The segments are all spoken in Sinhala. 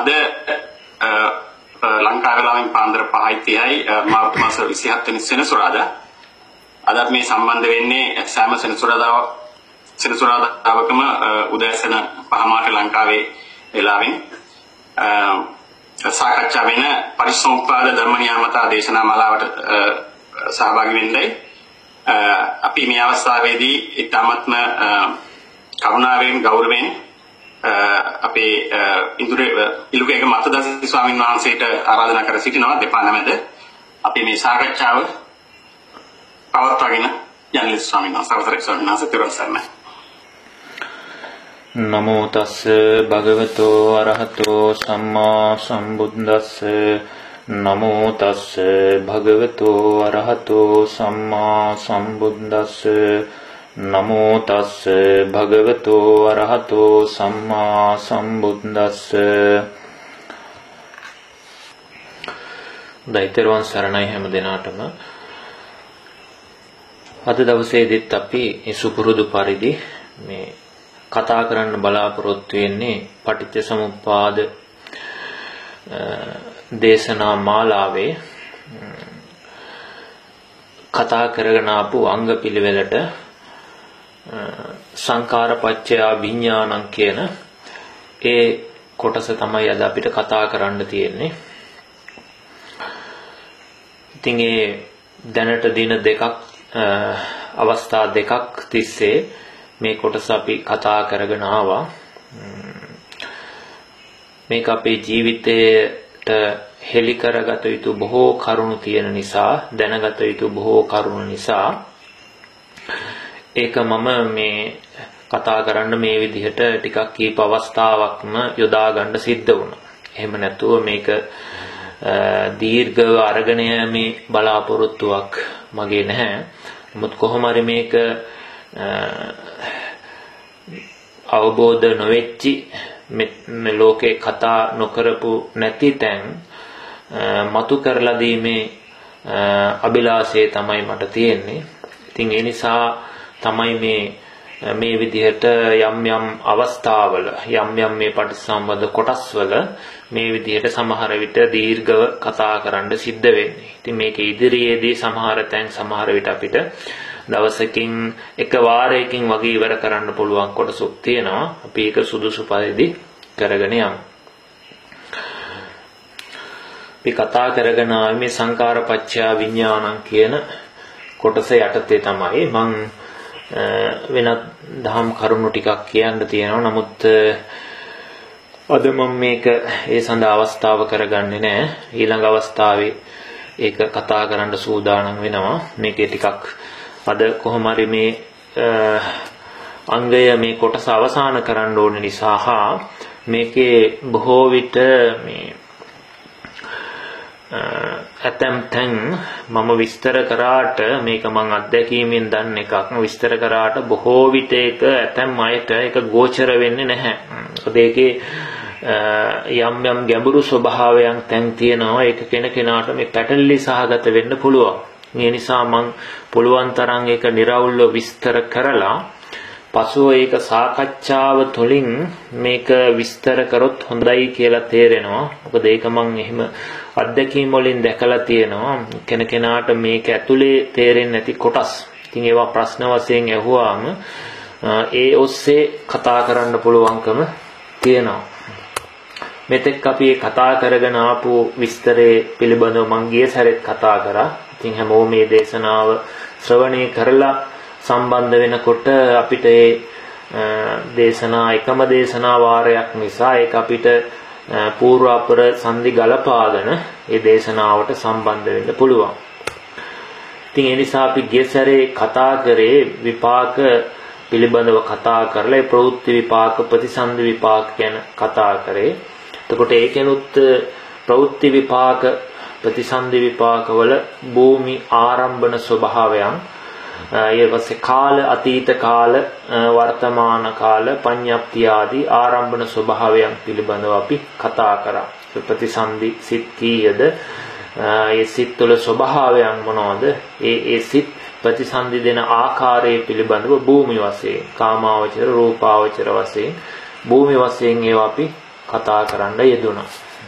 ලංකාවේ ළමින් පාන්දර 5:30යි මාර්තු මාස 27 වෙනි සෙනසුරාදා. අද මේ සම්බන්ධ වෙන්නේ සෑම සෙනසුරාදාවකම උදෑසන 5:00ට ලංකාවේ වෙලාවෙන් සාකච්ඡා වෙන පරිසම්පාද ධර්ම නියාමතා දේශනා මාලාවට සහභාගී වෙන්නයි. අපි මේ අවස්ථාවේදී ඊටමත්ම කරුණාවෙන් ගෞරවයෙන් අපේ ඉලුකේක මතදස ස්වාමීන් වහන්සේට ආරාධනා කර සිටිනවා දෙපා නැමෙද අපි මේ සාකච්ඡාව පවත්වාගෙන යන්නේ ස්වාමීන් වහන්සේ අවසරයි ස්වාමීන් වහන්සේ තිරුවන් සරණයි. නමෝ තස්ස භගවතෝ අරහතෝ සම්මා සම්බුද්දස්ස නමෝ තස්ස භගවතෝ අරහතෝ සම්මා සම්බුද්දස්ස නමෝ තස්ස භගවතෝ අරහතෝ සම්මා සම්බුද්දස්ස. දෛතරුවන් සරණයි හැම දිනාටම. අද දවසේදීත් අපි සුපුරුදු පරිදි මේ කතා කරන්න බලාපොරොත්තු වෙන්නේ පටිච්චසමුප්පාද දේශනා මාලාවේ කතා කරගෙන ආපු අංග පිළිවෙලට සංඛාරපච්චය විඥානං කියන ඒ කොටස තමයි අද අපිට කතා කරන්න තියෙන්නේ. ඉතින් ඒ දැනට දින දෙකක් අවස්ථා දෙකක් තිස්සේ මේ කොටස අපි කතා කරගෙන ආවා. මේක අපේ ජීවිතයට හෙළි කරගත යුතු බොහෝ කරුණු තියෙන නිසා, දැනගත යුතු බොහෝ කරුණු නිසා ඒක මම මේ කතා කරන්න මේ විදිහට ටිකක් කීප අවස්ථාවක්ම යොදා ගන්න සිද්ධ වුණා. එහෙම නැතුව මේක දීර්ඝව අරගෙන යෑමේ බලාපොරොත්තුවක් මගේ නැහැ. නමුත් කොහොම හරි මේක අවබෝධ නොවෙච්චි මේ ලෝකේ කතා නොකරපු නැති තැන් මතු කරලා දීමේ අභිලාෂය තමයි මට තියෙන්නේ. ඉතින් ඒ නිසා තමයි මේ විදිහට යම් යම් අවස්ථාවල යම් යම් මේ පටිසම්භද කොටස්වල මේ විදිහට සමහර විට දීර්ඝව කතා කරන්න සිද්ධ වෙන්නේ. ඉතින් මේක ඉදිරියේදී සමහර තැන් සමහර විට අපිට දවසකින් එක වාරයකින් වගේ ඉවර කරන්න පුළුවන් කොටසක් තියෙනවා. අපි ඒක සුදුසු පරිදි කරගෙන යමු. අපි කතා කරගෙන ආවේ මේ සංඛාරපච්චය විඥානං කියන කොටස යටතේ තමයි. මම වෙනත් දහම් කරුණු ටිකක් කියන්න තියෙනවා. නමුත් අද මම මේක ඒ සඳහා අවස්ථාව කරගන්නේ නැහැ. ඊළඟ අවස්ථාවේ ඒක කතා කරන්න සූදානම් වෙනවා. මේකේ ටිකක් අද කොහොම හරි මේ අංගය මේ කොටස අවසන් කරන්න ඕන නිසා හා මේකේ බොහෝ විට මේ ඇතම් තැන් මම විස්තර කරාට මේක මම අත්දැකීමෙන් දන්න එකක්. විස්තර කරාට බොහෝ විට ඒක ඇතම් අයට ඒක ගෝචර වෙන්නේ නැහැ. මොකද ඒකේ යම් යම් ගැඹුරු ස්වභාවයන් තැන් තියෙනවා. ඒක කෙනාට මේ පැටලි සහගත වෙන්න පුළුවන්. මේ නිසා මම පුළුවන් තරම් ඒක निराවුල්ව විස්තර කරලා පසුව ඒක සාකච්ඡාව තුළින් මේක විස්තර කරොත් හොඳයි කියලා තේරෙනවා. මොකද ඒක මම එහෙම අත්දැකීම් වලින් දැකලා තියෙනවා. කෙනාට මේක ඇතුලේ තේරෙන්නේ නැති කොටස්. ඉතින් ඒවා ප්‍රශ්න වශයෙන් ඇහුවාම ඒ ඔස්සේ කතා කරන්න පුළුවන්කම තියෙනවා. මෙතෙක් අපි කතා කරගෙන ආපු විස්තරේ පිළිබඳව මම ගිය සැරේත් කතා කරා. ඉතින් හැමෝම මේ දේශනාව ශ්‍රවණය කරලා සම්බන්ධ වෙනකොට අපිට ඒ දේශනා එකම දේශනා වාරයක් නිසා ඒක අපිට පූර්ව අපර සංදි ගලපාගෙන ඒ දේශනාවට සම්බන්ධ වෙන්න පුළුවන්. ඉතින් ඒ නිසා අපි ගිය සැරේ කතා කරේ විපාක පිළිබඳව කතා කරලා ඒ ප්‍රවෘත්ති විපාක ප්‍රතිසන්දි විපාක ගැන කතා කරේ. එතකොට ඒකෙනුත් ප්‍රවෘත්ති විපාක ප්‍රතිසන්දි විපාකවල භූමි ආරම්භන ස්වභාවයන් ඊට පස්සේ කාල අතීත කාල වර්තමාන කාල පඤ්ඤප්ති ආදී ආරම්භන ස්වභාවයන් පිළිබඳව අපි කතා කරා. ප්‍රතිසන්දි සිත් කීයද? ඒ සිත් වල ස්වභාවයන් මොනවාද? ඒ සිත් ප්‍රතිසන්දි දෙන ආකාරය පිළිබඳව භූමි වශයෙන් කාමාවචර රූපාවචර වශයෙන් භූමි වශයෙන් ඒවා අපි කතා කරන්න යෙදුණා.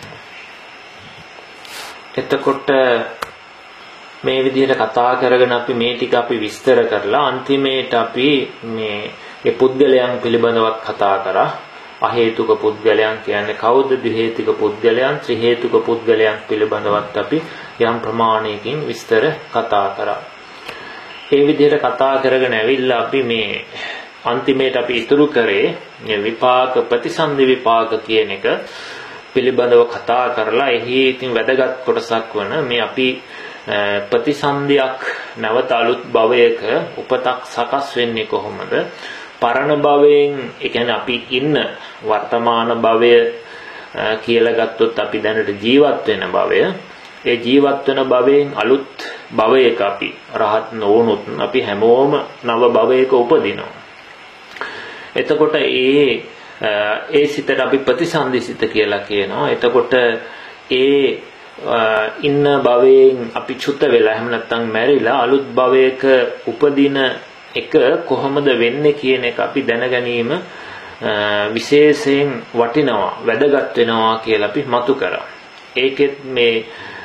එතකොට මේ විදිහට කතා කරගෙන අපි මේ ටික අපි විස්තර කරලා අන්තිමේට අපි මේ පුද්ගලයන් පිළිබඳව කතා කරා. අහේතුක පුද්ගලයන් කියන්නේ කවුද? ද්විහේතුක පුද්ගලයන්, ත්‍රිහේතුක පුද්ගලයන් පිළිබඳවත් අපි යම් ප්‍රමාණයකින් විස්තර කතා කරා. ඒ විදිහට කතා කරගෙන ඇවිල්ලා අපි මේ අන්තිමේට අපි ඉතුරු කරේ මේ විපාක ප්‍රතිසන්දි විපාක කියන එක පිළිබඳව කතා කරලා එහි ඉතින් වැදගත් කොටසක් වන මේ අපි ප්‍රතිසන්දියක් නැවත අලුත් භවයක උපතක් සකස් වෙන්නේ කොහොමද? පරණ භවයෙන්, ඒ කියන්නේ අපි ඉන්න වර්තමාන භවය කියලා ගත්තොත් අපි දැනට ජීවත් වෙන භවය. ඒ ජීවත් වෙන භවයෙන් අලුත් භවයක අපි රහත් නොවුනොත් අපි හැමෝම නව භවයක උපදිනවා. එතකොට ඒ සිතට අපි ප්‍රතිසන්දි සිත කියලා කියනවා. එතකොට ඒ ඉන්න භවයෙන් අපි චුත වෙලා එහෙම නැත්නම් මැරිලා අලුත් භවයක උපදින එක කොහොමද වෙන්නේ කියන එක අපි දැන ගැනීම විශේෂයෙන් වටිනවා, වැදගත් වෙනවා කියලා අපි මතු කරා. ඒකෙත් මේ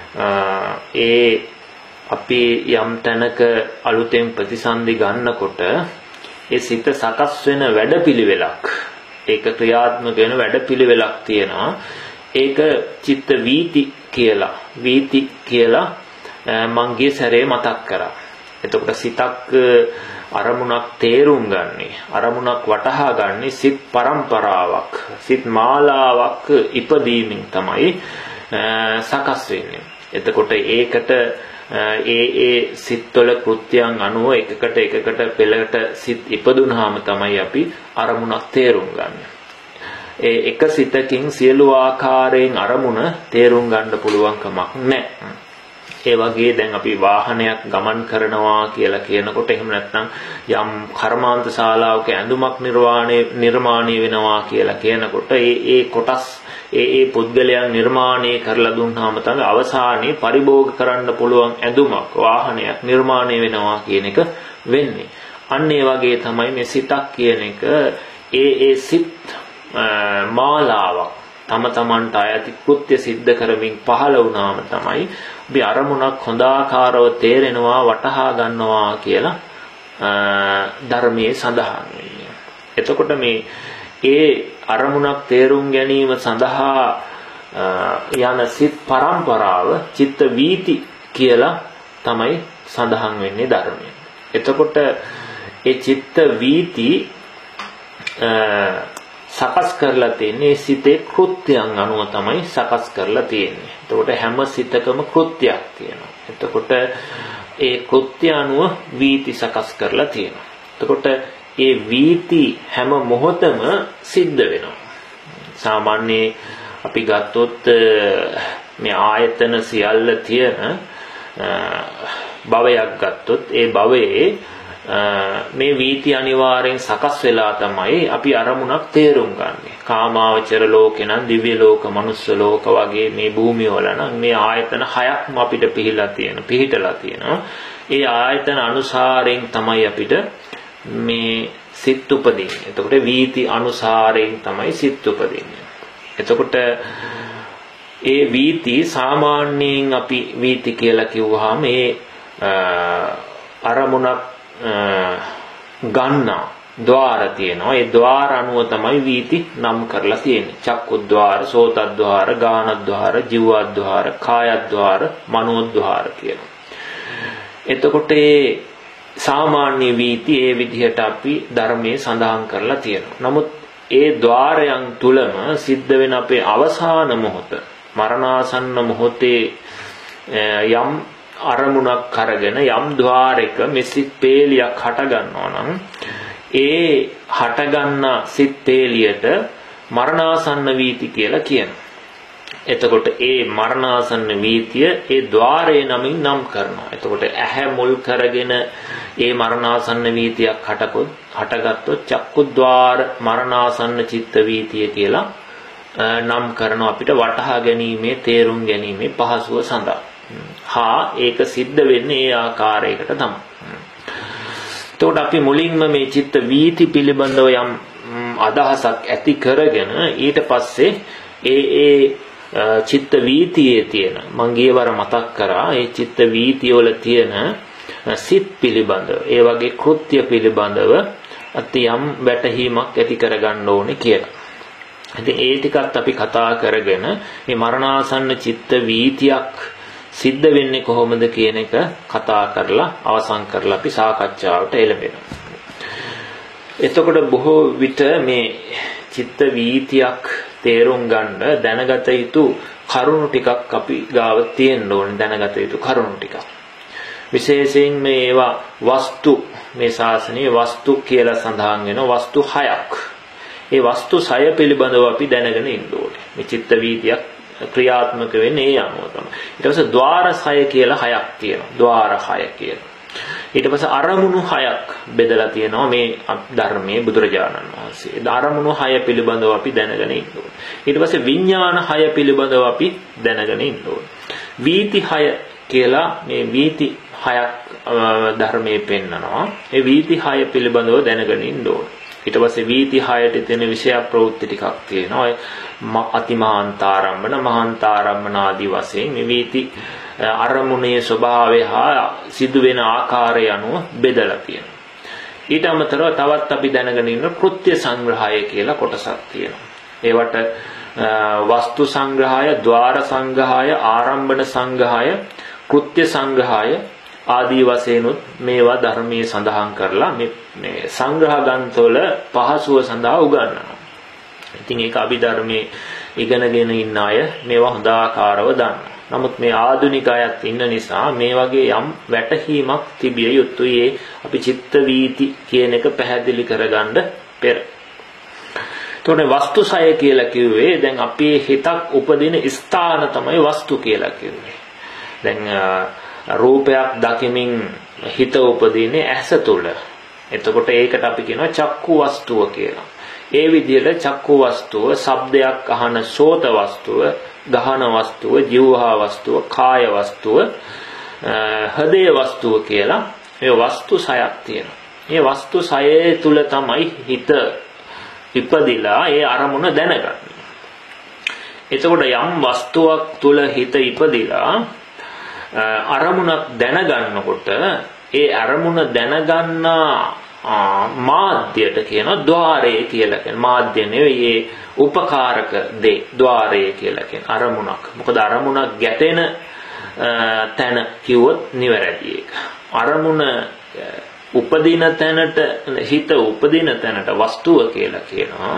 අපි යම් තැනක අලුතෙන් ප්‍රතිසන්දි ගන්නකොට ඒ සිත සකස් වෙන වැඩපිළිවෙලක්, ඒක ක්‍රියාත්මක වෙන වැඩපිළිවෙලක් තියෙනවා. ඒක චිත්ත වීති කියලා මං ගිය සැරේ මතක් කරා. එතකොට සිතක් අරමුණක් තේරුම් ගන්නේ, අරමුණක් වටහා ගන්නේ සිත් පරම්පරාවක්, සිත් මාලාවක් ඉපදීමෙන් තමයි සකස් වෙන්නේ. එතකොට ඒකට ඒ සිත්වල කෘත්‍යයන් අනුව එකකට පෙළකට සිත් ඉපදුනහම තමයි අපි අරමුණක් තේරුම් ගන්න. ඒ එක සිතකින් සියලු ආකාරයෙන් අරමුණ තේරුම් ගන්න පුළුවන් කමක් නැහැ. ඒ වගේ දැන් අපි වාහනයක් ගමන් කරනවා කියලා කියනකොට එහෙම නැත්නම් යම් කර්මාන්ත ශාලාවක ඇඳුමක් නිර්මාණය වෙනවා කියලා කියනකොට ඒ කොටස් ඒ පුද්ගලයන් නිර්මාණය කරලා දුන්නාම තමයි අවසානයේ පරිභෝග කරන්න පුළුවන් ඇඳුමක්, වාහනයක් නිර්මාණය වෙනවා කියන එක වෙන්නේ. අන්න ඒ වගේ තමයි මේ සිතක් කියන එක ඒ සිත් මාලාවක් තම තමන්ට අයති කෘත්‍ය සිද්ධ කරමින් පහළ වුණාම තමයි අපි අරමුණක් හොඳාකාරව තේරෙනවා, වටහා ගන්නවා කියලා ධර්මයේ සඳහන් වෙන්නේ. එතකොට මේ ඒ අරමුණක් තේරුම් ගැනීම සඳහා යන සිත් පරම්පරාව චිත්ත වීති කියලා තමයි සඳහන් වෙන්නේ ධර්මයේ. එතකොට ඒ චිත්ත වීති සකස් කරලා තියෙන්නේ සිතේ කෘත්‍යයන් අනුව තමයි සකස් කරලා තියෙන්නේ. එතකොට හැම සිතකම කෘත්‍යයක් තියෙනවා. එතකොට ඒ කෘත්‍ය අනුව වීති සකස් කරලා තියෙනවා. එතකොට ඒ වීති හැම මොහොතම සිද්ධ වෙනවා. සාමාන්‍ය අපි ගත්තොත් මේ ආයතන සියල්ල තියෙන භවයක් ගත්තොත් ඒ භවයේ මේ වීති අනිවාර්යෙන් සකස් වෙලා තමයි අපි අරමුණක් තේරුම් ගන්නෙ. කාමාවචර ලෝකේ නම් දිව්‍ය ලෝක, මනුස්ස ලෝක වගේ මේ භූමිය වල නම් මේ ආයතන හයක්ම අපිට පිහිටලා තියෙනවා. ඒ ආයතන අනුසාරයෙන් තමයි අපිට මේ සිත් උපදින්නේ. එතකොට වීති අනුසාරයෙන් තමයි සිත් උපදින්නේ. එතකොට ඒ වීති සාමාන්‍යයෙන් අපි වීති කියලා කිව්වහම ඒ අරමුණක් ගන්න ద్వාර තියෙනවා. ඒ ద్వාර අනුව තමයි වීති නම් කරලා තියෙන්නේ. චක්කුද්්වාර, සෝතද්්වාර, ගානද්්වාර, ජීවද්්වාර, කායද්්වාර, මනෝද්්වාර කියලා. එතකොට ඒ සාමාන්‍ය වීති ඒ විදිහට අපි ධර්මයේ සඳහන් කරලා තියෙනවා. නමුත් ඒ ద్వාරයන් තුලම සිද්ධ වෙන අපේ අවසාන මොහොත, මරණාසන්න මොහොතේ යම් අරමුණක් අරගෙන යම් ద్వාරයක මෙසිත් පේලියක් හට ගන්නවා නම් ඒ හටගන්න සිත් පේලියට මරණාසන්න වීති කියලා කියනවා. එතකොට ඒ මරණාසන්න වීතිය ඒ ద్వාරයේ නමින් නම් කරනවා. එතකොට ඇහැ මුල් කරගෙන ඒ මරණාසන්න වීතියක් හටගත්තොත් චක්කුද්්වාර මරණාසන්න චිත්ත වීතිය කියලා නම් කරනවා අපිට වටහා ගැනීමේ, තේරුම් ගැනීමේ පහසුව සඳහා. ඒක සිද්ධ වෙන්නේ ඒ ආකාරයකට තමයි. එතකොට අපි මුලින්ම මේ චිත්ත වීති පිළිබඳව යම් අදහසක් ඇති කරගෙන ඊට පස්සේ ඒ චිත්ත වීතියේ තියෙන මං ගියවර මතක් කරා ඒ චිත්ත වීතිය වල තියෙන සිත් පිළිබඳව ඒ වගේ කෘත්‍ය පිළිබඳව අතියම් වැටහීමක් ඇති කරගන්න ඕනේ කියලා. ඉතින් ඒ ටිකත් අපි කතා කරගෙන මේ මරණාසන්න චිත්ත වීතියක් සිද්ධ වෙන්නේ කොහොමද කියන එක කතා කරලා අවසන් කරලා අපි සාකච්ඡාවට එළඹෙනවා. එතකොට බොහෝ විට මේ චිත්ත වීතියක් තේරුම් ගන්න දැනගත යුතු කරුණු ටිකක් අපි ගාව තියෙන්න ඕනේ දැනගත යුතු කරුණු ටිකක්. විශේෂයෙන් මේවා වස්තු මේ ශාසනයේ වස්තු කියලා සඳහන් වෙන වස්තු 6ක්. ඒ වස්තු 6 පිළිබඳව අපි දැනගෙන ඉන්න ඕනේ. මේ චිත්ත වීතියක් ක්‍රියාත්මක වෙන්නේ ඒ අනුව තමයි. ඊට පස්සේ ద్వාර 6 කියලා 6ක් තියෙනවා. ద్వාර 6 කියලා. ඊට පස්සේ අරමුණු 6ක් බෙදලා තියෙනවා මේ ධර්මයේ බුදුරජාණන් වහන්සේ. ඒ අරමුණු 6 පිළිබඳව අපි දැනගෙන ඉන්න ඕනේ. ඊට පස්සේ විඥාන 6 පිළිබඳව අපි දැනගෙන ඉන්න ඕනේ. වීති 6 කියලා මේ වීති 6ක් ධර්මයේ පෙන්නනවා. ඒ වීති 6 පිළිබඳව දැනගෙන ඉන්න ඕනේ. ඊට පස්සේ වීති 6ට තියෙන විෂය ප්‍රවෘත්ති ටිකක් තියෙනවා. අතිමහාන්තාරම්භන මහාන්තාරම්භන ආදී වශයෙන් මේ වීති අරමුණේ ස්වභාවය හා සිදුවෙන ආකාරය අනුව බෙදලා තියෙනවා. ඊට අමතරව තවත් අපි දැනගෙන ඉන්න කෘත්‍ය සංග්‍රහය කියලා කොටසක් තියෙනවා. ඒවට වස්තු සංග්‍රහය, ద్వාර සංග්‍රහය, ආරම්භන සංග්‍රහය, කෘත්‍ය සංග්‍රහය ආදී වශයෙන් මේවා ධර්මයේ සඳහන් කරලා මේ සංග්‍රහ ග්‍රන්ථවල පහසුව සඳහා උගන්වනවා. ඉතින් ඒක අභිධර්මයේ ඉගෙනගෙන ඉන්න අය මේවා හොඳ ආකාරව දන්නවා. නමුත් මේ ආධුනික අයත් ඉන්න නිසා මේ වගේ යම් වැටහීමක් තිබිය යුතුයි අපි චිත්ත වීති කියන එක පැහැදිලි කරගන්න පෙර. එතකොට වස්තු 6 කියලා කිව්වේ දැන් අපේ හිතක් උපදින ස්ථාන තමයි වස්තු කියලා කිව්වේ. දැන් රූපයක් දකිමින් හිත උපදින්නේ ඇස තුල. එතකොට ඒකට අපි කියනවා චක්කු වස්තුව කියලා. ඒ විදිහට චක්කු වස්තුව, ශබ්දයක් අහන සෝත වස්තුව, ගහන වස්තුව, ජීවහා වස්තුව, කාය වස්තුව, හදේ වස්තුව කියලා මේ වස්තු 6ක් තියෙනවා. මේ වස්තු 6 තුල තමයි හිත ඉපදිලා ඒ අරමුණ දැනගන්නේ. එතකොට යම් වස්තුවක් තුල හිත ඉපදිලා අරමුණක් දැනගන්නකොට ඒ අරමුණ දැනගන්නා මාධ්‍යයට කියනවා ద్వාරය කියලා කියන. මාධ්‍ය නෙවෙයි ඒ උපකාරක දේ ద్వාරය කියලා කියන අරමුණක්. මොකද අරමුණක් ගැටෙන තැන කිව්වොත් නිවැරදි ඒක. අරමුණ උපදින තැනට හිත උපදින තැනට වස්තුව කියලා කියනවා.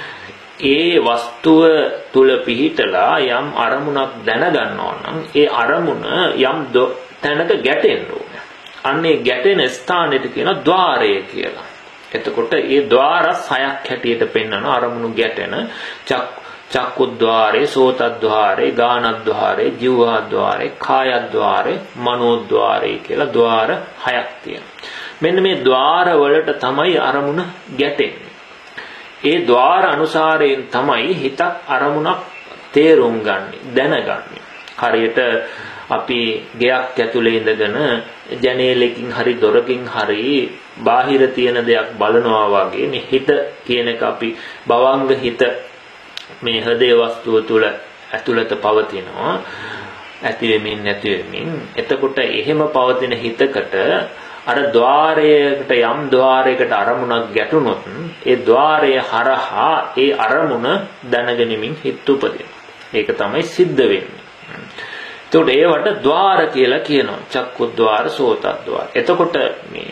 ඒ වස්තුව තුල පිහිටලා යම් අරමුණක් දැනගන්නවා නම් ඒ අරමුණ යම් තැනක ගැටෙන්න ඕනේ. අන්නේ ගැටෙන ස්ථානෙට කියන ద్వාරය කියලා. එතකොට ඒ ద్వාර 6ක් හැටියට පෙන්වන අරමුණු ගැටෙන චක්කුද්්වාරේ, සෝතද්්වාරේ, ගානද්්වාරේ, ජීවහද්්වාරේ, කායද්්වාරේ, මනෝද්්වාරේ කියලා ద్వාර 6ක් තියෙනවා. මෙන්න මේ ద్వාර වලට තමයි අරමුණ ගැටෙන්නේ. ඒ ద్వාර අනුසාරයෙන් තමයි හිතක් අරමුණක් තේරුම් ගන්නේ, දැනගන්නේ. හරියට අපි ගෙයක් ඇතුලේ ඉඳගෙන ජනේලකින් හරි දොරකින් හරි බාහිර තියෙන දෙයක් බලනවා වගේ මේ හිත කියන එක අපි භවංග හිත මේ හදේ වස්තුව තුල ඇතුළත පවතිනවා, ඇති වෙමින් නැති වෙමින්. එතකොට එහෙම පවතින හිතකට අර ద్వාරයකට යම් ద్వාරයකට අරමුණක් ගැටුනොත් ඒ ద్వාරය හරහා ඒ අරමුණ දැනගැනීමෙන් හිත උපදිනවා. ඒක තමයි සිද්ධ වෙන්නේ. එතකොට ඒවට ద్వාර කියලා කියනවා. චක්කුද්්වාර, සෝතද්්වාර. එතකොට මේ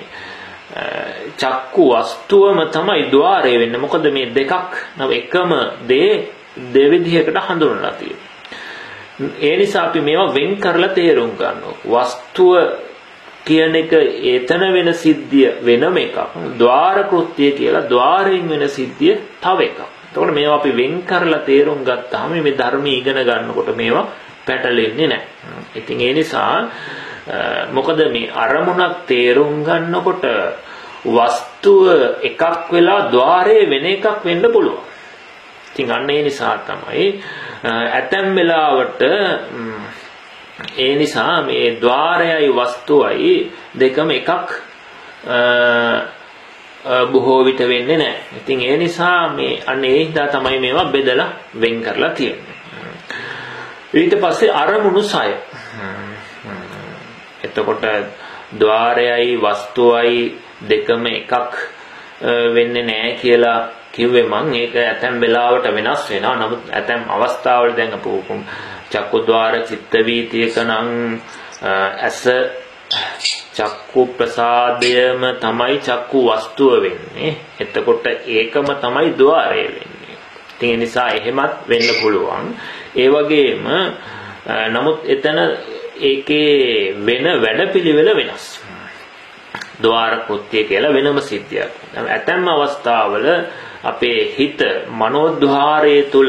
චක්කු වස්තුවම තමයි ద్వාරය වෙන්නේ. මොකද මේ දෙකක් එකම දේ දෙවිධයකට හඳුන්වලා තියෙනවා. ඒ නිසා අපි මේවා වෙන් කරලා තේරුම් ගන්නවා. වස්තුව කියන එක එතන වෙන සිද්ධිය වෙනම එකක්. ద్వාර කෘත්‍ය කියලා ద్వාරයෙන් වෙන සිද්ධිය තව එකක්. එතකොට මේවා අපි වෙන් කරලා තේරුම් ගත්තාම මේ ධර්මයේ ඉගෙන ගන්නකොට මේවා පැටලෙන්නේ නැහැ. ඉතින් ඒ නිසා මොකද මේ අරමුණක් තේරුම් ගන්නකොට වස්තුව එකක් වෙලා ద్వාරයේ වෙන එකක් වෙන්න පුළුවන්. ඉතින් අන්න ඒ නිසා තමයි ඇතැම් වෙලාවට ඒ නිසා මේ ద్వාරයයි වස්තුවයි දෙකම එකක් බොහෝ විට වෙන්නේ නැහැ. ඉතින් ඒ නිසා මේ අන්න ඒ හින්දා තමයි මේවා බෙදලා වෙන් කරලා තියෙන්නේ. ඊට පස්සේ අරමුණු 6. එතකොට ద్వාරයයි වස්තුවයි දෙකම එකක් වෙන්නේ නැහැ කියලා කිව්වේ මං. ඒක ඇතැම් වෙලාවට වෙනස් වෙනවා. නමුත් ඇතැම් අවස්ථාවල දැන් අපු චක්කුද්්වාර චිත්ත වීතියක නම් ඇස චක්කු ප්‍රසාදයම තමයි චක්කු වස්තුව වෙන්නේ. එතකොට ඒකම තමයි ద్వාරය වෙන්නේ. ඉතින් ඒ නිසා එහෙමත් වෙන්න පුළුවන්. ඒ වගේම නමුත් එතන ඒකේ වෙන වැඩපිළිවෙල වෙනස්. ద్వාර කෘත්‍ය කියලා වෙනම සිද්ධියක්. ඇතැම් අවස්ථාවල අපේ හිත මනෝද්වාරයේ තුල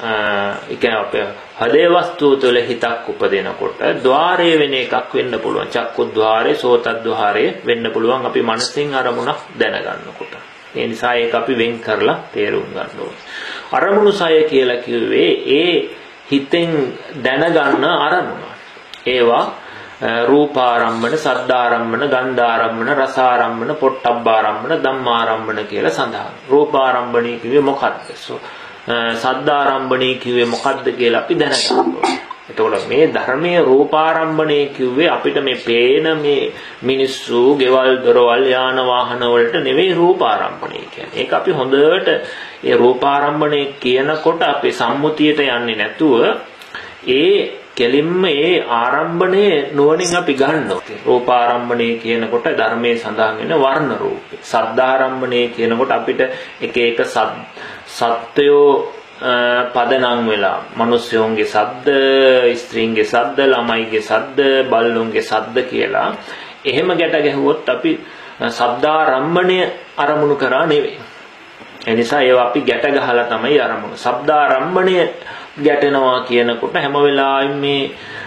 අපේ හදේ වස්තුව තුළ හිතක් උපදිනකොට ద్వාරය වෙන එකක් වෙන්න පුළුවන්. චක්කුද්්වාරේ සෝතද්්වාරේ වෙන්න පුළුවන් අපි මනසින් අරමුණක් දැනගන්නකොට. ඒ නිසා ඒක අපි වෙන් කරලා තේරුම් ගන්න ඕනේ. අරමුණු 6 කියලා කිව්වේ ඒ හිතෙන් දැනගන්න අරමුණ. ඒවා රූපාරම්මන, සද්ධාරම්මන, ගන්ධාරම්මන, රසාරම්මන, පොට්ටබ්බාරම්මන, ධම්මාරම්මන කියලා සඳහන්. රූපාරම්මණී කිව්වේ මොකක්ද? සද්ධාරම්මණී කිව්වේ මොකක්ද කියලා අපි දැනගන්න ඕනේ. එතකොට මේ ධර්මයේ රූපාරම්මණය කිව්වේ අපිට මේ පේන මේ මිනිස්සු, ගෙවල්, දොරවල්, යාන වාහන වලට නෙවෙයි රූපාරම්මණය කියන්නේ. ඒක අපි හොඳට ඒ රූපාරම්මණය කියනකොට අපේ සම්මුතියට යන්නේ නැතුව ඒ කෙලින්ම ඒ ආරම්භණයේ නුවණින් අපි ගන්නවා. රූපාරම්භණය කියනකොට ධර්මයේ සඳහන් වෙන වර්ණ රූපේ. සද්ධාරම්භණය කියනකොට අපිට එක එක සත්‍යෝ පදනම් වෙලා මිනිස්යෝන්ගේ සද්ද, ස්ත්‍රීන්ගේ සද්ද, ළමයිගේ සද්ද, බල්ලොන්ගේ සද්ද කියලා එහෙම ගැට ගැහුවොත් අපි සද්ධාරම්භණය අරමුණු කරා නෙවෙයි. ඒ නිසා ඒවා අපි ගැට ගහලා තමයි අරමුණු. සද්ධාරම්භණය ගැටෙනවා කියනකොට හැම වෙලාවෙම මේ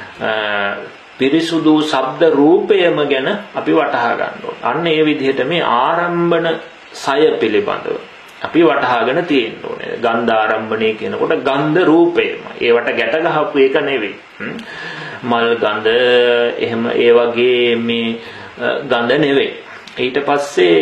පිරිසුදු ශබ්ද රූපයම ගැන අපි වටහා ගන්න ඕනේ. අන්න ඒ විදිහට මේ ආරම්භන 6 පිළිබඳව අපි වටහාගෙන තියෙන්න ඕනේ. ගන්ධ ආරම්භණය කියනකොට ගන්ධ රූපයම. ඒවට ගැට ගහපු එක නෙවෙයි. මල් ගඳ එහෙම ඒ වගේ මේ ගඳ නෙවෙයි. ඊට පස්සේ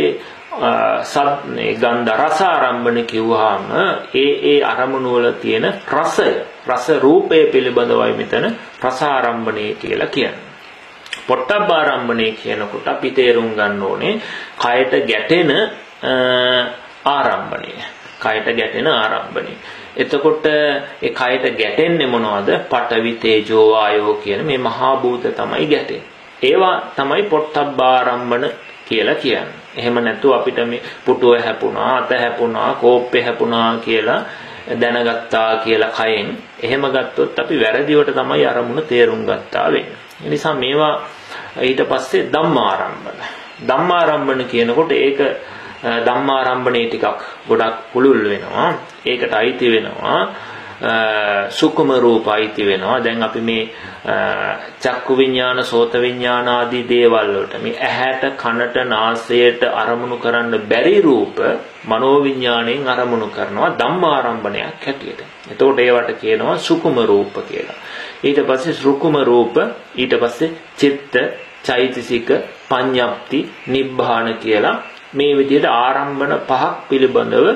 ගන්ධ රස ආරම්භන කිව්වහම ඒ අරමුණු වල තියෙන රස රූපය පිළිබඳවයි මෙතන රස ආරම්භණය කියලා කියන්නේ. පොට්ටබ්බ ආරම්භණය කියනකොට අපි තේරුම් ගන්න ඕනේ කයට ගැටෙන ආරම්භණය. කයට ගැටෙන ආරම්භණය. එතකොට ඒ කයට ගැටෙන්නේ මොනවද? පඨවි තේජෝ වායෝ කියන මේ මහා භූත තමයි ගැටෙන්නේ. ඒවා තමයි පොට්ටබ්බ ආරම්භන කියලා කියන්නේ. එහෙම නැතුව අපිට මේ පුටුව හැපුණා, අත හැපුණා, කෝප්පේ හැපුණා කියලා දැනගත්තා කියලා කයෙන් එහෙම ගත්තොත් අපි වැරදිවට තමයි අරමුණ තේරුම් ගත්තා වෙන්නේ. ඒ නිසා මේවා ඊට පස්සේ ධම්මාරම්භන. ධම්මාරම්භන කියනකොට ඒක ධම්මාරම්භණේ ටිකක් ගොඩක් පුළුල් වෙනවා. ඒකට අයිති වෙනවා සුකුම රූප අයිති වෙනවා. දැන් අපි මේ චක්කු විඥාන, සෝත විඥාන ආදී දේවල් වලට මේ ඇහැට, කනට, නාසයට අරමුණු කරන්න බැරි රූප මනෝ විඥාණයෙන් අරමුණු කරනවා ධම්මාරම්භණයක් හැටියට. එතකොට ඒවට කියනවා සුකුම රූප කියලා. ඊට පස්සේ සුකුම රූප, ඊට පස්සේ චිත්ත, චෛතසික, පඤ්ඤප්ති, නිබ්බාන කියලා මේ විදිහට ආරම්භන 5ක් පිළිබඳව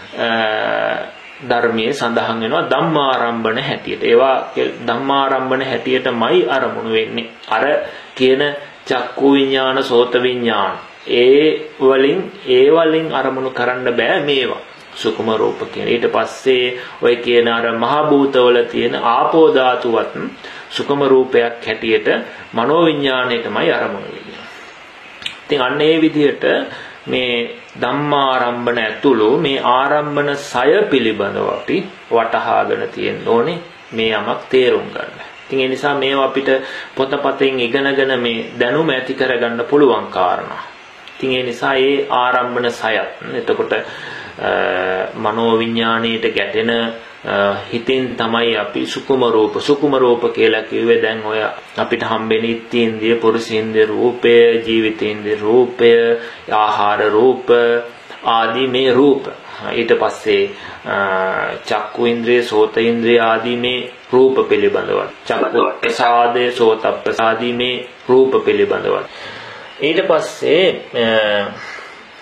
ධර්මයේ සඳහන් වෙනවා ධම්මාරම්භන හැටියට. ඒවා ධම්මාරම්භන හැටියටමයි අරමුණු වෙන්නේ. අර කියන චක්කු විඥාන, සෝත විඥාන ඒ වලින් අරමුණු කරන්න බෑ මේවා. සුකුම රූප කියන. ඊට පස්සේ ඔය කියන අර මහ භූතවල තියෙන ආපෝ ධාතුවත් සුකුම රූපයක් හැටියට මනෝ විඥාණයටමයි අරමුණු වෙන්නේ. ඉතින් අන්න ඒ විදිහට මේ ධම්මාරම්භන ඇතුළු මේ ආරම්භන 6 පිළිබඳව අපි වටහාගෙන තියෙන්න ඕනේ මේ යමක් තේරුම් ගන්න. ඉතින් ඒ නිසා මේවා අපිට පොතපතෙන් ඉගෙනගෙන මේ දැනුම ඇති කරගන්න පුළුවන් කාරණා. ඉතින් ඒ නිසා මේ ආරම්භන 6ත් එතකොට මනෝ විඥාණයට ගැටෙන හිතින් තමයි අපි සුකුම රූප කියලා කිව්වේ. දැන් ඔය අපිට හම්බෙන ඉන්ද්‍රිය, පුරුෂේන්ද්‍රිය රූපය, ජීවිතේන්ද්‍රිය රූපය, ආහාර රූප ආදී මේ රූප. ඊට පස්සේ චක්කු ඉන්ද්‍රිය, සෝත ඉන්ද්‍රිය ආදී මේ රූප පිළිබඳව. චක්කු ප්‍රසාදය, සෝත ප්‍රසාදී මේ රූප පිළිබඳව. ඊට පස්සේ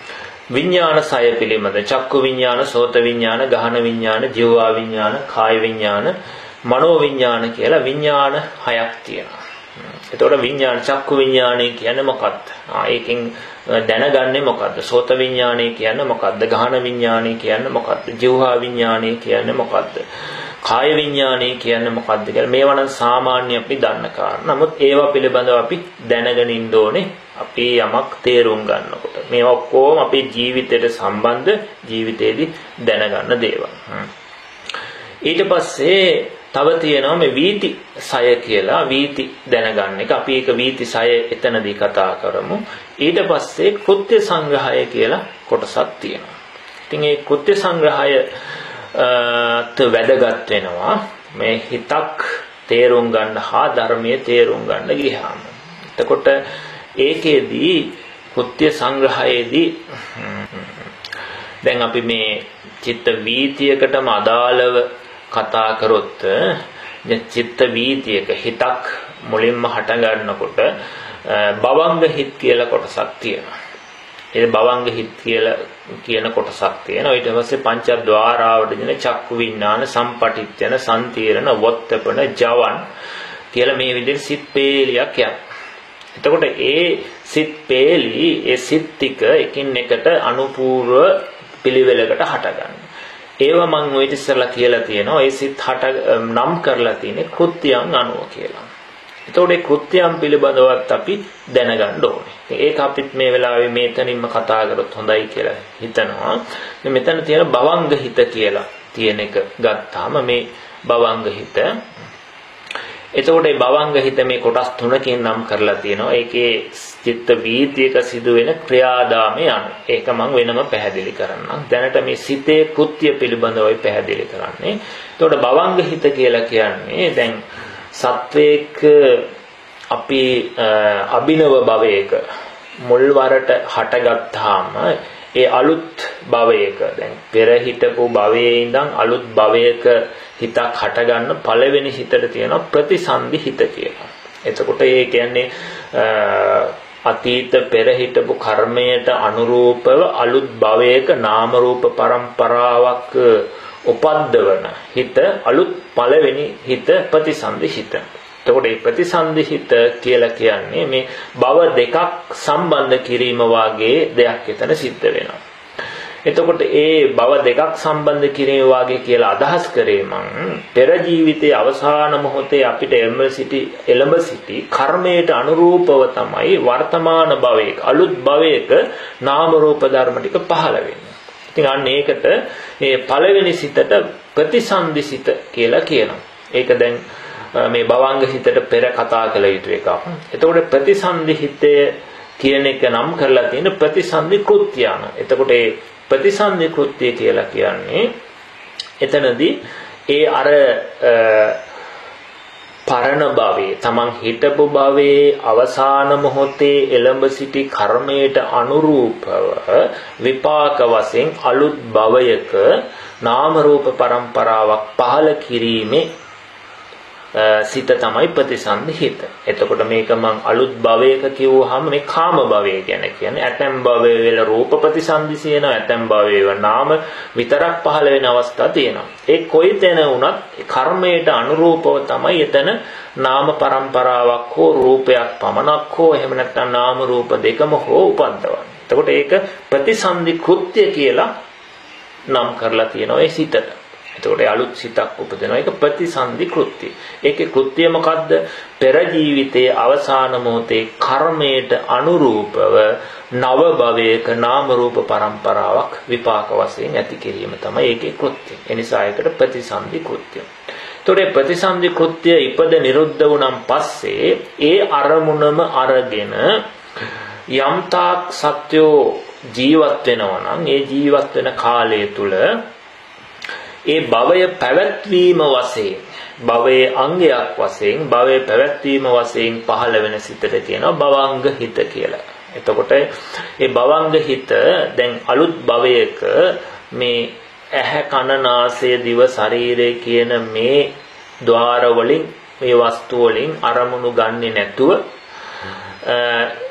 විඥාන සය පිළිබඳ චක්කු විඥාන, සෝත විඥාන, ගහන විඥාන, ජීවා විඥාන, කාය විඥාන, මනෝ විඥාන කියලා විඥාන 6ක් තියෙනවා. එතකොට විඥාන චක්කු විඥානය කියන්නේ මොකක්ද? ඒකෙන් දැනගන්නේ මොකක්ද? සෝත විඥානය කියන්නේ මොකක්ද? ගහන විඥානය කියන්නේ මොකක්ද? ජීවා විඥානය කියන්නේ මොකක්ද? කාය විඥානය කියන්නේ මොකක්ද කියලා මේවා නම් සාමාන්‍ය අපි දන්න කාරණා. නමුත් ඒවා පිළිබඳව අපි දැනගෙන ඉන්න ඕනේ. අපි යමක් තේරුම් ගන්නකොට මේවා ඔක්කොම අපේ ජීවිතයට සම්බන්ධ ජීවිතේදී දැනගන්න දේවල්. ඊට පස්සේ තව තියෙනවා මේ වීති සය කියලා වීති දැනගන්න එක. අපි ඒක වීති සය එතනදී කතා කරමු. ඊට පස්සේ කෘත්‍ය සංග්‍රහය කියලා කොටසක් තියෙනවා. ඉතින් මේ කෘත්‍ය සංග්‍රහය වැදගත් වෙනවා මේ හිතක් තේරුම් ගන්න හා ධර්මයේ තේරුම් ගන්න ගියාම. එතකොට ඒකෙදී කෘත්‍ය සංග්‍රහයේදී දැන් අපි මේ චිත්ත වීතියකටම අදාළව කතා කරොත් චිත්ත වීතියක හිතක් මුලින්ම හට ගන්නකොට භවංග හිත් කියලා කොටසක් තියෙනවා. ඒ භවංග හිත් කියලා කියන කොටසක් තියෙනවා. ඊට පස්සේ පංචද්වාරාවට දෙන චක්කු විඥාන, සම්පටිච්ඡන, සම්තීරණ, වොත්තපන, ජවන් කියලා මේ විදිහට සිත් පේලියක් යනවා. එතකොට ඒ සිත් පේලි ඒ සිත් ටික එකින් එකට අනුපූර්ව පිළිවෙලකට හටගන්නවා. ඒවා මම ඔය ඉස්සෙල්ලා කියලා තියෙනවා. ඒ සිත් හට නම් කරලා තියෙන්නේ කෘත්‍යයන් අනුව කියලා. එතකොට ඒ කෘත්‍යයන් පිළිබඳවත් අපි දැනගන්න ඕනේ. ඒක අපිත් මේ වෙලාවේ මේතනින්ම කතා කරොත් හොඳයි කියලා හිතනවා. මෙතන තියෙන භවංග හිත කියලා තියෙන එක ගත්තාම මේ භවංග හිත. එතකොට මේ භවංග හිත මේ කොටස් තුනකින් නම් කරලා තියෙනවා. ඒකේ චිත්ත වීතියක සිදුවෙන ක්‍රියාදාමය අනුව. ඒක මම වෙනම පැහැදිලි කරන්නම්. දැනට මේ සිතේ කෘත්‍ය පිළිබඳවයි පැහැදිලි කරන්නේ. එතකොට භවංග හිත කියලා කියන්නේ දැන් සත්වයක අපි අභිනව භවයක මුල් වරට හටගත්තාම ඒ අලුත් භවයක දැන් පෙර හිටපු භවයේ ඉඳන් අලුත් භවයක හිතක් හටගන්න පළවෙනි හිතට තියෙනවා ප්‍රතිසන්දි හිත කියලා. එතකොට ඒ කියන්නේ අතීත පෙර හිටපු කර්මයට අනුරූපව අලුත් භවයක නාම රූප පරම්පරාවක් උපද්දවන හිත අලුත් පළවෙනි හිත ප්‍රතිසන්දි හිත. එතකොට මේ ප්‍රතිසන්දි හිත කියලා කියන්නේ මේ භව දෙකක් සම්බන්ධ කිරීම වාගේ දෙයක් එතන සිද්ධ වෙනවා. එතකොට ඒ භව දෙකක් සම්බන්ධ කිරීම වාගේ කියලා අදහස් කරේ මං පෙර ජීවිතයේ අවසාන මොහොතේ අපිට එළඹ සිටි කර්මයට අනුරූපව තමයි වර්තමාන භවයක අලුත් භවයක නාම රූප ධර්ම ටික පහළ වෙන්නේ. ඉතින් අන්න ඒකට මේ පළවෙනි සිතට ප්‍රතිසන්දි සිත කියලා කියනවා. ඒක දැන් මේ භවංග හිතට පෙර කතා කළ යුතු එකක්. එතකොට ප්‍රතිසන්දි හිතය කියන එක නම් කරලා තියෙන ප්‍රතිසන්දි කෘත්‍යන. එතකොට ඒ ප්‍රතිසන්දි කෘත්‍ය කියලා කියන්නේ එතනදී ඒ අර පරණ භවයේ තමන් හිටපු භවයේ අවසාන මොහොතේ එළඹ සිටි කර්මයට අනුරූපව විපාක වශයෙන් අලුත් භවයක නාම රූප පරම්පරාවක් පහළ කිරීමේ සිත තමයි ප්‍රතිසන්දි හිත. එතකොට මේක මං අලුත් භවයක කිව්වහම මේ කාම භවය ගැන කියන්නේ ඇතැම් භවයේ වල රූප ප්‍රතිසන්දි සියනවා ඇතැම් භවයේ වල නාම විතරක් පහළ වෙන අවස්ථා තියෙනවා. ඒ කොයි තැන වුණත් කර්මයට අනුරූපව තමයි එතන නාම පරම්පරාවක් හෝ රූපයක් පමණක් හෝ එහෙම නැත්නම් නාම රූප දෙකම හෝ උපද්දවන්නේ. එතකොට ඒක ප්‍රතිසන්දි කෘත්‍ය කියලා නම් කරලා තියෙනවා ඒ සිතට. එතකොට අලුත් සිතක් උපදිනවා. ඒක ප්‍රතිසන්දි කෘත්‍ය. ඒකේ කෘත්‍ය මොකද්ද? පෙර ජීවිතයේ අවසාන මොහොතේ කර්මයට අනුරූපව නව භවයක නාම රූප පරම්පරාවක් විපාක වශයෙන් ඇති කිරීම තමයි ඒකේ කෘත්‍ය. ඒ නිසා ඒකට ප්‍රතිසන්දි කෘත්‍ය. එතකොට ප්‍රතිසන්දි කෘත්‍ය ඉපද නිරුද්ධ වුණන් පස්සේ ඒ අරමුණම අරගෙන යම්තාක් සත්‍යෝ ජීවත් වෙනවා නම් ඒ ජීවත් වෙන කාලය තුල ඒ භවය පැවැත්වීම වශයෙන් භවයේ අංගයක් වශයෙන් භවයේ පැවැත්වීම වශයෙන් පහළ වෙන සිතට කියනවා භවංග හිත කියලා. එතකොට ඒ භවංග හිත දැන් අලුත් භවයක මේ ඇහැ කන නාසය දිව ශරීරය කියන මේ ద్వාර වලින් මේ වස්තු වලින් අරමුණු ගන්නේ නැතුව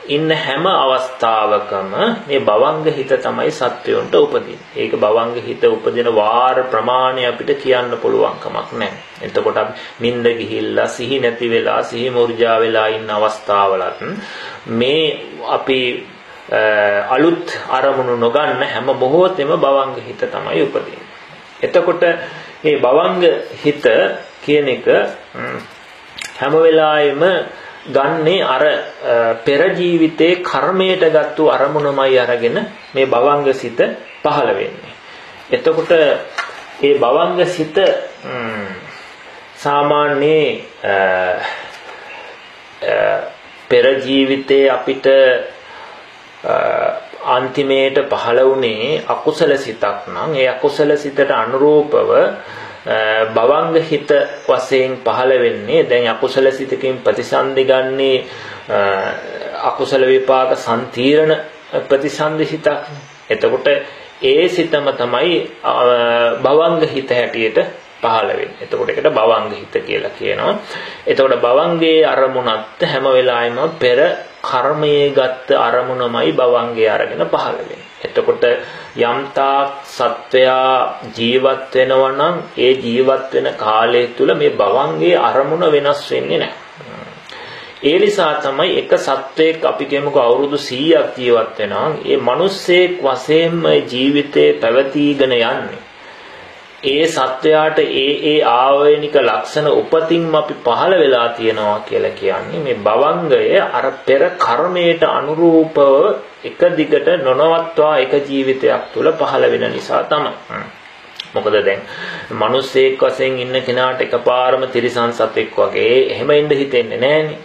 ඉන්න හැම අවස්ථාවකම මේ භවංග හිත තමයි සත්වයන්ට උපදින්නේ. ඒක භවංග හිත උපදින වාර ප්‍රමාණය අපිට කියන්න පුළුවන් කමක් නැහැ. එතකොට අපි නිින්ද ගිහිල්ලා සිහි නැති වෙලා සිහි මුර්ජා වෙලා ඉන්න අවස්ථාවලත් මේ අපි අලුත් අරමුණු නොගන්න හැම මොහොතෙම භවංග හිත තමයි උපදින්නේ. එතකොට මේ භවංග හිත කියන එක හැම වෙලාවෙම ගන්නේ අර පෙර ජීවිතේ කර්මයට ගත්තු අරමුණමයි අරගෙන මේ භවංග සිත පහළ වෙන්නේ. එතකොට මේ භවංග සිත සාමාන්‍යයෙන් පෙර ජීවිතේ අපිට අන්තිමේට පහළ වුණේ අකුසල සිතක් නම් ඒ අකුසල සිතට අනුරූපව භවංග හිත වශයෙන් පහළ වෙන්නේ දැන් අකුසල සිතකින් ප්‍රතිසන්දි ගන්නේ අකුසල විපාක සම්තිරණ ප්‍රතිසන්දි හිතක්. එතකොට ඒ සිතම තමයි භවංග හිත හැටියට පහළ වෙන්නේ. එතකොට ඒකට භවංග හිත කියලා කියනවා. එතකොට භවංගයේ අරමුණත් හැම වෙලාවෙම පෙර කර්මයේ ගත්ත අරමුණමයි භවංගයේ අරගෙන පහළ වෙන්නේ. එතකොට යම්තා සත්වයා ජීවත් වෙනවා නම් ඒ ජීවත් වෙන කාලය තුල මේ භවංගයේ අරමුණ වෙනස් වෙන්නේ නැහැ. ඒ නිසා තමයි එක සත්වයක් අපි කියමුකෝ අවුරුදු 100ක් ජීවත් වෙනවා. ඒ මිනිස්සෙක් වශයෙන්ම ජීවිතේ පැවතීගෙන යන්නේ. ඒ සත්වයාට ඒ ආවේනික ලක්ෂණ උපතින්ම අපි පහළ වෙලා තියෙනවා කියලා කියන්නේ මේ භවංගය අර පෙර කර්මයට අනුරූපව එක දිගට නොනවත්වා එක ජීවිතයක් තුළ පහළ වෙන නිසා තමයි. මොකද දැන් මිනිස්සෙක් වශයෙන් ඉන්න කෙනාට එකපාරම තිරිසන් සතෙක් වගේ එහෙම ඉන්න හිතෙන්නේ නැහනේ.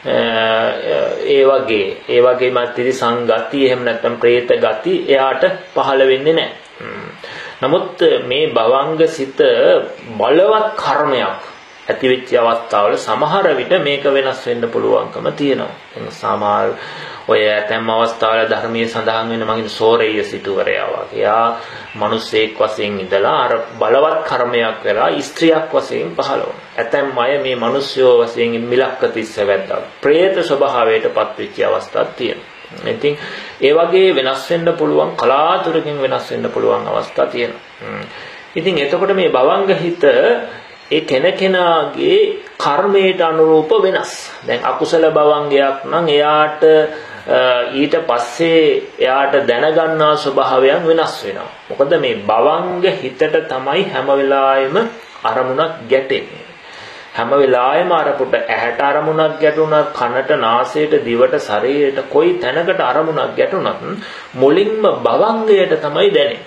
ඒ වගේම තිරිසන් ගති එහෙම නැත්නම් പ്രേත ගති එයාට පහළ වෙන්නේ නැහැ. නමුත් මේ භවංග සිත බලවත් කර්මයක් ඇති වෙච්ච අවස්ථාවල සමහර විට මේක වෙනස් වෙන්න පුළුවන්කම තියෙනවා. සමහර ඔය ඇතැම් අවස්ථාවල ධර්මයේ සඳහන් වෙන මගින් සෝරේය සිටුවරයා වගේ. යා මිනිසෙක් වශයෙන් ඉඳලා අර බලවත් කර්මයක් වෙලා ස්ත්‍රියක් වශයෙන් පහළ වුණා. ඇතැම් අය මේ මිනිස්යෝ වශයෙන් මිලක්ක තිස්ස වැද්දා. പ്രേත ස්වභාවයට පත්වෙච්ච අවස්ථාවක් තියෙනවා. ඉතින් ඒ වගේ වෙනස් වෙන්න පුළුවන් කලාතුරකින් වෙනස් වෙන්න පුළුවන් අවස්ථා තියෙනවා. ඉතින් එතකොට මේ භවංග හිත ඒ කෙනකෙනාගේ කර්මයට අනුරූප වෙනස්. දැන් අකුසල භවංගයක් නම් එයාට ඊට පස්සේ එයාට දැනගන්නා ස්වභාවයන් වෙනස් වෙනවා. මොකද මේ භවංග හිතට තමයි හැම වෙලාවෙම අරමුණක් ගැටෙන්නේ. හැම වෙලාවෙම අරපුට ඇහැට අරමුණක් ගැටුණත් කනට නාසයට දිවට ශරීරයට කොයි තැනකට අරමුණක් ගැටුණත් මුලින්ම භවංගයට තමයි දැනෙන්නේ.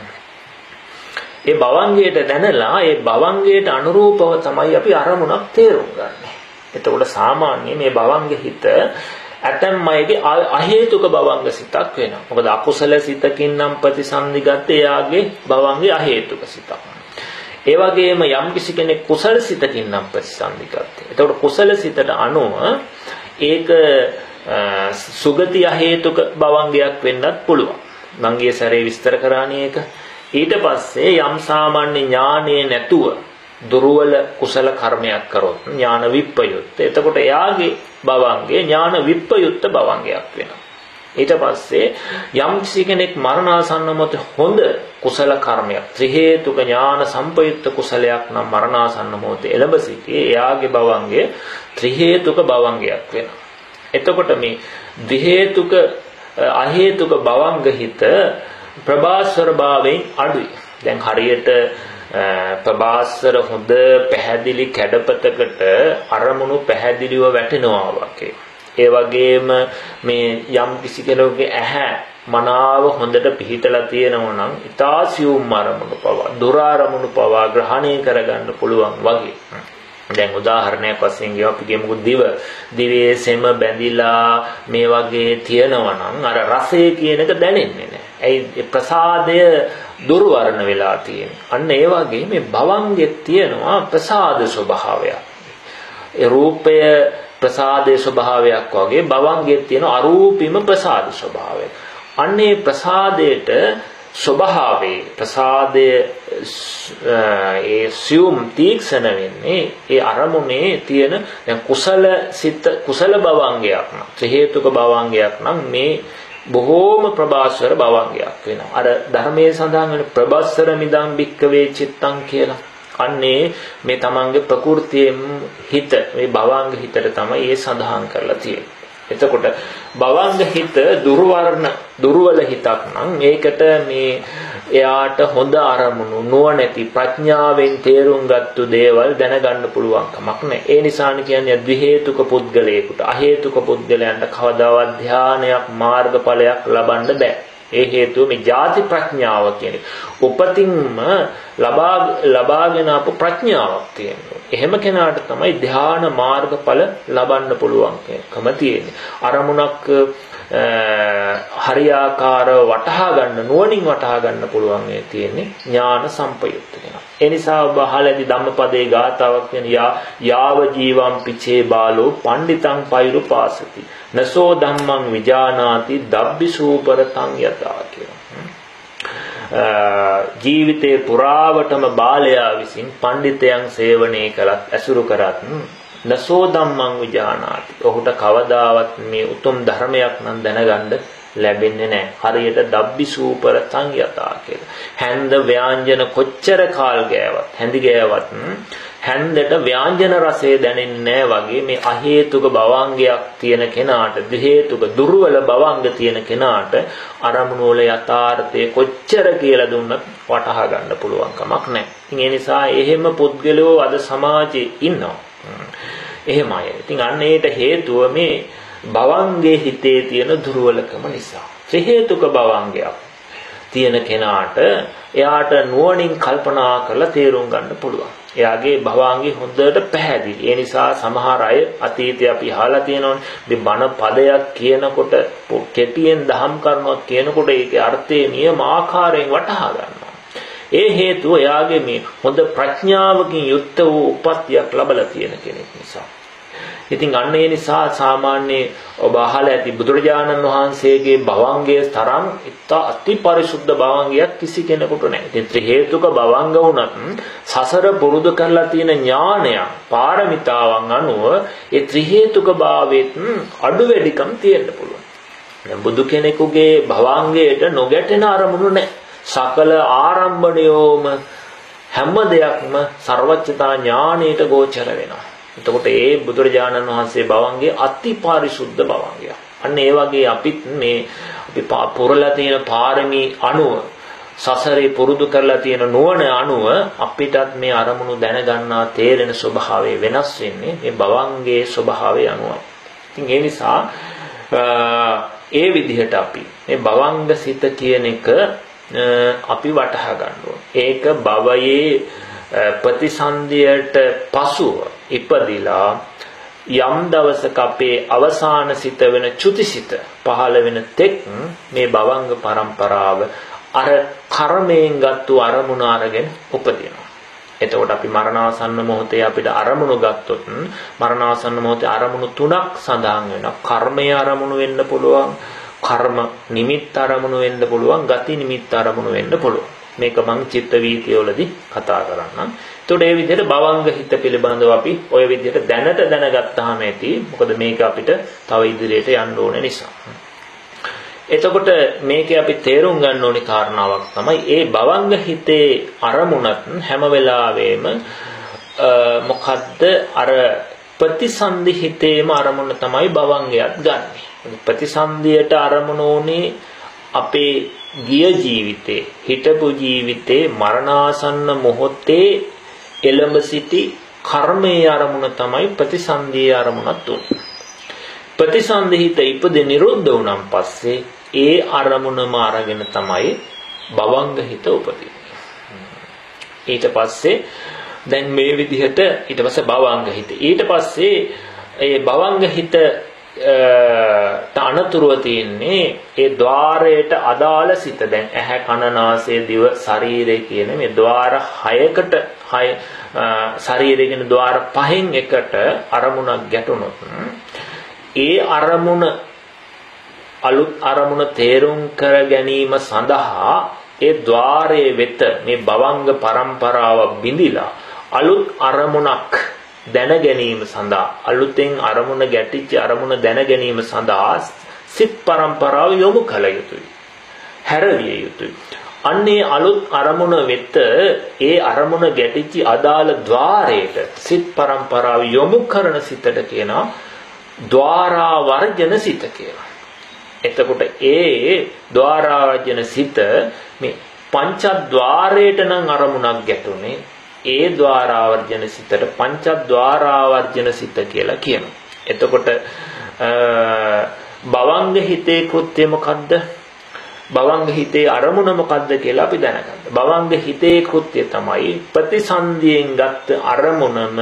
ඒ භවංගයට දැනලා ඒ භවංගයට අනුරූපව තමයි අපි අරමුණක් තේරුම් ගන්නෙ. එතකොට සාමාන්‍ය මේ භවංග හිත ඇතැම් අයගේ අහේතුක භවංග සිතක් වෙනවා. මොකද අකුසල සිතකින් නම් ප්‍රතිසන්දි ගත්තේ එයාගේ භවංගේ අහේතුක සිතක්. ඒ වගේම යම් කිසි කෙනෙක් කුසල සිතකින් නම් ප්‍රතිසන්දි ගත්තේ. එතකොට කුසල සිතට අනුව ඒක සුගති අහේතුක භවංගයක් වෙන්නත් පුළුවන්. මම ගිය සැරේ විස්තර කරානේ ඒක. ඊට පස්සේ යම් සාමාන්‍ය ඥානෙ නැතුව දුර්වල කුසල කර්මයක් කරොත් ඥාන විප්පයුත්. එතකොට එයාගේ භවංගේ ඥාන විප්පයුත් භවංගයක් වෙනවා. ඊට පස්සේ යම් කෙනෙක් මරණාසන්න මොහොතේ හොඳ කුසල කර්මයක් ත්‍රි හේතුක ඥාන සම්පයුක්ත කුසලයක් නම් මරණාසන්න මොහොතේ එළඹ සිටී එයාගේ භවංගේ ත්‍රි හේතුක භවංගයක් වෙනවා. එතකොට මේ ද්වි හේතුක අහේතුක භවංග හිත ප්‍රභාස්වර භාවයෙන් අඩුයි. දැන් හරියට ප්‍රභාස්වර හොඳ පැහැදිලි කැඩපතකට අරමුණු පැහැදිලිව වැටෙනවා වගේ. ඒ වගේම මේ යම් කිසි කෙනෙකුගේ ඇහැ මනාව හොඳට පිහිටලා තියෙනවා නම් ඊතාසියුම් අරමුණු පවා දුර අරමුණු පවා ග්‍රහණය කරගන්න පුළුවන් වගේ. දැන් උදාහරණයක් වශයෙන් අපි කියමුකෝ දිවේ සෙම බැඳිලා මේ වගේ තියෙනවා නම් අර රසය කියන එක දැනෙන්නේ නැහැ. ඒ ප්‍රසාදය දුර්වර්ණ වෙලා තියෙනවා. අන්න ඒ වගේ මේ භවංගෙත් තියෙනවා ප්‍රසාද ස්වභාවයක්. ඒ රූපය ප්‍රසාදයේ ස්වභාවයක් වගේ භවංගෙත් තියෙන අරූපීම ප්‍රසාද ස්වභාවය. අන්නේ ප්‍රසාදයට ස්වභාවයේ ප්‍රසාදයේ ඒ සියුම් තීක්ෂණ වෙන්නේ ඒ අරමුණේ තියෙන දැන් කුසල භවංගයක් නම් ත්‍රි හේතුක භවංගයක් නම් මේ බොහෝම ප්‍රබාස්වර භවංගයක් වෙනවා. අර ධර්මයේ සඳහන් වෙන ප්‍රබස්සර මිදං භික්කවේ චිත්තං කියලා. අන්නේ මේ තමන්ගේ ප්‍රകൃතියෙන් හිත මේ භවංග හිතට තමයි ඒ සඳහන් කරලා තියෙන්නේ. එතකොට භවංග හිත දුර්වල හිතක් නම් මේකට මේ එයාට හොඳ අරමුණු නුවණැති ප්‍රඥාවෙන් තේරුම් ගත්තු දේවල් දැනගන්න පුළුවන් කමක් නැහැ. ඒ නිසානේ කියන්නේ ද්වි හේතුක පුද්ගලයෙකුට අහේතුක පුද්ගලයන්ට කවදාවත් ධානයක් මාර්ගඵලයක් ලබන්න බෑ. ඒ හේතුව මේ ජාති ප්‍රඥාව කියන්නේ උපතින්ම ලබාගෙන ආපු ප්‍රඥාවක් තියෙනවා. එහෙම කෙනාට තමයි ධාන මාර්ගඵල ලබන්න පුළුවන්කම තියෙන්නේ. අරමුණක් හරියාකාරව වටහා ගන්න නුවණින් වටහා ගන්න පුළුවන් ඒ තියෙන්නේ ඥාන සම්පයුක්ත කෙනා. ඒ නිසා ඔබ අහලාදී ධම්මපදයේ ගාථාවක් කියන යාව ජීවම් පිචේ බාලෝ පණ්ඩිතං පෛරුපාසති නසෝ ධම්මං විජානාති දබ්බිසූපරතං යතා කියලා. ජීවිතේ පුරාවටම බාලයා විසින් පඬිතයන් සේවනය කළත් ඇසුරු කරත් නසෝ ධම්මං විජානාති. ඔහුට කවදාවත් මේ උතුම් ධර්මයක් නම් දැනගන්න ලැබෙන්නේ නැහැ. හරියට දබ්බිසූපරතං යතා කියලා. හැන්ද ව්‍යාංජන කොච්චර කාල් ගෑවත් හැඳි ගෑවත් හැන්දට ව්‍යාංජන රසය දැනෙන්නේ වගේ මේ අහේතුක භවංගයක් තියෙන කෙනාට ද්වි හේතුක දුර්වල භවංග තියෙන කෙනාට අරමුණු වල යථාර්ථය කොච්චර කියලා දුන්නත් වටහා ගන්න පුළුවන් කමක් නැහැ. ඒ නිසා එහෙම පුද්ගලයෝ අද සමාජයේ ඉන්නවා. එහෙමයි. ඉතින් අන්න ඒට හේතුව මේ භවංගේ හිතේ තියෙන දුර්වලකම නිසා. ත්‍රි හේතුක භවංගයක් තියෙන කෙනාට එයාට නුවණින් කල්පනා කරලා තේරුම් ගන්න පුළුවන්. එයාගේ භවංගේ හොඳට පැහැදිලි. ඒ නිසා සමහර අය අතීතයේ අපි අහලා තියෙනවනේ මේ බණ පදයක් කියනකොට කෙටියෙන් දහම් කරුණක් කියනකොට ඒකේ අර්ථය නියම ආකාරයෙන් වටහා ගන්නවා. ඒ හේතුව එයාගේ මේ හොඳ ප්‍රඥාවකින් යුක්ත වූ උපත්යක් ලැබලා තියෙන කෙනෙක් නිසා. ඉතින් අන්න ඒ නිසා සාමාන්‍ය ඔබ අහලා ඇති බුදුරජාණන් වහන්සේගේ භවංගයේ තරම් අති පරිසුද්ධ භවංගයක් කිසි කෙනෙකුට නැහැ. ඉතින් ත්‍රි හේතුක භවංග වුණත් සසර පුරුදු කරලා තියෙන ඥානය පාරමිතාවන් අනුව ඒ ත්‍රි හේතුක භාවයෙන් අඩු වැඩිකම් තියෙන්න පුළුවන්. දැන් බුදු කෙනෙකුගේ භවංගයට නොගැටෙන අරමුණු නැහැ. සකල ආරම්භණයෝම හැම දෙයක්ම සර්වඥතා ඥාණයට ගෝචර වෙනවා. එතකොට ඒ බුදුරජාණන් වහන්සේ භවංගේ අති පාරිශුද්ධ භවංගයක්. අන්න ඒ වගේ අපිත් මේ අපි පුරලා තියෙන පාරමී අනුව සසරේ පුරුදු කරලා තියෙන නුවණ අනුව අපිටත් මේ අරමුණු දැනගන්නා තේරෙන ස්වභාවය වෙනස් වෙන්නේ මේ භවංගේ ස්වභාවය අනුව. ඉතින් ඒ නිසා ඒ විදිහට අපි මේ භවංග සිත කියන එක අපි වටහා ගන්න ඕනේ. ඒක භවයේ ප්‍රතිසන්දියට පසුව ඉපදිලා යම් දවසක අපේ අවසාන සිත වෙන චුතිසිත පහළ වෙන තෙක් මේ භවංග පරම්පරාව අර කර්මයෙන් ගත්තු අරමුණ අරගෙන උපදිනවා. එතකොට අපි මරණාසන්න මොහොතේ අපිට අරමුණු ගත්තොත් මරණාසන්න මොහොතේ අරමුණු තුනක් සඳහන් වෙනවා. කර්මයේ අරමුණු වෙන්න පුළුවන්, කර්ම නිමිත්ත අරමුණු වෙන්න පුළුවන්, ගති නිමිත්ත අරමුණු වෙන්න පුළුවන්. මේක මම චිත්ත වීතියවලදී කතා කරන්නම්. එතකොට මේ විදිහට භවංග හිත පිළිබඳව අපි ওই විදිහට දැනගත්තාම ඇති. මොකද මේක අපිට තව ඉදිරියට යන්න ඕන නිසා. එතකොට මේකේ අපි තේරුම් ගන්න ඕනේ කාරණාවක් තමයි ඒ භවංග හිතේ අරමුණත් හැම වෙලාවෙම මොකද්ද අර ප්‍රතිසන්දි හිතේම අරමුණ තමයි භවංගයත් ගන්නෙ. ප්‍රතිසන්දියට අරමුණ උනේ අපේ ගිය ජීවිතේ හිටපු ජීවිතේ මරණාසන්න මොහොතේ එළඹ සිටි කර්මයේ අරමුණ තමයි ප්‍රතිසන්දියේ අරමුණත් උනේ. ප්‍රතිසන්දි හිත ඉපද නිරුද්ධ වුණාන් පස්සේ ඒ අරමුණම අරගෙන තමයි භවංග හිත උපදින්නේ. ඊට පස්සේ දැන් මේ විදිහට ඊට පස්සේ භවංග හිත. ඊට පස්සේ ඒ භවංග හිත අනතුරුව තියෙන්නේ ඒ ద్వාරයට අදාළ සිත. දැන් ඇහැ කන නාසය දිව ශරීරය කියන මේ ద్వාර 6කට ශරීරය කියන ద్వාර 5න් එකට අරමුණක් ගැටුණොත් ඒ අරමුණ අලුත් අරමුණ තේරුම් කර ගැනීම සඳහා ඒ ద్వාරයේ වෙත මේ භවංග પરම්පරාව බිඳිලා අලුත් අරමුණක් දැන ගැනීම සඳහා අලුතෙන් අරමුණ ගැටිච්ච අරමුණ දැන ගැනීම සඳහා සිත් પરම්පරාව යොමු කළ යුතුයි. හැරවිය යුතුයි. අන්නේ අලුත් අරමුණ වෙත ඒ අරමුණ ගැටිච්ච අදාළ ద్వාරයට සිත් પરම්පරාව යොමු කරන සිතට කියනවා ద్వාරා වර්ජන සිත කියලා. එතකොට ඒ ద్వාරා වර්ජන සිත මේ පංචද්වාරයට නම් අරමුණක් ගැටුනේ ඒ ద్వාරා වර්ජන සිතට පංචද්වාරා වර්ජන සිත කියලා කියනවා. එතකොට භවංග හිතේ කෘත්‍ය මොකද්ද? භවංග හිතේ අරමුණ මොකද්ද කියලා අපි දැනගන්න. භවංග හිතේ කෘත්‍ය තමයි ප්‍රතිසන්දියෙන් ගත්ත අරමුණම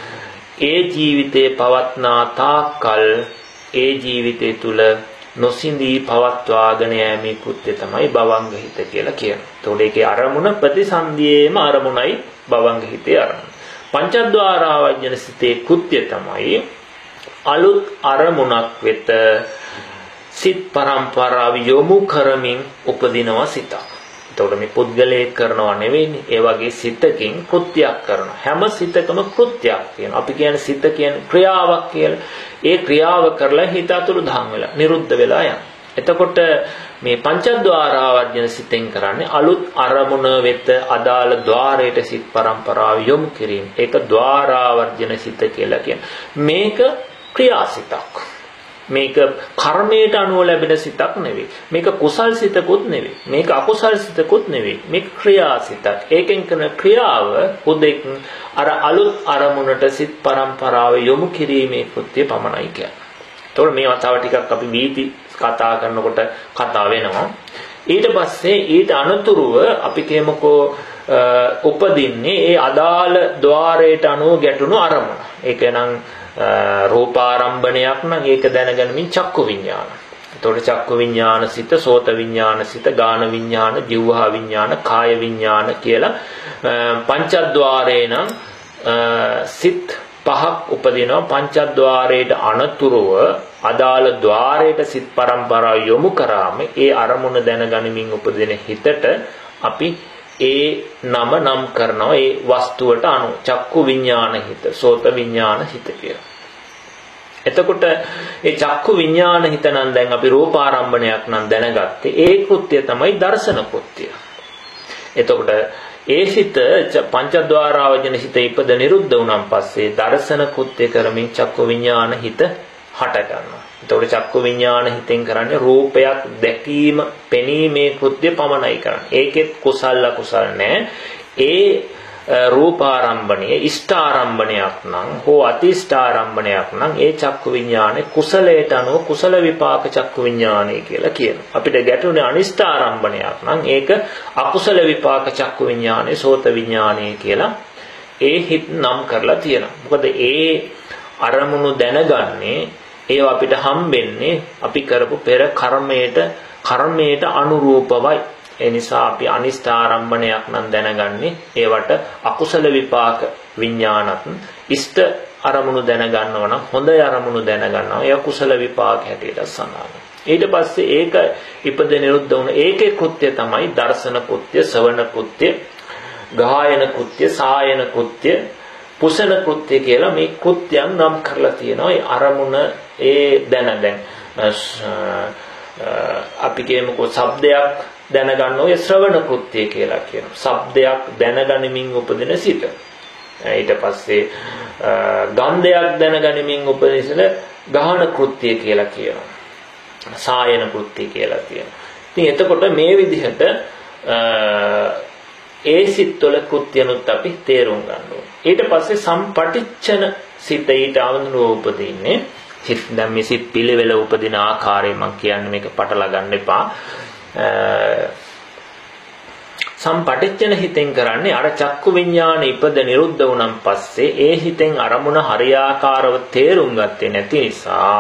ඒ ජීවිතේ පවත්නා තාක්කල් ඒ ජීවිතය තුල නොසිඳී පවත්වාගෙන යෑමේ කෘත්‍ය තමයි භවංග හිත කියලා කියනවා. එතකොට ඒකේ අරමුණ ප්‍රතිසන්දියේම අරමුණයි භවංග හිතේ අරමුණ. පංචද්වාරා වජ්ජන සිතේ කෘත්‍ය තමයි අලුත් අරමුණක් වෙත සිත් પરම්පරාව යොමු කරමින් උපදිනවා සිත. එතකොට මේ පුද්ගලයෙක් කරනවා නෙවෙයිනේ. ඒ වගේ සිතකින් කෘත්‍යයක් කරනවා. හැම සිතකම කෘත්‍යයක් තියෙනවා. අපි කියන්නේ සිත කියන්නේ ක්‍රියාවක් කියලා. ඒ ක්‍රියාව කරලා හිත අතුරුදහන් වෙලා, නිරුද්ධ වෙලා යනවා. එතකොට මේ පංචද්වාරා වර්ජන සිතෙන් කරන්නේ අලුත් අරමුණ වෙත අදාළ ద్వාරයට සිත් પરම්පරාව යොමු කිරීම. ඒක ద్వාරා වර්ජන සිත කියලා කියන්නේ. මේක ක්‍රියාසිතක්. මේක කර්මයට අනුව ලැබෙන සිතක් නෙවෙයි. මේක කුසල් සිතකුත් නෙවෙයි. මේක අකුසල් සිතකුත් නෙවෙයි. මේක ක්‍රියාසිතක්. ඒකෙන් කරන ක්‍රියාව උදෙක් අර අලුත් අරමුණට සිත් પરම්පරාව යොමු කිරීමේ කෘත්‍ය පමණයි කියන්නේ. ඒතකොට මේවා තව ටිකක් අපි වීති කතා කරනකොට කතා වෙනවා. ඊට පස්සේ ඊට අනුතුරුව අපි කියමුකෝ උපදින්නේ ඒ අදාළ ద్వාරයට අනුව ගැටුණු අරමුණ. ඒක නම් රූපාරම්භණයක් නම් ඒක දැනගැනීමෙන් චක්කු විඤ්ඤාණ. එතකොට චක්කු විඤ්ඤාණ සිත, සෝත විඤ්ඤාණ සිත, ගාන විඤ්ඤාණ, જીවහා විඤ්ඤාණ, කාය විඤ්ඤාණ කියලා පංචද්වාරේ නම් සිත් පහක් උපදිනවා. පංචද්වාරයට අනතුරුව අදාළ ద్వාරයට සිත් પરම්පරාව යොමු කරාම ඒ අරමුණ දැනගැනීමෙන් උපදින හිතට අපි ඒ නම නම් කරනවා. ඒ වස්තුවට අනුව චක්කු විඤ්ඤාණ හිත, සෝත විඤ්ඤාණ හිත කියලා. එතකොට ඒ චක්කු විඤ්ඤාණ හිත නම් දැන් අපි රූපාරම්භණයක් නම් දැනගත්තේ. ඒ කෘත්‍ය තමයි දර්ශන කෘත්‍ය. එතකොට ඒ සිත පංචද්වාරා වජන සිත ඉපද නිරුද්ධ වුණාන් පස්සේ දර්ශන කෘත්‍ය කරමින් චක්කු විඤ්ඤාණ හිත හට ගන්නවා. එතකොට චක්කු විඤ්ඤාණ හිතෙන් කරන්නේ රූපයක් දැකීම, පෙනීමේ කෘත්‍ය පමණයි කරන්නේ. ඒකෙත් කුසල අකුසල නැහැ. ඒ රූපාරම්භණයේ ඉෂ්ඨාරම්භණයක් නම් හෝ අතිෂ්ඨාරම්භණයක් නම් ඒ චක්කු විඤ්ඤාණය කුසලයට අනුව කුසල විපාක චක්කු විඤ්ඤාණය කියලා කියනවා. අපිට ගැටුනේ අනිෂ්ඨාරම්භණයක් නම් ඒක අකුසල විපාක චක්කු විඤ්ඤාණය, සෝත විඤ්ඤාණය කියලා ඒ හිත් නම් කරලා තියෙනවා. මොකද ඒ අරමුණු දැනගන්නේ ඒව අපිට හම්බෙන්නේ අපි කරපු පෙර කර්මයට අනුරූපවයි. ඒ නිසා අපි අනිෂ්ඨාරම්භණයක් නම් දැනගන්නේ ඒවට අකුසල විපාක විඤ්ඤාණත්, ඉෂ්ඨ අරමුණු දැනගන්නවා නම් හොඳ අරමුණු දැනගන්නවා ඒ කුසල විපාක හැටියට සඳහන්. ඊට පස්සේ ඒක ඉපද නිරුද්ධ වුණ ඒකේ කෘත්‍ය තමයි දර්ශන කෘත්‍ය, ශ්‍රවණ කෘත්‍ය, ගායන කෘත්‍ය, සායන කෘත්‍ය, පුසන කෘත්‍ය කියලා මේ කෘත්‍යයන් නම් කරලා තියෙනවා. ඒ අරමුණ ඒ දැන් අපි කියමුකෝ ශබ්දයක් දැනගන්න ඔය ශ්‍රවණ කෘත්‍ය කියලා කියනවා. ශබ්දයක් දැනගනිමින් උපදින සිත. ඊට පස්සේ ගන්ධයක් දැනගනිමින් උපදින ගහන කෘත්‍ය කියලා කියනවා. සායන කෘත්‍ය කියලා කියනවා. ඉතින් එතකොට මේ විදිහට ඒ සිත්වල කෘත්‍යනුත් අපි තේරුම් ගන්න ඕනේ. ඊට පස්සේ සම්පටිච්ඡන සිත ඊට ආවඳුන උපදින්නේ. දැන් මේ සිත් පිළිවෙල උපදින ආකාරය මම කියන්නේ මේක පටල ගන්න එපා. සම්පටිච්ඡන හිතෙන් කරන්නේ අර චක්කු විඤ්ඤාණ ඉපද නිරුද්ධ වුණන් පස්සේ ඒ හිතෙන් අරමුණ හරියාකාරව තේරුම් ගත්තේ නැති නිසා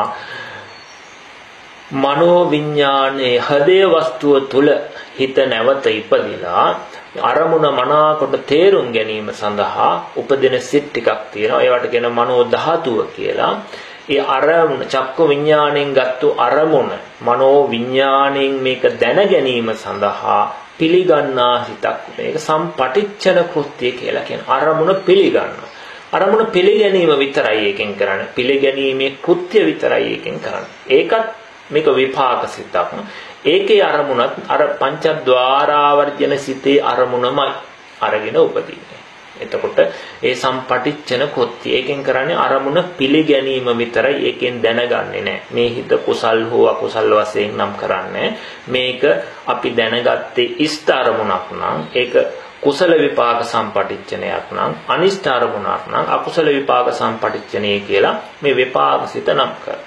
මනෝ විඤ්ඤාණයේ හදේ වස්තුව තුල හිත නැවත ඉපදිලා අරමුණ මනාකොට තේරුම් ගැනීම සඳහා උපදින සිත් ටිකක් තියෙනවා. ඒවට කියන මනෝ ධාතුව කියලා. ඒ අරමුණ චක්කු විඤ්ඤාණයෙන් ගත්තු අරමුණ මනෝ විඤ්ඤාණයෙන් මේක දැන ගැනීම සඳහා පිළිගන්නා හිතක්. මේක සම්පටිච්ඡන කෘත්‍ය කියලා කියන අරමුණ පිළිගන්නවා. අරමුණ පිළිගැනීම විතරයි එකෙන් කරන්නේ. පිළිගැනීමේ කෘත්‍ය විතරයි එකෙන් කරන්නේ. ඒකත් මේක විපාක සිතක්. ඒකේ අරමුණත් අර පංචද්වාරාවර්ජන සිතේ අරමුණමයි අරගෙන උපදින්නේ. එතකොට ඒ සම්පටිච්ඡන කෘත්‍ය එකෙන් කරන්නේ අරමුණ පිළිගැනීම විතරයි. ඒකෙන් දැනගන්නේ නැහැ. මේ හිත කුසල් හෝ අකුසල් වශයෙන් නම් කරන්නේ. මේක අපි දැනගත්තේ ඉෂ්ඨ අරමුණක් නම් ඒක කුසල විපාක සම්පටිච්ඡනයක් නම් අනිෂ්ඨ අරමුණක් නම් අකුසල විපාක සම්පටිච්ඡනය කියලා මේ විපාක සිත නම් කරනවා.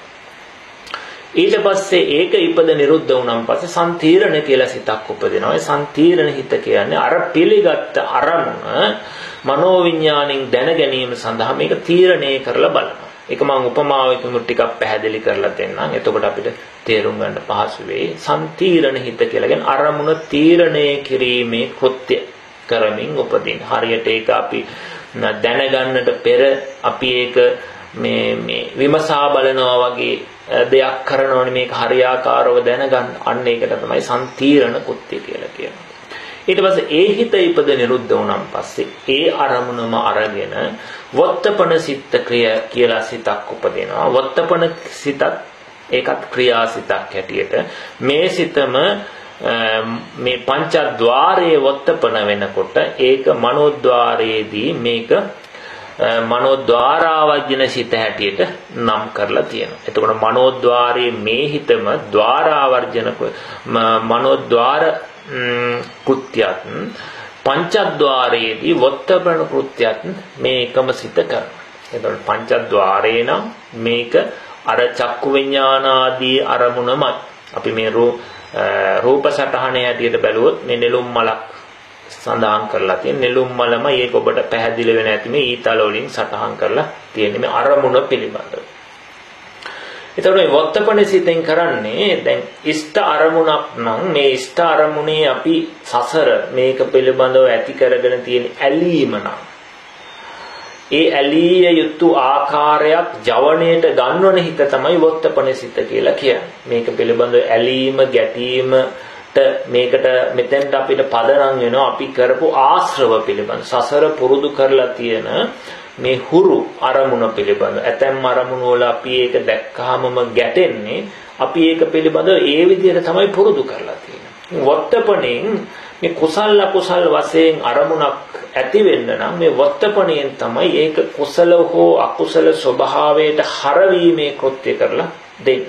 ඊට පස්සේ ඒක ඉපද නිරුද්ධ වුණාන් පස්සේ සම්තීරණ කියලා සිතක් උපදිනවා. ඒ සම්තීරණ හිත කියන්නේ අර පිළිගත් අරමුණ මනෝවිඤ්ඤාණයෙන් දැන ගැනීම සඳහා මේක තීරණය කරලා බලනවා. ඒක මම උපමාවකින් ටිකක් පැහැදිලි කරලා දෙන්නම්. එතකොට අපිට තේරුම් ගන්න පහසු වෙයි. සම්තීරණ හිත කියලා කියන්නේ අරමුණ තීරණය කිරීමේ කෘත්‍ය කරමින් උපදින. හරියට ඒක අපි දැනගන්නට පෙර අපි ඒක මේ විමසා බලනවා වගේ දෙයක් කරනවනේ මේක හරියාකාරව දැනගන්න. අන්න ඒකට තමයි සම්තීරණ කෘත්‍ය කියලා කියන්නේ. ඊට පස්සේ ඒ හිත ඉපද නිරුද්ධ වුණාන් පස්සේ ඒ අරමුණම අරගෙන වත්තපන සිත කියලා සිතක් උපදිනවා. වත්තපන සිතත් ඒකත් ක්‍රියාසිතක් හැටියට මේ සිතම මේ පංචද්වාරයේ වත්තපන වෙනකොට ඒක මනෝද්වාරයේදී මේක මනෝද්වාරාවජන සිත හැටියට නම් කරලා තියෙනවා. එතකොට මනෝද්වාරයේ මේ හිතම ద్వාරාවර්ජන මනෝද්වාර කෘත්‍යත් පංචද්වාරයේදී වත්තපන කෘත්‍යත් මේ එකම සිත කරනවා. එතකොට පංචද්වාරේ නම් මේක අර චක්කු විඥානාදී අරමුණමයි. අපි මේ රූප සටහනේ හැටියට බැලුවොත් මේ නෙළුම් මලක් සඳහන් කරලා තියෙන නෙළුම් මලම ඒක ඔබට පැහැදිලි වෙන ඇති මේ ඊතල වලින් සටහන් කරලා තියෙන මේ අරමුණ පිළිබඳව. එතකොට මේ වත්තපන සිතෙන් කරන්නේ දැන් ඉෂ්ඨ අරමුණක් නම් මේ ඉෂ්ඨ අරමුණේ අපි සසර මේක පිළිබඳව ඇති කරගෙන තියෙන ඇලීම නම් ඒ ඇලීය යුතු ආකාරයක් ජවණයට ගන්නවන හිත තමයි වත්තපන සිත කියලා කියන්නේ. මේක පිළිබඳව ඇලීම ගැටීමට මේකට මෙතෙන්ට අපිට පදනම් වෙනවා අපි කරපු ආශ්‍රව පිළිබඳ සසර පුරුදු කරලා තියෙන මේ හුරු අරමුණ පිළිබඳ ඇතැම් අරමුණු වල අපි ඒක දැක්කහමම ගැටෙන්නේ අපි ඒක පිළිබඳව ඒ විදිහට තමයි පුරුදු කරලා තියෙන්නේ. වත්තපණෙන් මේ කුසල අකුසල වශයෙන් අරමුණක් ඇති වෙන්න නම් මේ වත්තපණයෙන් තමයි ඒක කුසල හෝ අකුසල ස්වභාවයට හරවීමේ කෘත්‍ය කරලා දෙන්නේ.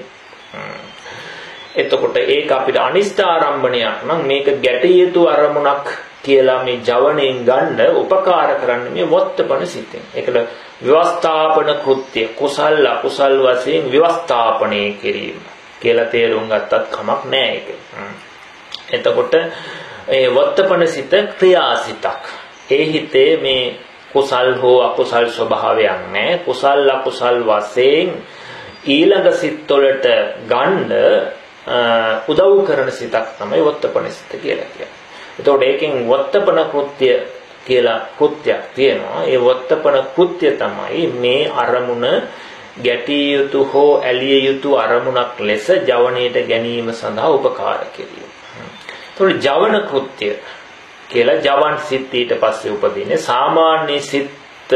එතකොට ඒක අපිට අනිෂ්ඨ ආරම්භණයක් නම් මේක ගැටිය යුතු අරමුණක් කියලා මේ ජවණයෙන් ගන්න උපකාර කරන්නේ මේ වත්තපන සිතෙන්. ඒකට විවස්ථාපන කෘත්‍ය කුසල අකුසල වශයෙන් විවස්ථාපනය කිරීම කියලා තේරුම් ගත්තත් කමක් නැහැ ඒක. එතකොට ඒ වත්තපන සිත ක්‍රියාසිතක්. ඒ හිතේ මේ කුසල් හෝ අකුසල් ස්වභාවයක් නැහැ. කුසල් අකුසල් වශයෙන් ඊළඟ සිත් වලට ගන්න උදව් කරන සිතක් තමයි වත්තපන සිත කියලා කියන්නේ. එතකොට ඒකෙන් වත්තපන කෘත්‍ය කියලා කෘත්‍යයක් තියෙනවා. ඒ වත්තපන කෘත්‍ය තමයි මේ අරමුණ ගැටිය යුතු හෝ ඇලිය යුතු අරමුණක් ලෙස ජවණයට ගැනීම සඳහා උපකාර කිරීම. එතකොට ජවන කෘත්‍ය කියලා ජවන් සිත් ඊට පස්සේ උපදින්නේ සාමාන්‍ය සිත්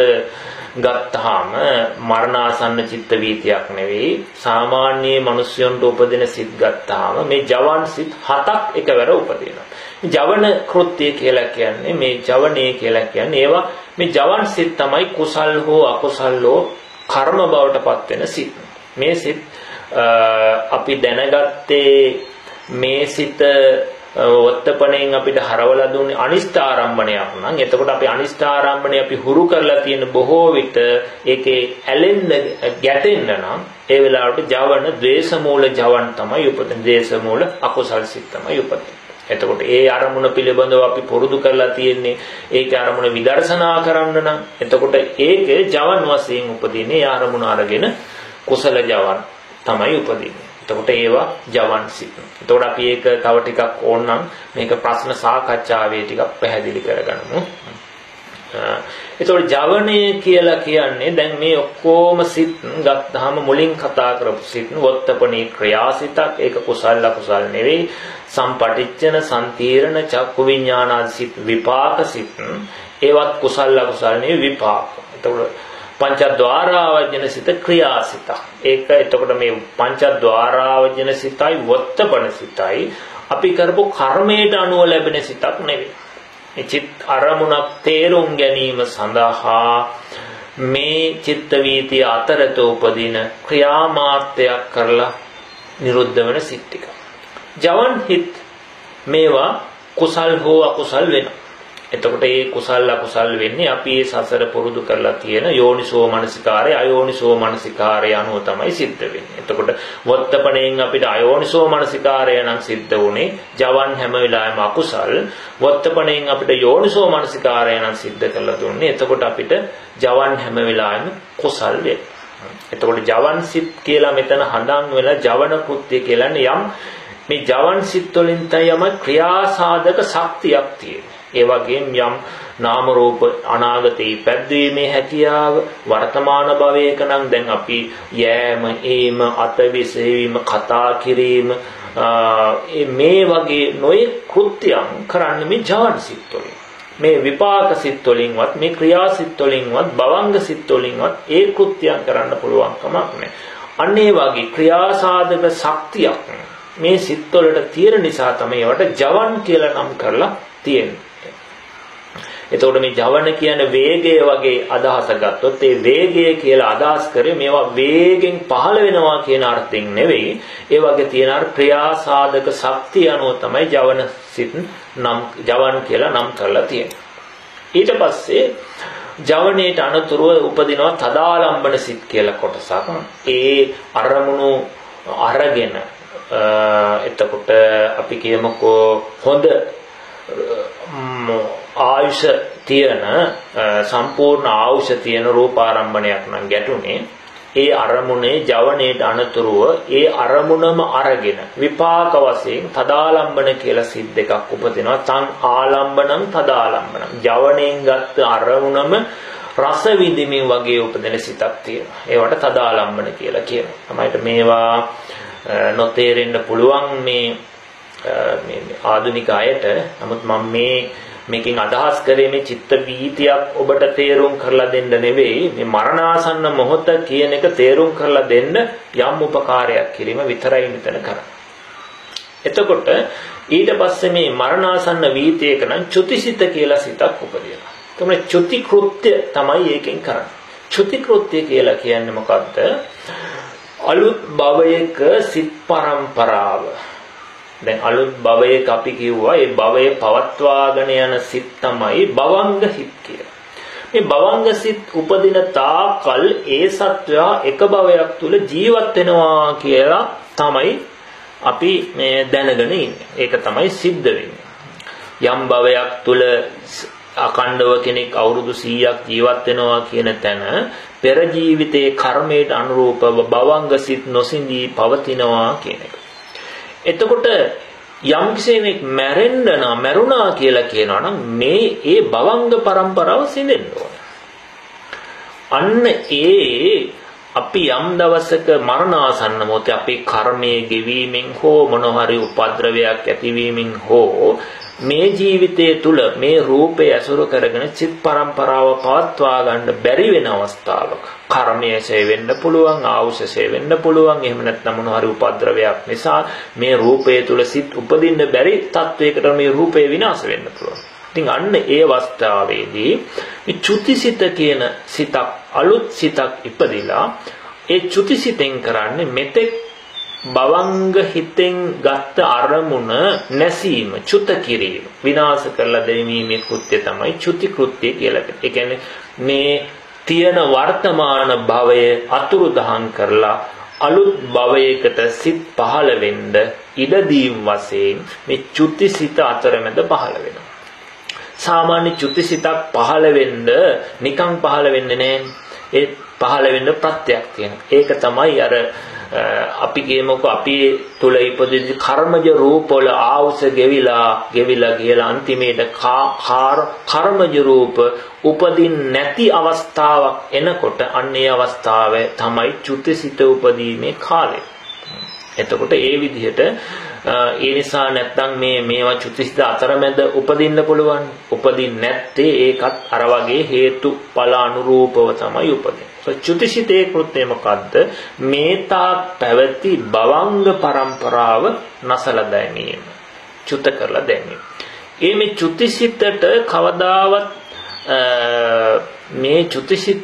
ගත්තාම මරණාසන්න චිත්ත වීතියක් නෙවෙයි සාමාන්‍ය මිනිස්යන්ට උපදින සිත් ගත්තාම මේ ජවන් සිත් 7ක් එකවර උපදිනවා. ජවන කෘත්‍ය කියලා කියන්නේ මේ ජවණේ කියලා කියන්නේ ඒවා මේ ජවන් සිත් තමයි කුසල් හෝ අකුසල් හෝ කර්ම බවට පත් වෙන සිත්. මේ සිත් අපි දැනගත්තේ මේ සිත වත්තපණයෙන් අපිට හරවලා දුන්නේ අනිෂ්ඨ ආරම්භණයක් නම් එතකොට අපි අනිෂ්ඨ ආරම්භණය අපි හුරු කරලා තියෙන බොහෝ විට ඒකේ ඇලෙන්න ගැටෙන්න නම් ඒ වෙලාවට ජවන ද්වේෂ මූල ජවන් තමයි උපදින්නේ. ද්වේෂ මූල අකුසල් සිත් තමයි උපදින්නේ. එතකොට ඒ අරමුණ පිළිබඳව අපි පුරුදු කරලා තියෙන්නේ ඒකේ අරමුණ විදර්ශනා කරන්න නම් එතකොට ඒකේ ජවන් වශයෙන් උපදින්නේ ඒ අරමුණ අරගෙන කුසල ජවන් තමයි උපදින්නේ. එතකොට ඒවා ජවන් සිත්. එතකොට අපි ඒක තව ටිකක් ඕනනම් මේක ප්‍රශ්න සාකච්ඡාවේ ටිකක් පැහැදිලි කරගන්නමු. ඒතකොට ජවනය කියලා කියන්නේ දැන් මේ ඔක්කොම සිත් ගත්තාම මුලින් කතා කරපු සිත් වොත්තපණී ක්‍රියාසිතක් ඒක කුසල අකුසල නෙවෙයි සම්පටිච්ඡන සම්තීරණ චක්කු විඥානාදී සිත් විපාක සිත් ඒවත් කුසල අකුසල නෙවෙයි විපාක. එතකොට පංචද්වාරාවජන සිත ක්‍රියාසිත. ඒක එතකොට මේ පංචද්වාරාවජන සිතයි වොත්තපණ සිතයි අපි කරපු කර්මයට අනුව ලැබෙන සිතක් නෙවෙයි. මේ චිත් අරමුණක් තේරුම් ගැනීම සඳහා මේ චිත්ත වීතිය අතරත උපදින ක්‍රියාමාත්‍රයක් කරලා නිරුද්ධ වෙන සිත් ටික. ජවන් හිත් මේවා කුසල් හෝ අකුසල් වෙනවා. එතකොට මේ කුසල් අකුසල් වෙන්නේ අපි මේ සසර පුරුදු කරලා තියෙන යෝනිසෝ මනසිකාරය අයෝනිසෝ මනසිකාරය අනුව තමයි සිද්ධ වෙන්නේ. එතකොට වොත්තපණයෙන් අපිට අයෝනිසෝ මනසිකාරය නම් සිද්ධ වුණේ ජවන් හැම වෙලාවෙම අකුසල්. වොත්තපණයෙන් අපිට යෝනිසෝ මනසිකාරය නම් සිද්ධ කරලා දුන්නේ. එතකොට අපිට ජවන් හැම වෙලාවෙම කුසල් වෙනවා. එතකොට ජවන් සිත් කියලා මෙතන හඳන් වෙලා ජවන කෘත්‍ය කියලානේ යම් මේ ජවන් සිත් වලින් තයම ක්‍රියාසාධක ශක්තියක් තියෙනවා. ඒ වගේම යම් නාම රූප අනාගතේ පැද්දීමේ හැකියාව වර්තමාන භවයක නම් දැන් අපි යෑම ඒම අතවිසීම කතා කිරීම මේ වගේ නොයෙක් කෘත්‍යයන් කරන්නේ මේ ජවන් සිත් වලින්. මේ විපාක සිත් වලින්වත් මේ ක්‍රියා සිත් වලින්වත් භවංග සිත් වලින්වත් ඒ කෘත්‍යයන් කරන්න පුළුවන් කමක් නැහැ. අන්න ඒ වගේ ක්‍රියාසාධක ශක්තියක් මේ සිත් වලට තියෙන නිසා තමයි ඒවට ජවන් කියලා නම් කරලා තියෙන්නේ. එතකොට මේ ජවන කියන වේගය වගේ අදහස ගත්තොත් ඒ වේගය කියලා අදහස් කරේ මේවා වේගෙන් පහළ වෙනවා කියන අර්ථයෙන් නෙවෙයි. ඒ වගේ තියෙන අර ක්‍රියාසාධක ශක්තිය අනුව තමයි ජවන සිත් නම් ජවන් කියලා නම් කරලා තියෙන්නේ. ඊට පස්සේ ජවනයේට අනුතුරුව උපදිනවා තදාලම්බන සිත් කියලා කොටසක්. ඒ අරමුණු අරගෙන එතකොට අපි කියමුකෝ හොඳ ආයුෂ තියෙන සම්පූර්ණ ආයුෂ තියෙන රූපාරම්භණයක් නම් ගැටුනේ ඒ අරමුණේ ජවනයේට අනුතුරුව ඒ අරමුණම අරගෙන විපාක වශයෙන් තදාලම්බන කියලා සිත් දෙකක් උපදිනවා. තං ආලම්බනං තදාලම්බනං ජවණයෙන් ගත්ත අරමුණම රස විඳිමින් වගේ උපදින සිතක් තියෙනවා. ඒවට තදාලම්බන කියලා කියනවා. තමයි මේවා නොතේරෙන්න පුළුවන් මේ ආධුනික අයට. නමුත් මම මේකෙන් අදහස් කරේ මේ චිත්ත වීතියක් ඔබට තේරුම් කරලා දෙන්න නෙවෙයි, මේ මරණාසන්න මොහොත කියන එක තේරුම් කරලා දෙන්න යම් උපකාරයක් කිරීම විතරයි මෙතන කරන්නේ. එතකොට ඊට පස්සේ මේ මරණාසන්න වීතියක නම් චුතිසිත කියලා සිතක් උපදිනවා. එතකොට චුති කෘත්‍ය තමයි ඒකෙන් කරන්නේ. චුති කෘත්‍ය කියලා කියන්නේ මොකද්ද? අලුත් භවයක සිත් පරම්පරාව. දැන් අලුත් භවයක අපි කිව්වා ඒ භවය පවත්වාගෙන යන සිත් තමයි භවංග සිත් කියලා. මේ භවංග සිත් උපදින තාකල් ඒ සත්වයා එක භවයක් තුල ජීවත් වෙනවා කියලා තමයි අපි මේ දැනගෙන ඉන්නේ. ඒක තමයි සිද්ධ වෙන්නේ. යම් භවයක් තුල අකණ්ඩව කෙනෙක් අවුරුදු 100ක් ජීවත් වෙනවා කියන තැන පෙර ජීවිතයේ කර්මයට අනුරූපව භවංග සිත් නොසිඳී පවතිනවා කියන එක. එතකොට යම් කෙනෙක් මැරුණා කියලා කියනවා නම් මේ ඒ භවංග પરම්පරාව සිඳෙන්න ඕන. අන්න ඒ අපි යම් දවසක මරණාසන්න මොහොතේ අපේ කර්මයේ ගෙවීමෙන් හෝ මොන හරි උපද්‍රවයක් ඇතිවීමෙන් හෝ මේ ජීවිතයේ තුල මේ රූපය ඇසුරු කරගෙන චිත් પરම්පරාව පවත්වා ගන්න බැරි වෙන අවස්ථාවක කර්මයසේ වෙන්න පුළුවන්, ආවුසසේ වෙන්න පුළුවන්, එහෙම නැත්නම් මොන හරි උපද්‍රවයක් නිසා මේ රූපය තුල සිත් උපදින්න බැරි තත්වයකට මේ රූපය විනාශ වෙන්න පුළුවන්. ඉතින් අන්න ඒ අවස්ථාවේදී මේ චුතිසිත කියන සිතක් අලුත් සිතක් ඉපදිලා ඒ චුතිසිතෙන් කරන්නේ මෙතෙක් භවංග හිතෙන් ගත්ත අරමුණ නැසීම, චුත කිරීම, විනාශ කරලා දැමීමේ කෘත්‍ය තමයි චුති කෘත්‍ය කියලා කියන්නේ. ඒ කියන්නේ මේ තියෙන වර්තමාන භවය අතුරුදහන් කරලා අලුත් භවයකට සිත් පහළ වෙන්න ඉඩ දීම් වශයෙන් මේ චුතිසිත අතරමැද පහළ වෙනවා. සාමාන්‍ය චුතිසිතක් පහළ වෙන්න නිකන් පහළ වෙන්නේ නැහැ. ඒ පහළ වෙන්න ප්‍රත්‍යක් තියෙනවා. ඒක තමයි අර අපි කියමුකෝ අපි තුල ඉපදිච්ච කර්මජ රූපවල ආවුස ගෙවිලා ගියලා අන්තිමේට කර්මජ රූප උපදින් නැති අවස්ථාවක් එනකොට අන්නේ අවස්ථාවේ තමයි චුතිසිත උපදීමේ කාලය. එතකොට ඒ විදිහට ඒ නිසා නැත්තම් මේවා චුතිසිත අතරමැද උපදින්න පුළුවන්. උපදින් නැත්තේ ඒකත් අර වගේ හේතුඵල අනුරූපව තමයි උපදින්නේ. චුතිසිතේ කෘත්‍යය මොකද්ද? මේතා පැවති භවංග પરම්පරාව නැසලා දැමීම. චුත කරලා දැමීම. මේ චුතිසිතට කවදාවත් මේ චුතිසිත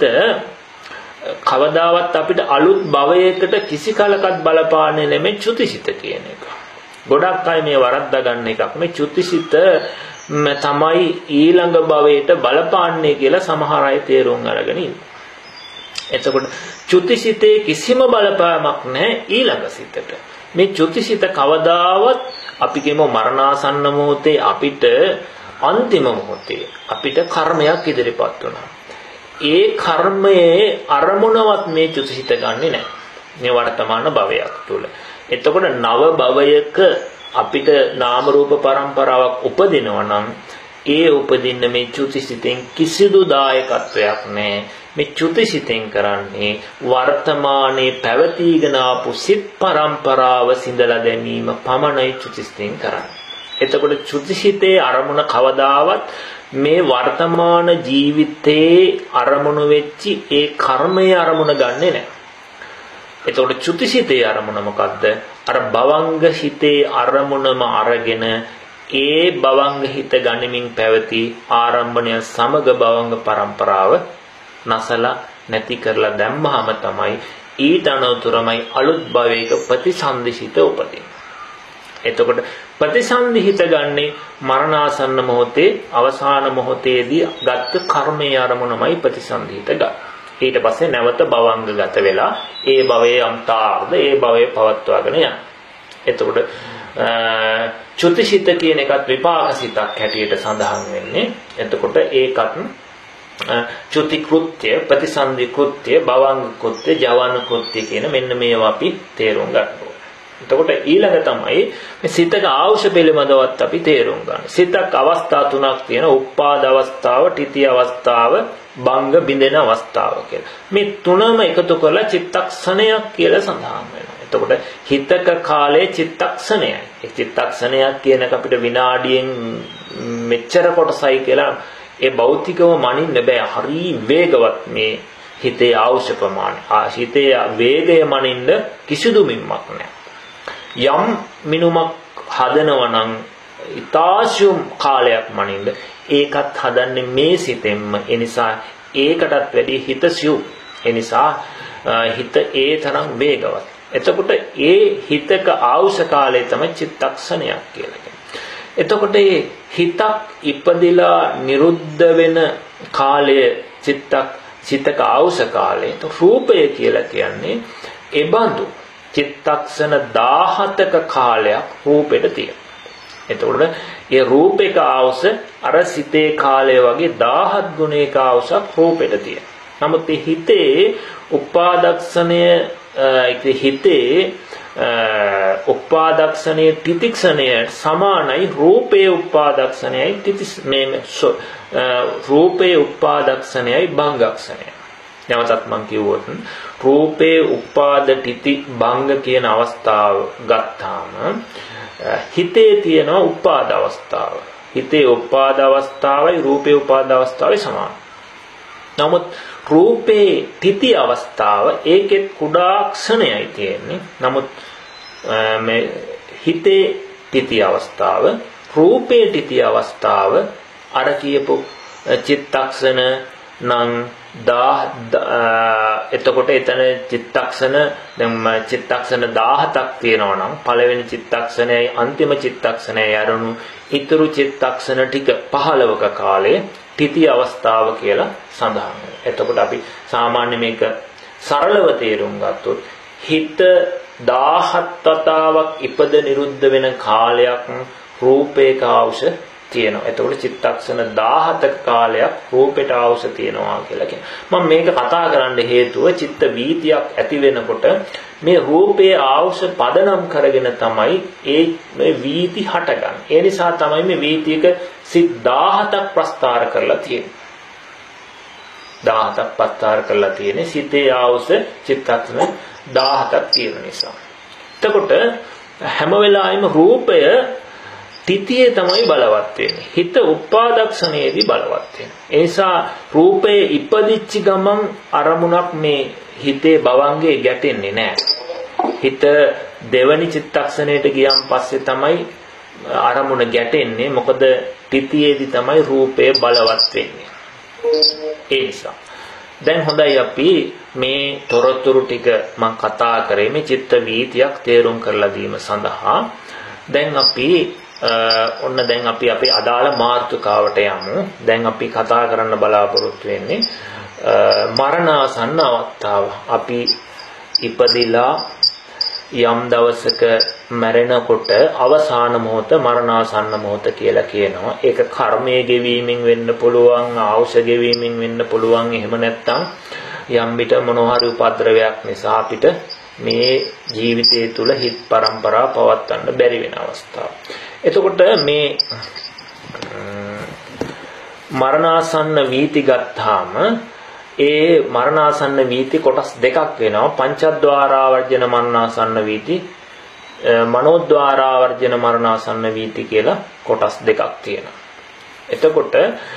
කවදාවත් අපිට අලුත් භවයකට කිසි කලකට බලපාන්නේ නෙමෙයි චුතිසිත කියන එක. ගොඩක් අය මේ වරද්දා ගන්න එකක්. මේ චුතිසිත තමයි ඊළඟ භවයට බලපාන්නේ කියලා සමහර අය තේරුම් අරගෙන ඉන්නවා. එතකොට චුතිසිතේ කිසිම බලපෑමක් නැහැ ඊළඟ සිතට. මේ චුතිසිත කවදාවත් අපි කියමු මරණාසන්න මොහොතේ අපිට අන්තිම මොහොතේ අපිට කර්මයක් ඉදිරිපත් වුණා. ඒ කර්මයේ අරමුණවත් මේ චුතිසිත ගන්නෙ නැහැ. මේ වර්තමාන භවයක් තුල. එතකොට නව භවයක අපිට නාම රූප પરම්පරාවක් උපදිනවා නම් ඒ උපදින්න මේ චුතිසිතෙන් කිසිදු දායකත්වයක් නැහැ. මේ චුතිසිතෙන් කරන්නේ වර්තමානයේ පැවතීගෙන ආපු සිත් પરම්පරාව සිඳලා දැමීම පමණයි චුතිසිතෙන් කරන්නේ. එතකොට චුතිසිතේ අරමුණ කවදාවත් මේ වර්තමාන ජීවිතයේ අරමුණු වෙච්චි ඒ කර්මයේ අරමුණ ගන්නෙ නැහැ. එතකොට චුතිසිතේ අරමුණ මොකද්ද? අර භවංග හිතේ අරමුණම අරගෙන ඒ භවංග හිත ගනිමින් පැවති ආරම්භණය සමග භවංග પરම්පරාව නැසලා නැති කරලා දැම්මහම තමයි ඊට අනුතරමයි අලුත් භවයක ප්‍රතිසන්දිසිත උපදින්නේ. එතකොට ප්‍රතිසන්දිහිත ගන්නේ මරණාසන්න මොහොතේ අවසාන මොහොතේදී ගත්ත කර්මයේ අරමුණමයි ප්‍රතිසන්දිහිත ගන්න. ඊට පස්සේ නැවත භවංගගත වෙලා ඒ භවයේ අන්තාර්ධ ඒ භවයේ පවත්වාගෙන යන. එතකොට චුතිසිත කියන එකත් විපාකසිතක් හැටියට සඳහන් වෙන්නේ. එතකොට ඒකත් චුති කෘත්‍ය, ප්‍රතිසන්දි කෘත්‍ය, භවංග කෘත්‍ය, ජවන කෘත්‍ය කියන මෙන්න මේවා අපි තේරුම් ගන්න ඕනේ. එතකොට ඊළඟ තමයි මේ සිතක අවශ්‍ය පිළිබඳවත් අපි තේරුම් ගන්න. සිතක් අවස්ථා තුනක් තියෙන. උප්පාද අවස්ථාව, තితి අවස්ථාව, භංග බිඳෙන අවස්ථාව කියලා. මේ තුනම එකතු කරලා චිත්තක්ෂණයක් කියලා සඳහන් වෙනවා. එතකොට හිතක කාලයේ චිත්තක්ෂණයයි. ඒ චිත්තක්ෂණයක් කියන එක අපිට විනාඩියෙන් මෙච්චර කොටසයි කියලා ඒ භෞතිකව මනින්න බෑ. හරි වේගවත් මේ හිතේ අවශ්‍ය ප්‍රමාණය. හිතේ වේගය මනින්න කිසිදු මින්මක් නැහැ. යම් මිනුමක් හදනවා නම් ඉතාසියුම් කාලයක් මනින්න ඒකත් හදන්නේ මේ සිතෙන්ම. ඒ නිසා ඒකටත් වැඩි හිත සියුම්. ඒ නිසා හිත ඒ තරම් වේගවත්. එතකොට ඒ හිතක අවශ්‍ය කාලය තමයි චිත්තක්ෂණයක් කියලා කියන්නේ. එතකොට මේ හිතක් ඉපදිලා නිරුද්ධ වෙන කාලය චිත්තක අවශ්‍ය කාලය. රූපය කියලා කියන්නේ ඒ බඳු චිත්තක්ෂණ 17ක කාලයක් රූපෙට තියෙනවා. එතකොට ඒ රූපේක අවශ්‍ය අර සිතේ කාලය වගේ 17 ගුණයක අවශ්‍යක් රූපෙට තියෙනවා. නමුත් මේ හිතේ උපාදක්ෂණය හිතේ උපාදක්ෂණයේ තිතික්ෂණය සමානයි රූපේ උපාදක්ෂණයයි රූපේ උපාදක්ෂණයයි භංගක්ෂණයයි. නැවතත් මම කිව්වොත් රූපේ උපාද තිති භංග කියන අවස්ථාව ගත්තාම හිතේ තියෙන උපාද අවස්ථාව. හිතේ උපාද අවස්ථාවයි රූපේ උපාද අවස්ථාවයි සමානයි. නමුත් රූපේ තිති අවස්ථාව ඒකෙත් කුඩා ක්ෂණයයි තියෙන්නේ. නමුත් මේ හිතේ තිති අවස්ථාව රූපේ තිති අවස්ථාව අර කියපු චිත්තක්ෂණ නම් එතකොට එතන චිත්තක්ෂණ දැන් චිත්තක්ෂණ 17ක් තියෙනවා නම් පළවෙනි චිත්තක්ෂණයයි අන්තිම චිත්තක්ෂණයයි අරණු ඊතුරු චිත්තක්ෂණ ටික 15ක කාලයේ තිති අවස්ථාව කියලා සඳහන් වෙනවා. එතකොට අපි සාමාන්‍ය මේක සරලව තේරුම් ගත්තොත් හිත 17 වතාවක් ඉපද නිරුද්ධ වෙන කාලයක් රූපේක අවශ්‍ය තියෙනවා. එතකොට චිත්තක්ෂණ 17ක කාලයක් රූපෙට ආවුස තියෙනවා කියලා කියනවා. මම මේක කතා කරන්න හේතුව චිත්ත වීතියක් ඇති වෙනකොට මේ රූපයේ ආවුස පදනම් කරගෙන තමයි මේ වීති හටගන්නේ. ඒ නිසා තමයි මේ වීතියක සිත් 17ක් ප්‍රස්තාර කරලා තියෙන්නේ. 17ක් ප්‍රස්තාර කරලා තියෙන්නේ සිතේ ආවුස චිත්තක්ෂණ 17ක් තියෙන නිසා. එතකොට හැම වෙලාවෙම රූපය තිතියේ තමයි බලවත් වෙන්නේ. හිත උපාදක්ෂණයේදී බලවත් වෙනවා. ඒ නිසා රූපයේ ඉපදිච්ච ගමන් අරමුණක් මේ හිතේ භවංගේ ගැටෙන්නේ නැහැ. හිත දෙවනි චිත්තක්ෂණයට ගියන් පස්සේ තමයි අරමුණ ගැටෙන්නේ. මොකද තිතියේදී තමයි රූපය බලවත් වෙන්නේ. ඒ නිසා දැන් හොඳයි අපි මේ තොරතුරු ටික මම කතා කරේ මේ චිත්ත වීතියක් තේරුම් කරලා දීම සඳහා. දැන් අපි දැන් අපි අපේ අදාළ මාතෘකාවට යමු. දැන් අපි කතා කරන්න බලාපොරොත්තු වෙන්නේ මරණාසන්න අවස්ථාව. අපි ඉපදිලා යම් දවසක මැරෙනකොට අවසාන මොහොත මරණාසන්න මොහොත කියලා කියනවා. ඒක කර්මයේ ගෙවීමෙන් වෙන්න පුළුවන්, ආවුෂ ගෙවීමෙන් වෙන්න පුළුවන්. එහෙම නැත්නම් යම් විට මොනවා හරි උපද්‍රවයක් නිසා අපිට මේ ජීවිතය තුළ හිත් පරම්පරාව පවත්වන්න බැරි වෙන අවස්ථාව. එතකොට මේ මරණාසන්න වීති ගත්තාම ඒ මරණාසන්න වීති කොටස් දෙකක් වෙනවා. පංචද්වාරාවර්ජන මරණාසන්න වීති, මනෝද්වාරාවර්ජන මරණාසන්න වීති කියලා කොටස් දෙකක් තියෙනවා. එතකොට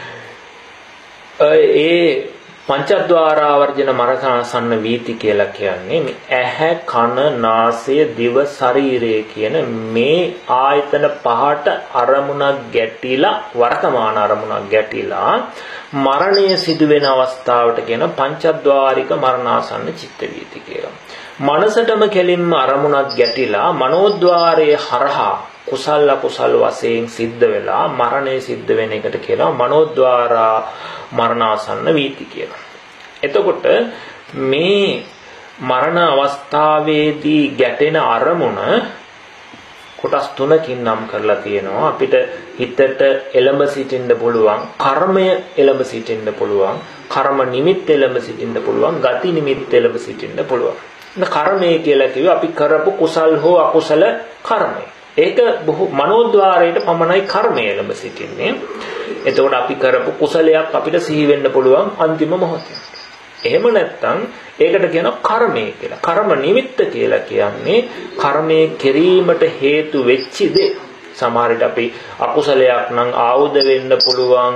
ඒ පංචද්වාරාවර්ජන මරණාසන්න වීති කියලා කියන්නේ මේ ඇහැ, කන, නාසය, දිව, ශරීරය කියන මේ ආයතන පහට අරමුණක් ගැටිලා, වර්තමාන අරමුණක් ගැටිලා මරණය සිදුවෙන අවස්ථාවට කියන පංචද්වාරික මරණාසන්න චිත්ත වීති කියලා. මනසටම කෙලින්ම අරමුණක් ගැටිලා මනෝද්වාරයේ හරහා කුසල අකුසල වශයෙන් සිද්ධ වෙලා මරණය සිද්ධ වෙන එකට කියනවා මනෝද්වාරා මරණාසන්න වීති කියලා. එතකොට මේ මරණ අවස්ථාවේදී ගැටෙන අරමුණ කොටස් තුනකින් නම් කරලා තියෙනවා. අපිට හිතට එළඹ සිටින්න පුළුවන්, කර්මය එළඹ සිටින්න පුළුවන්, කර්ම නිමිත්ත එළඹ සිටින්න පුළුවන්, ගති නිමිත්ත එළඹ සිටින්න පුළුවන්. කර්මය කියලා කිව්වේ අපි කරපු කුසල් හෝ අකුසල කර්මය. ඒක මනෝද්වාරයට පමණයි කර්මය එළඹ සිටින්නේ. එතකොට අපි කරපු කුසලයක් අපිට සිහි වෙන්න පුළුවන් අන්තිම මොහොතේ. එහෙම නැත්නම් ඒකට කියනවා කර්මය කියලා. කර්ම නිමිත්ත කියලා කියන්නේ කර්මයේ කිරීමට හේතු වෙච්ච දේ. සමහර විට අපි අකුසලයක් නම් ආයුධ වෙන්න පුළුවන්,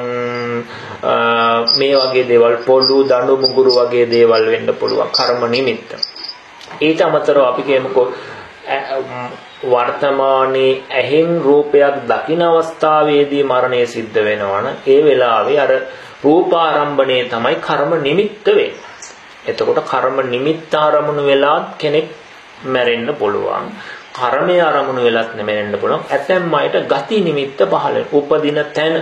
මේ වගේ දේවල්, පොළු දඬු මුගුරු වගේ දේවල් වෙන්න පුළුවන් කර්ම නිමිත්ත. ඊට අමතරව අපි කියමුකෝ වර්තමානයේ ඇහෙන් රූපයක් දකින අවස්ථාවේදී මරණය සිද්ධ වෙනවනම් ඒ වෙලාවේ අර රූපාරම්භණය තමයි කර්ම නිමිත්ත වෙන්නේ. එතකොට කර්ම නිමිත්ත ආරමුණු වෙලා කෙනෙක් මැරෙන්න පුළුවන්. කර්මයේ ආරමුණු වෙලත් නෙමෙන්න පුළුවන්. ඇතැම් අයට ගති නිමිත්ත පහළ උපදින තැන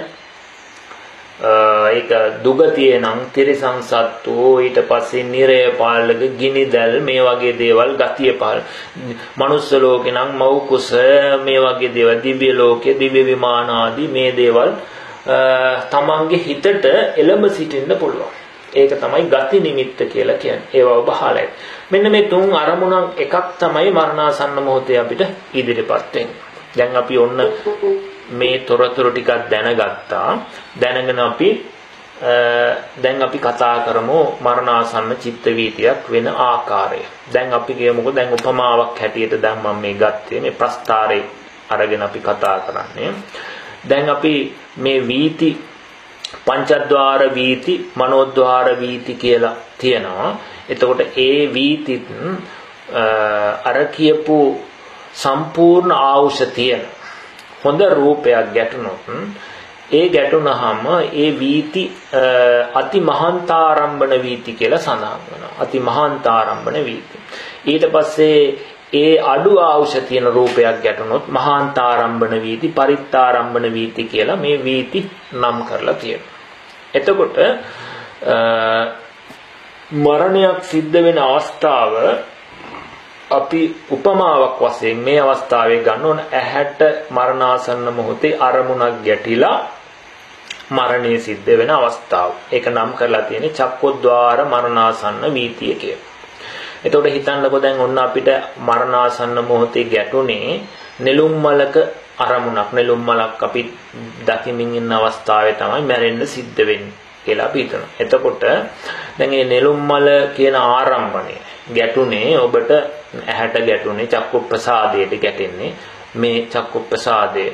ඒක දුගතිය නම් තිරිසන් සත්තු, ඊට පස්සේ නිරය පාලක ගිනිදැල් මේ වගේ දේවල් ගතිය පාල. මනුස්ස ලෝකේ නම් මව් කුස මේ වගේ දේවල්, දිව්‍ය ලෝකේ දිව්‍ය විමාන ආදී මේ දේවල් තමන්ගේ හිතට එළඹ සිටින්න පුළුවන්. ඒක තමයි ගති නිමිත්ත කියලා කියන්නේ. ඒවව බහලයි. මෙන්න මේ තුන් අරමුණක් එකක් තමයි මරණාසන්න මොහොතේ අපිට ඉදිරිපත් වෙන්නේ. දැන් අපි ඔන්න මේ තොරතුරු ටිකක් දැනගත්තා. දැනගෙන අපි දැන් අපි කතා කරමු මරණාසන්න චිත්ත වීතියක් වෙන ආකාරය. දැන් අපි කියමුකෝ දැන් උපමාවක් හැටියට දැන් මම මේ ගත්තේ මේ ප්‍රස්තාරේ අරගෙන අපි කතා කරන්නේ. දැන් අපි මේ වීති පංචද්වාර වීති, මනෝද්වාර වීති කියලා තියෙනවා. එතකොට ඒ වීතිත් අර කියපු සම්පූර්ණ ආවුෂ තියෙන හොඳ රූපයක් ගැටුණොත් ඒ ගැටුණාම ඒ වීති අති මහාන්තාරම්භන වීති කියලා සඳහන් වෙනවා. අති මහාන්තාරම්භන වීති. ඊට පස්සේ ඒ අඩු ආවුෂ තියෙන රූපයක් ගැටුණොත් මහාන්තාරම්භන වීති, පරිත්තාරම්භන වීති කියලා මේ වීති නම් කරලා තියෙනවා. එතකොට මරණයක් සිද්ධ වෙන අවස්ථාව අපි උපමාවක් වශයෙන් මේ අවස්ථාවේ ගන්න ඕන ඇහැට මරණාසන්න මොහොතේ අරමුණක් ගැටිලා මරණය සිද්ධ වෙන අවස්ථාව. ඒක නම් කරලා තියෙන්නේ චක්කොද්්වාර මරණාසන්න වීතිය කියලා. එතකොට හිතන්නකෝ දැන් ඔන්න අපිට මරණාසන්න මොහොතේ ගැටුනේ නෙළුම් මලක අරමුණක්. නෙළුම් මලක් අපි දකිමින් ඉන්න අවස්ථාවේ තමයි මැරෙන්න සිද්ධ වෙන්නේ කියලා අපි හිතනවා. එතකොට දැන් මේ නෙළුම් මල කියන ආරම්භණය ගැටුනේ ඔබට ඇහැට ගැටුනේ චක්කු ප්‍රසාදයට ගැටෙන්නේ මේ චක්කු ප්‍රසාදයේ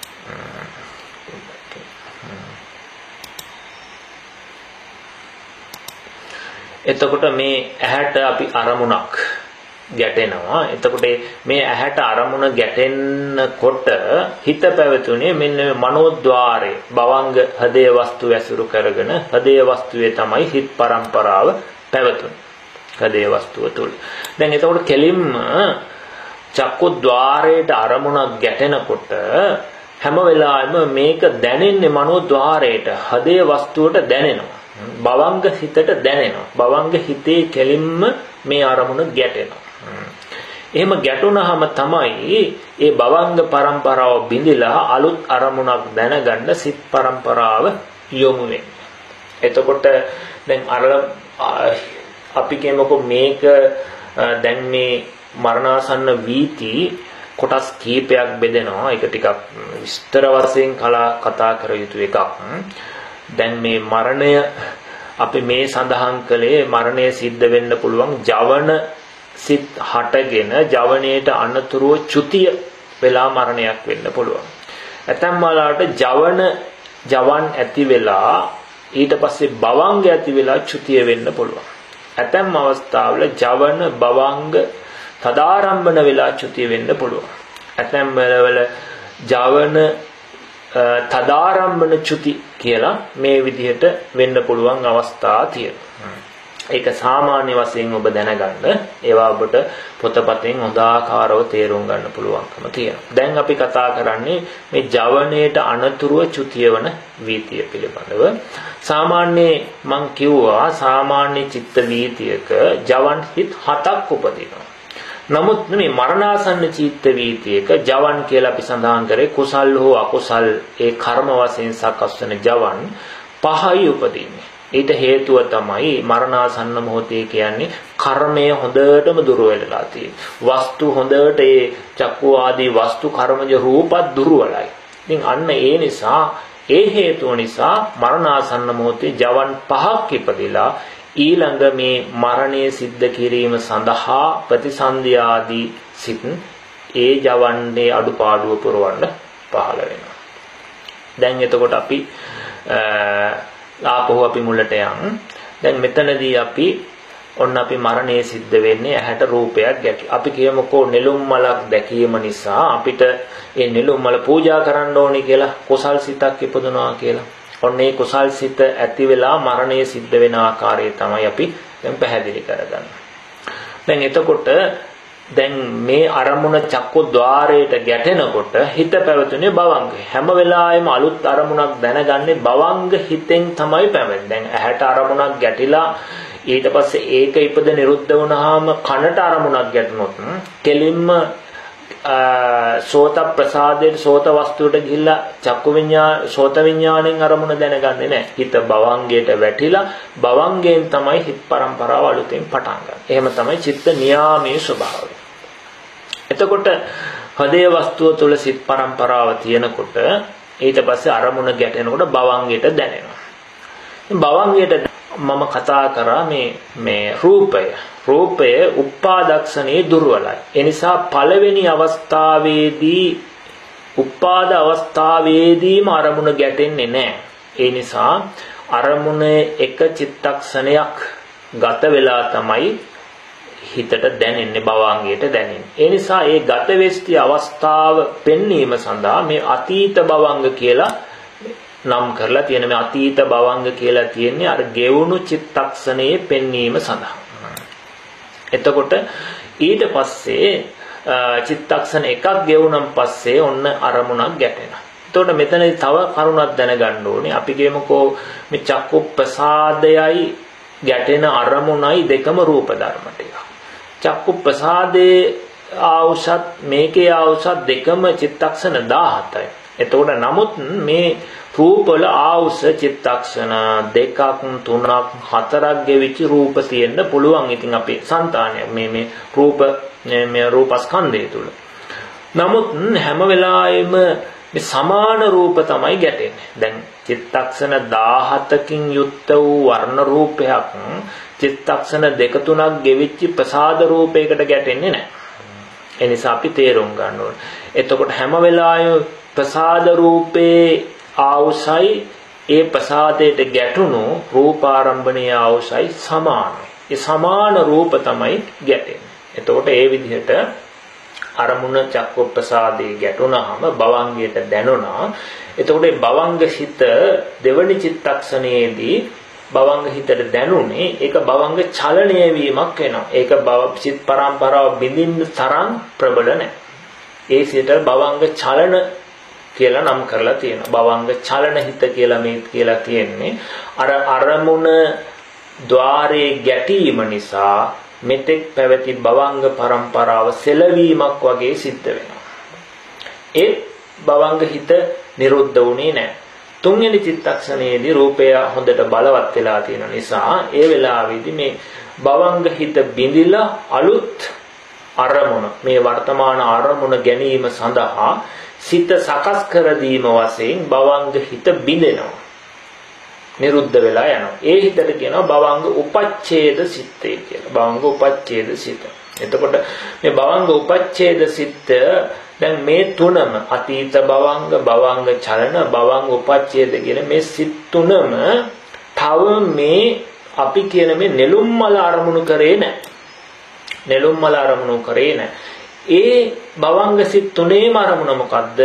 එතකොට මේ ඇහැට අපි අරමුණක් ගැටෙනවා. එතකොට මේ ඇහැට අරමුණ ගැටෙන්නකොට හිත පැවතුනේ මෙන්න මනෝද්වාරයේ භවංග හදේ වස්තු ඇසුරු කරගෙන හදේ වස්තුවේ තමයි හිත් පරම්පරාව පැවතුනේ. හදේ වස්තුව තුල. දැන් එතකොට කෙලින්ම චක්කුද්්වාරයට අරමුණක් ගැටෙනකොට හැම වෙලාවෙම මේක දැනෙන්නේ මනෝද්වාරයට හදේ වස්තුවට දැනෙනවා. භවංග හිතට දැනෙනවා. භවංග හිතේ කෙලින්ම මේ අරමුණ ගැටෙනවා. එහෙම ගැටුණාම තමයි ඒ භවංග පරම්පරාව බිඳිලා අලුත් අරමුණක් දැනගන්න සිත් පරම්පරාව යොමු වෙන්නේ. එතකොට දැන් අපි කියමුකෝ මේක දැන් මේ මරණාසන්න වීති කොටස් කීපයක් බෙදෙනවා. ඒක ටිකක් විස්තර වශයෙන් කතා කර යුතු එකක්. දැන් මේ මරණය අපි මේ සඳහන් කළේ මරණය සිද්ධ වෙන්න පුළුවන් ජවන සිත් හටගෙන ජවණයට අනතුරුව චුතිය වෙලා මරණයක් වෙන්න පුළුවන්. ඇතැම් වලට ජවන් ඇති වෙලා ඊට පස්සේ භවංග ඇති වෙලා චුතිය වෙන්න පුළුවන්. ඇතැම් අවස්ථාවල ජවන භවංග තදාරම්භන වෙලා චුතිය වෙන්න පුළුවන්. ඇතැම් වල ජවන තදාරම්භන චුති කියලා මේ විදිහට වෙන්න පුළුවන් අවස්ථා තියෙනවා. ඒක සාමාන්‍ය වශයෙන් ඔබ දැනගන්න ඒවා ඔබට පොතපතෙන් හොඳ ආකාරව තේරුම් ගන්න පුළුවන්කම තියෙනවා. දැන් අපි කතා කරන්නේ මේ ජවණයට අනතුරුව චුතිය වන වීතිය පිළිබඳව. සාමාන්‍ය මං කිව්වා සාමාන්‍ය චිත්ත වීතියක ජවන් හිත් 7ක් උපදිනවා. නමුත් මේ මරණාසන්න චිත්ත වීතියක ජවන් කියලා අපි සඳහන් කරේ කුසල් හෝ අකුසල් ඒ කර්ම වශයෙන් සකස් වෙන ජවන් 5යි උපදින්නේ. ඊට හේතුව තමයි මරණාසන්න මොහොතේ කියන්නේ කර්මය හොඳටම දුර්වලලා තියෙන්නේ. වස්තු හොඳට ඒ චක්කු ආදී වස්තු කර්මජ රූපත් දුර්වලයි. ඉතින් අන්න ඒ නිසා ඒ හේතුව නිසා මරණාසන්න මොහොතේ ජවන් 5ක් ඉපදිලා ඊළඟ මේ මරණය සිද්ධ කිරීම සඳහා ප්‍රතිසන්දි ආදී සිත් ඒ ජවන්නේ අඩුපාඩුව පුරවන්න පහළ වෙනවා. දැන් එතකොට අපි ආපහු අපි මුලට යමු. දැන් මෙතනදී අපි මරණය සිද්ධ වෙන්නේ ඇහැට රූපයක් ගැටි. අපි කියමුකෝ නෙළුම් මලක් දැකීම නිසා අපිට ඒ නෙළුම් මල පූජා කරන්න ඕනේ කියලා කුසල් සිතක් ඉපදුනවා කියලා. ඔන්නේ කුසල් සිත ඇති වෙලා මරණය සිද්ධ වෙන ආකාරය තමයි අපි දැන් පැහැදිලි කරගන්නේ. දැන් එතකොට දැන් මේ අරමුණ චක්කුද්්වාරයට ගැටෙනකොට හිත පැවතුනේ භවංග. හැම වෙලාවෙම අලුත් අරමුණක් දැනගන්නේ භවංග හිතෙන් තමයි පැවෙන්නේ. දැන් ඇහැට අරමුණක් ගැටිලා ඊට පස්සේ ඒක ඉපද නිරුද්ධ වුණාම කනට අරමුණක් ගැටුනොත් කෙලින්ම සෝත ප්‍රසාදයේ සෝත වස්තුවට ගිහිල්ලා චක්කු සෝත විඥාණයෙන් අරමුණ දැනගන්නේ නැහැ. හිත භවංගයට වැටිලා භවංගයෙන් තමයි හිත පරම්පරාව අලුතෙන් පටන් ගන්න. එහෙම තමයි චිත්ත නියාමයේ ස්වභාවය. එතකොට හදේ වස්තුව තුල සිත් පරම්පරාව තියෙනකොට ඊට පස්සේ අරමුණ ගැටෙනකොට භවංගයට දැනෙනවා. භවංගයට මම කතා කරා මේ රූපය උපාදක්ෂණේ දුර්වලයි. ඒ නිසා පළවෙනි අවස්ථාවේදී උපාද අවස්ථාවේදීම අරමුණ ගැටෙන්නේ නැහැ. ඒ නිසා අරමුණේ එක චිත්තක්ෂණයක් ගත වෙලා තමයි හිතට දැනෙන්නේ භවංගයට දැනෙන්නේ. ඒ නිසා ඒ ගත වෙස්ති අවස්ථාව පෙන්වීම සඳහා මේ අතීත භවංග කියලා නම් කරලා තියෙන මේ අතීත භවංග කියලා තියෙන්නේ අර ගෙවුණු චිත්තක්ෂණයේ පෙන්වීම සඳහා. එතකොට ඊට පස්සේ චිත්තක්ෂණ එකක් ගෙවුනන් පස්සේ ඔන්න අරමුණක් ගැටෙනවා. එතකොට මෙතනදී තව කරුණක් දැනගන්න ඕනේ. අපි කියමුකෝ මේ චක්කු ප්‍රසාදයයි ගැටෙන අරමුණයි දෙකම රූප ධර්ම ටික. චක්කු ප්‍රසාදේ ආවසත් මේකේ ආවසත් දෙකම චිත්තක්ෂණ 17යි. එතකොට නමුත් මේ රූප වල ආවස චිත්තක්ෂණ 2ක් 3ක් 4ක් ගෙවිච්ච රූප තියෙන්න පුළුවන්. ඉතින් අපේ సంతානය මේ රූපස්කන්ධය තුල. නමුත් හැම වෙලාවෙම මේ සමාන රූප තමයි ගැටෙන්නේ. දැන් චිත්තක්ෂණ 17කින් යුක්ත වූ වර්ණ රූපයක් චිත්තක්ෂණ 2-3ක් ගෙවිච්ච ප්‍රසාද රූපයකට ගැටෙන්නේ නැහැ. ඒ නිසා අපි තේරුම් ගන්න ඕනේ. එතකොට හැම වෙලාවෙම ප්‍රසාද රූපේ ආවසයි ඒ ප්‍රසාදයට ගැටුණු රූපාරම්භණීය ආවසයි සමානයි. ඒ සමාන රූප තමයි ගැටෙන්නේ. එතකොට ඒ විදිහට අරමුණ චක්ක ප්‍රසාදේ ගැටුණාම භවංගයට දැනුණා. එතකොට මේ භවංග හිත දෙවනි චිත්තක්ෂණයේදී භවංග හිතට දැනුනේ ඒක භවංග චලනය වීමක් වෙනවා. ඒක චිත් පරම්පරාව බිඳින්න තරම් ප්‍රබල නැහැ. ඒ සිට භවංග චලන කියලා නම් කරලා තියෙනවා. භවංග චලන හිත කියලා මේ කියලා තියෙන්නේ අර අරමුණ ద్వාරයේ ගැටීම නිසා මෙතෙක් පැවති භවංග පරම්පරාව සෙලවීමක් වගේ සිද්ධ වෙනවා. ඒ භවංග හිත නිරුද්ධ වුණේ නැහැ. තුන්වෙනි චිත්තක්ෂණයේදී රූපය හොඳට බලවත් වෙලා තියෙන නිසා ඒ වෙලාවේදී මේ භවංග හිත බිඳිලා අලුත් අරමුණ මේ වර්තමාන අරමුණ ගැනීම සඳහා සිත සකස් කර දීම වශයෙන් භවංග හිත බිඳෙනවා. නිරුද්ධ වෙලා යනවා. ඒ හිතට කියනවා භවංග උපච්ඡේද සිත්තේ කියලා. භවංග උපච්ඡේද සිත. එතකොට මේ භවංග උපච්ඡේද සිත දැන් මේ තුනම අතීත භවංග, භවංග චලන, භවංග උපච්ඡේද කියන මේ සිත් තුනම තව මේ අපි කියන මේ නෙළුම් මල අරමුණු කරේ නැහැ. නෙළුම් මල අරමුණු කරේ නැහැ. ඒ භවංග සිත් තුනේම අරමුණ මොකද්ද?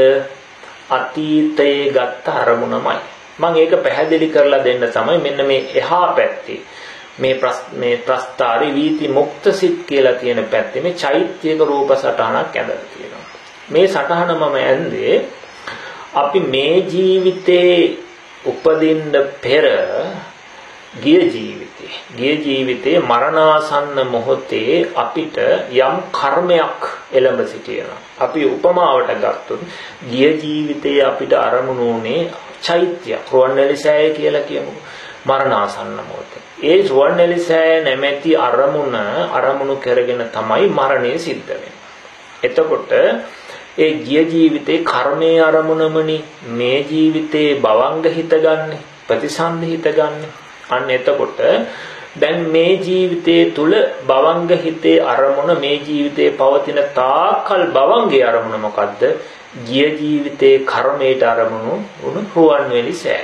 අතීතයේ ගත්ත අරමුණමයි. මම ඒක පැහැදිලි කරලා දෙන්න තමයි මෙන්න මේ එහා පැත්තේ මේ ප්‍රස්තාරි වීති මුක්ත සිත් කියලා තියෙන පැත්තේ මේ චෛත්‍යක රූප සටහනක් ඇඳලා තියෙනවා. මේ සටහන මම ඇන්දේ අපි මේ ජීවිතේ උපදින්න පෙර ගිය ජීවිතේ මරණාසන්න මොහොතේ අපිට යම් කර්මයක් එළඹ සිටිනවා. අපි උපමාවට ගත්තොත් ගිය ජීවිතයේ අපිට අරමුණු උනේ චෛත්‍ය රුවන්වැලිසෑය කියලා කියමු. මරණාසන්න මොහොතේ ඒ රුවන්වැලිසෑය නැමැති අරමුණු කරගෙන තමයි මරණය සිද්ධ වෙන්නේ. එතකොට ඒ ගිය ජීවිතේ කර්මයේ අරමුණමනි මේ ජීවිතේ භවංග හිත ගන්න ප්‍රතිසන්දි හිත ගන්න. අන්න එතකොට දැන් මේ ජීවිතයේ තුල භවංග හිතේ අරමුණ මේ ජීවිතේ පවතින තාකල් භවංගේ අරමුණ මොකද්ද? ගිය ජීවිතේ කර්මයට අරමුණු උණු රුවන්වැලිසෑය.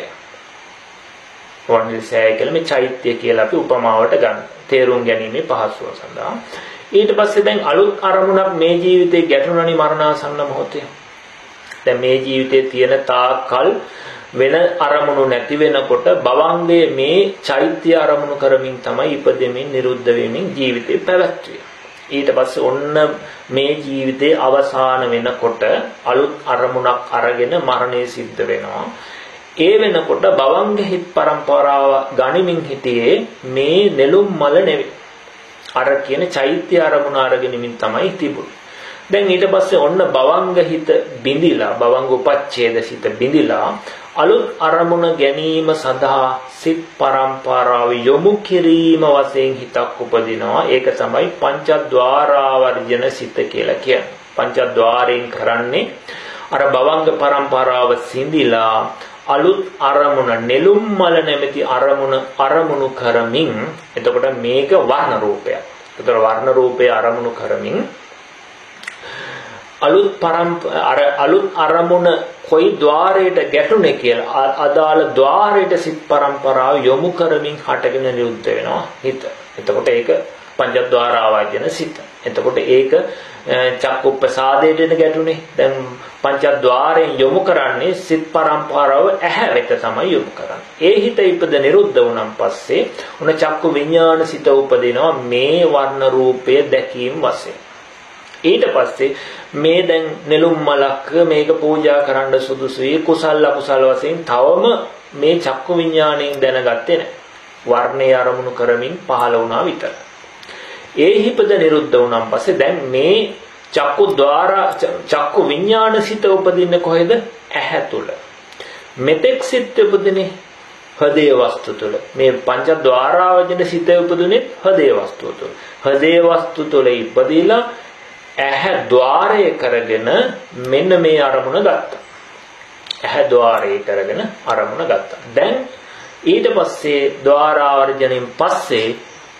රුවන්වැලිසෑය කියලා මේ චෛත්‍ය කියලා අපි උපමාවට ගන්න. තේරුම් ගැනීමේ පහසුව සඳහා. ඊට පස්සේ දැන් අලුත් අරමුණක් මේ ජීවිතේ ගැටුණනි මරණාසන්න මොහොතේ. දැන් මේ ජීවිතේ තියෙන තාකල් වෙන අරමුණු නැති වෙනකොට භවංගයේ මේ චෛත්‍ය අරමුණු කරමින් තමයි ඉපදෙමින් නිරුද්ධ වෙමින් ජීවිතේ පැවැත්වේ. ඊට පස්සේ ඔන්න මේ ජීවිතේ අවසාන වෙනකොට අලුත් අරමුණක් අරගෙන මරණය සිද්ධ වෙනවා. ඒ වෙනකොට භවංග හිත් පරම්පරාව ගනිමින් හිටියේ මේ නෙළුම් මල නෙවෙයි. අර කියන චෛත්‍ය අරමුණ අරගෙනමින් තමයි තිබුණේ. දැන් ඊට පස්සේ ඔන්න භවංග හිත බිඳිලා භවංග උපච්ඡේද සිත බිඳිලා අලුත් අරමුණ ගැනීම සඳහා සිත් පරම්පරාව යොමු කිරීම වශයෙන් හිතක් උපදිනවා. ඒක තමයි පංචද්වාරාවර්ජන සිත කියලා කියන්නේ. පංචද්වාරයෙන් කරන්නේ අර භවංග පරම්පරාව සිඳිලා අලුත් අරමුණ නෙළුම් මල නැමැති අරමුණු කරමින් එතකොට මේක වර්ණ රූපයක්. එතකොට වර්ණ රූපය අරමුණු කරමින් අලුත් අරමුණ කොයි ద్వාරයට ගැටුනේ කියලා අදාළ ద్వාරයට සිත් පරම්පරාව යොමු කරමින් හටගෙන නිරුද්ධ වෙනවා හිත. එතකොට ඒක පංචද්වාරාවර්ජන සිත. එතකොට ඒක චක්කු ප්‍රසාදයට ගැටුනේ. දැන් පංචද්වාරයෙන් යොමු කරන්නේ සිත් පරම්පරාව ඇහැ වෙත තමයි යොමු කරන්නේ. ඒ හිත ඉපද නිරුද්ධ වුණාන් පස්සේ උන චක්කු විඥාන සිත උපදිනවා මේ වර්ණ රූපය දැකීම වශයෙන්. ඊට පස්සේ මේ දැන් නෙළුම් මලක් මේක පූජා කරන්න සුදුසුයි කුසල අකුසල වශයෙන් තවම මේ චක්කු විඥාණයෙන් දැනගත්තේ නැහැ. වර්ණේ අරමුණු කරමින් පහළ වුණා විතර. ඒහිපද නිරුද්ධ වුණාන් පස්සේ දැන් මේ චක්කු ద్వාරා චක්කු විඥාන සිත උපදින්නේ කොහෙද? ඇහැ තුල. මෙතෙක් සිත් උපදිනේ හදේ වස්තු තුල. මේ පංච ద్వාරාවජන සිත උපදිනේ හදේ වස්තුව තුල. හදේ වස්තු තුල ඉපදিলা ඇහැ ద్వාරය කරගෙන මෙන්න මේ අරමුණ ගත්තා. ඇහැ ద్వාරය කරගෙන අරමුණ ගත්තා. දැන් ඊට පස්සේ ద్వාරාවර්ජණයෙන් පස්සේ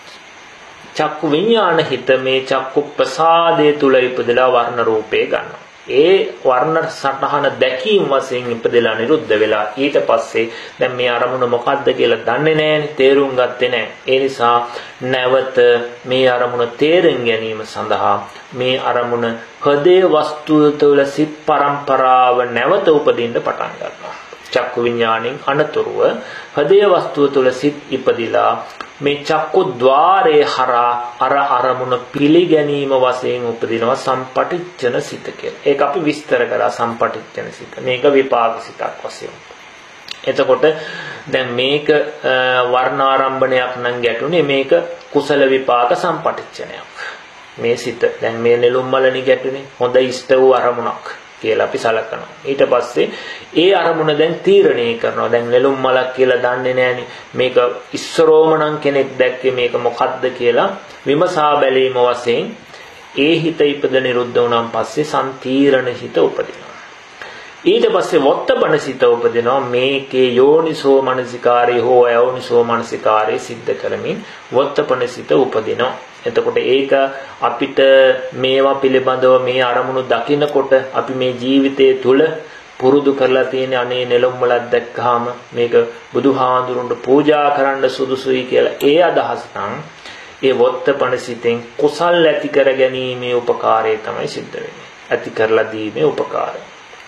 චක්කු විඥාන හිත මේ චක්කු ප්‍රසාදයේ තුල ඉපදලා වර්ණ රූපේ ගන්නවා. ඒ වර්ණ සටහන දැකීම වශයෙන් ඉපදලා නිරුද්ධ වෙලා ඊට පස්සේ දැන් මේ අරමුණ මොකද්ද කියලා දන්නේ නැහැනේ, තේරුම් ගත්තේ නැහැ. ඒ නිසා නැවත මේ අරමුණ තේරුම් ගැනීම සඳහා මේ අරමුණ හදේ වස්තුව තුළ සිත් පරම්පරාව නැවත උපදින්න පටන් ගන්නවා. චක්කු විඥාණයෙන් අනතුරුව හදේ වස්තුව තුළ සිත් ඉපදිලා මේ චක්කු ద్వාරේ හරහා අර අරමුණ පිළිගැනීම වශයෙන් උපදිනවා සම්පටිච්ඡන සිත කියලා. ඒක අපි විස්තර කරා සම්පටිච්ඡන සිත. මේක විපාක සිතක් වශයෙන්. එතකොට දැන් මේක වර්ණාරම්භණයක් නම් ගැටුනේ මේක කුසල විපාක සම්පටිච්ඡනයක්. මේ සිත දැන් මේ නෙළුම් මලනි ගැටුනේ හොඳ ඉෂ්ට වූ අරමුණක් කියලා අපි සලකනවා. ඊට පස්සේ ඒ අරමුණ දැන් තීරණය කරනවා. දැන් නෙළුම් මලක් කියලා දන්නේ නැහනේ. මේක ඉස්සරෝම නම් කෙනෙක් දැක්කේ මේක මොකද්ද කියලා විමසා බැලීම වශයෙන් ඒ හිත ඉපද නිරුද්ධ වුණාන් පස්සේ සම්තීරණ හිත උපදිනවා. ඊට පස්සේ වොත්තපන සිත උපදිනවා. මේකේ යෝනිසෝ මනසිකාරය හෝ අයෝනිසෝ මනසිකාරය සිද්ධ කරමින් වොත්තපන සිත උපදිනවා. එතකොට ඒක අපිට මේවා පිළිබඳව මේ අරමුණු දකිනකොට අපි මේ ජීවිතයේ තුල පුරුදු කරලා තියෙන අනේ නෙළුම් වලක් දැක්කහම මේක බුදුහාඳුරුන්ට පූජා කරන්න සුදුසුයි කියලා ඒ අදහස නම් ඒ වොත්තපන සිතෙන් කුසල් ඇති කර ගැනීමේ උපකාරය තමයි සිද්ධ වෙන්නේ. ඇති කරලා දීමේ උපකාරය.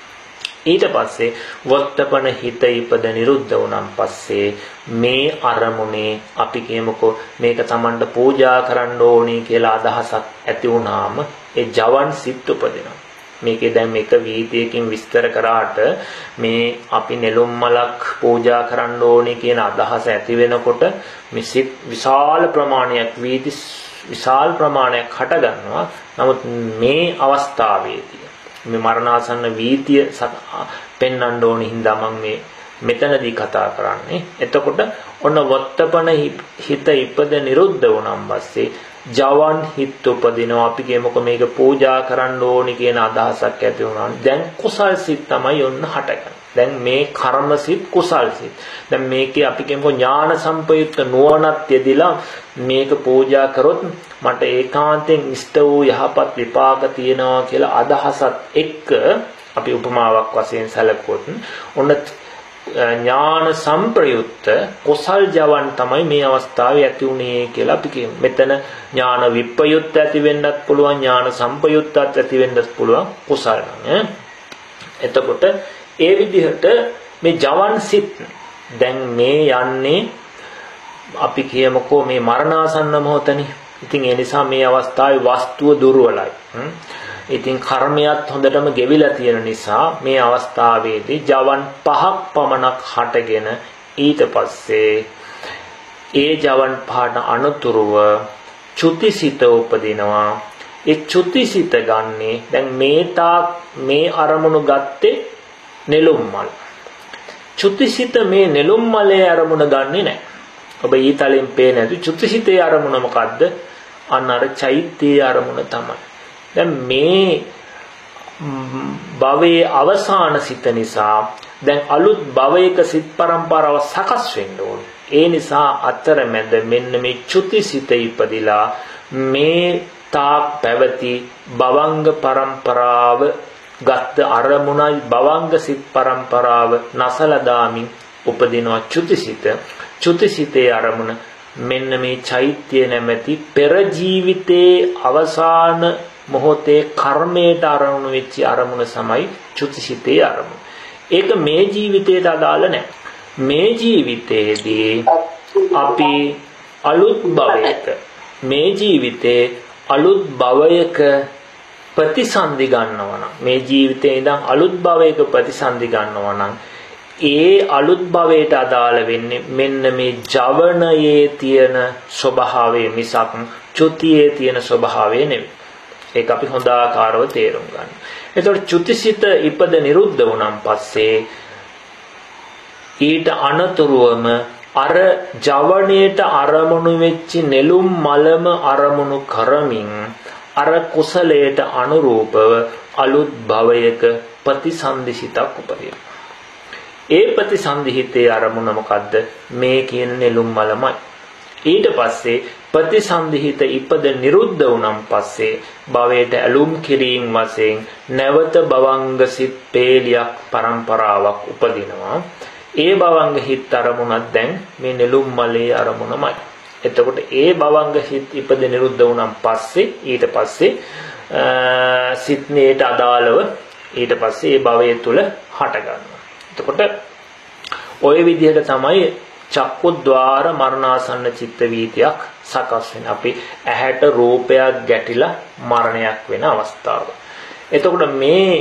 ඊට පස්සේ වොත්තපන හිත ඉපද නිරුද්ධ වුණාන් පස්සේ මේ අරමුණේ අපි කියමුකෝ මේක Tamanට පූජා කරන්න ඕනේ කියලා අදහසක් ඇති වුණාම ඒ ජවන් සිත් උපදිනවා. මේකේ දැන් මේක වීතියකින් විස්තර කරාට මේ අපි නෙළුම් මලක් පූජා කරන්න ඕනේ කියන අදහස ඇති වෙනකොට මේ සිත් විශාල ප්‍රමාණයක් වීති විශාල ප්‍රමාණයක් හට ගන්නවා. නමුත් මේ අවස්ථාවේදී මේ මරණාසන්න වීතිය පෙන්වන්න ඕන හින්දා මම මේ මෙතනදී කතා කරන්නේ. එතකොට ඔන්න වත්තපන හිත ඉපද නිරුද්ධ වුණාන් පස්සේ ජවන් හිත උපදිනවා. අපි කියමුකෝ මේක පූජා කරන්න ඕනි කියන අදහසක් ඇති වුණා. දැන් කුසල් සිත් තමයි ඔන්න හටගන්නේ. දැන් මේ කර්ම සිත් කුසල් සිත්. දැන් මේකේ අපි කියමුකෝ ඥාන සම්පයුක්ත නුවණත් යෙදිලා මේක පූජා කරොත් මට ඒකාන්තයෙන් ඉෂ්ට වූ යහපත් විපාක තියෙනවා කියලා අදහසත් එක්ක අපි උපමාවක් වශයෙන් සැලකුවොත් ඔන්න ඥාන සම්ප්‍රයුක්ත කුසල් ජවන් තමයි මේ අවස්ථාවේ ඇති උනේ කියලා අපි කියමු. මෙතන ඥාන විප්‍රයුක්ත ඇති වෙන්නත් පුළුවන්, ඥාන සම්ප්‍රයුක්තත් ඇති වෙන්නත් පුළුවන් කුසල් නම්. එතකොට ඒ විදිහට මේ ජවන් සිත් දැන් මේ යන්නේ අපි කියමුකෝ මේ මරණාසන්න මොහොතනේ. ඉතින් ඒ නිසා මේ අවස්ථාවේ වස්තුව දුර්වලයි. ඉතින් කර්මයක් හොඳටම ගෙවිලා තියෙන නිසා මේ අවස්ථාවේදී ජවන් 5ක් පමණක් හටගෙන ඊට පස්සේ ඒ ජවන් 5ට අනුතුරුව චුතිසිත උපදිනවා. ඒ චුතිසිත ගන්නේ දැන් මේ අරමුණු ගත්තේ නෙළුම් මල්. චුතිසිත මේ නෙළුම් මලේ අරමුණ ගන්නෙ නැහැ. ඔබ ඊතලෙන් පේන්නේ නැති චුතිසිතේ අරමුණ මොකද්ද? අන්න අර චෛත්‍යයේ අරමුණ තමයි. දැන් මේ භවයේ අවසාන සිත නිසා දැන් අලුත් භවයක සිත් පරම්පරාව සකස් වෙන්න ඕනේ. ඒ නිසා අතරමැද මෙන්න මේ චුතිසිත ඉපදිලා මේ තාක් පැවති භවංග පරම්පරාව ගත්ත අරමුණයි භවංග සිත් පරම්පරාව නසලා දාමින් උපදිනවා චුතිසිත. චුතිසිතේ අරමුණ මෙන්න මේ චෛත්‍ය නැමැති පෙර ජීවිතයේ අවසාන මොහොතේ කර්මයට අරමුණු වෙච්ච අරමුණ සමයි චුතිසිතේ අරමුණ. ඒක මේ ජීවිතයට අදාළ නැහැ. මේ ජීවිතයේදී අපි අලුත් භවයක මේ ජීවිතේ අලුත් භවයක ප්‍රතිසන්දි ගන්නවා නම් මේ ජීවිතේ ඉඳන් අලුත් භවයක ප්‍රතිසන්දි ගන්නවා නම් ඒ අලුත් භවයට අදාළ වෙන්නේ මෙන්න මේ ජවනයේ තියෙන ස්වභාවය මිසක් චුතියේ තියෙන ස්වභාවය නෙවෙයි. ඒක අපි හොඳ ආකාරව තේරුම් ගන්න. එතකොට චුතිසිත ඉපද නිරුද්ධ වුණාන් පස්සේ ඊට අනතුරුවම අර ජවණයට අරමුණු වෙච්ච නෙළුම් මලම අරමුණු කරමින් අර කුසලයට අනුරූපව අලුත් භවයක ප්‍රතිසන්දිසිතක් උපදිනවා. ඒ ප්‍රතිසන්දිහිතේ අරමුණ මොකද්ද? මේ කියන නෙළුම් මලමයි. ඊට පස්සේ ප්‍රතිසන්දිහිත ඉපද නිරුද්ධ වුණාන් පස්සේ භවයට ඇලුම් කිරීම වශයෙන් නැවත භවංග සිත් පේලියක් පරම්පරාවක් උපදිනවා. ඒ භවංග හිත් අරමුණක් දැන් මේ නෙළුම් මලේ අරමුණමයි. එතකොට ඒ භවංග හිත් ඉපද නිරුද්ධ වුණාන් පස්සේ ඊට පස්සේ සිත්නේට අදාළව ඊට පස්සේ ඒ භවය තුල හට ගන්නවා. එතකොට ওই විදිහට තමයි චක්කුද්්වාර මරණාසන්න චිත්ත වීතියක් සකස් වෙන. අපි ඇහැට රූපයක් ගැටිලා මරණයක් වෙන අවස්ථාව. එතකොට මේ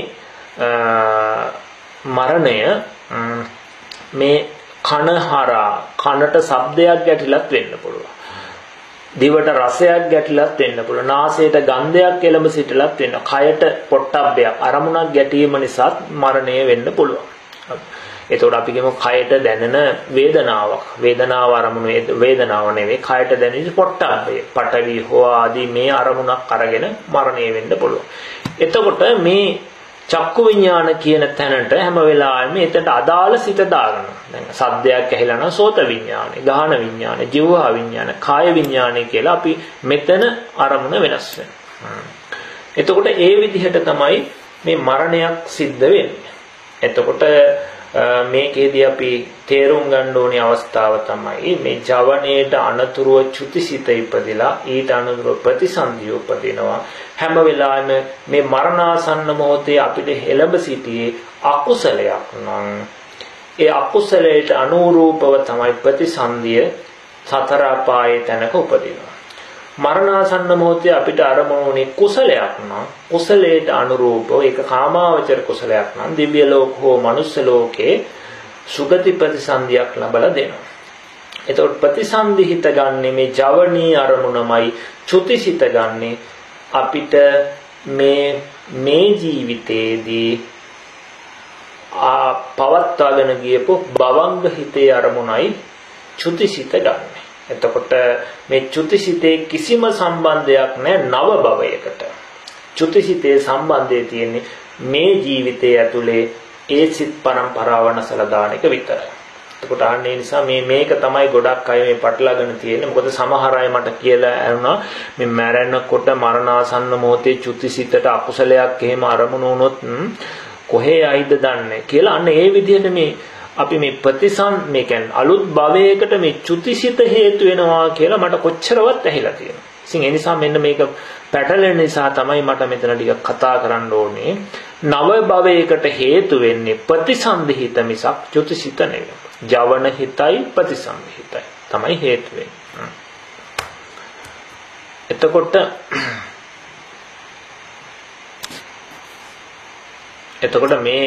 මරණය මේ කනහරා කනට ශබ්දයක් ගැටිලත් වෙන්න පුළුවන්. දිවට රසයක් ගැටිලත් වෙන්න පුළුවන්. නාසයට ගන්ධයක් එළඹ සිටලත් වෙන්න. කයට පොට්ටබ්බයක් අරමුණක් ගැටීම නිසා මරණය වෙන්න පුළුවන්. එතකොට අපි කියමු කයට දැනෙන වේදනාවක්. වේදනාව අරමුණු වේදනාව නෙවෙයි කයට දැනෙන පොට්ටබ්බය. පඨවි හෝ ආදී මේ අරමුණක් අරගෙන මරණය වෙන්න පුළුවන්. එතකොට මේ චක්කු විඥාන කියන තැනට හැම වෙලාවෙම එතනට අදාළ සිත දාගන්නවා. දැන් සද්දයක් ඇහිලා නම් සෝත විඥානය, ගාහන විඥානය, ජීවහා විඥානය, කාය විඥානය කියලා අපි මෙතන අරමුණ වෙනස් වෙනවා. එතකොට ඒ විදිහට තමයි මේ මරණයක් සිද්ධ වෙන්නේ. එතකොට මේකේදී අපි තේරුම් ගන්න ඕනේ අවස්ථාව තමයි මේ ජවණයට අනතුරුව චුතිසිත ඉපදිලා ඊට අනතුරුව ප්‍රතිසන්දිය උපදිනවා. හැම වෙලාවෙම මේ මරණාසන්න මොහොතේ අපිට හෙළඹ සිටියේ අකුසලයක් නම් ඒ අකුසලයට අනුරූපව තමයි ප්‍රතිසන්දිය සතර අපායේ තැනක උපදිනවා. මරණාසන්න මොහොතේ අපිට අරමුණුනේ කුසලයක් නම් කුසලයට අනුරූපව ඒක කාමාවචර කුසලයක් නම් දිව්‍ය ලෝක හෝ මනුෂ්‍ය ලෝකේ සුගති ප්‍රතිසන්දියක් ලබලා දෙනවා. එතකොට ප්‍රතිසන්දි හිත ගන්නෙ මේ ජවනී අරමුණමයි චුතිසිත ගන්නෙ අපිට මේ ජීවිතයේදී පවත්වාගෙන ගියපු භවංග හිතේ අරමුණයි චුතිසිත ගන්නෙ. එතකොට මේ චුතිසිතේ කිසිම සම්බන්ධයක් නැහැ නව භවයකට. චුතිසිතේ සම්බන්ධය තියෙන්නේ මේ ජීවිතයේ ඇතුලේ ඒ සිත් පරම්පරාව නැසලා දාන එක විතරයි. එතකොට අන්නේ නිසා මේක තමයි ගොඩක් අය මේ පටලගෙන තියෙන්නේ. මොකද සමහර අය මට කියලා ඇහුණා මේ මැරෙනකොට මරණාසන්න මොහොතේ චුතිසිතට අකුසලයක් එහෙම අරමුණු වුණොත් කොහේ ආයිද දන්නේ කියලා. අන්න ඒ විදිහට මේ අපි මේ මේ කියන්නේ අලුත් භවයකට මේ චුතිසිත හේතු වෙනවා කියලා මට කොච්චරවත් ඇහිලා තියෙනවා. ඉතින් ඒ නිසා මෙන්න මේක පැටලෙන නිසා තමයි මට මෙතන ටිකක් කතා කරන්න ඕනේ. නව භවයකට හේතු වෙන්නේ ප්‍රතිසන්දි හිත මිසක් චුතිසිත නෙවෙයි. ජවන හිතයි ප්‍රතිසන්දි හිතයි තමයි හේතු වෙන්නේ. එතකොට මේ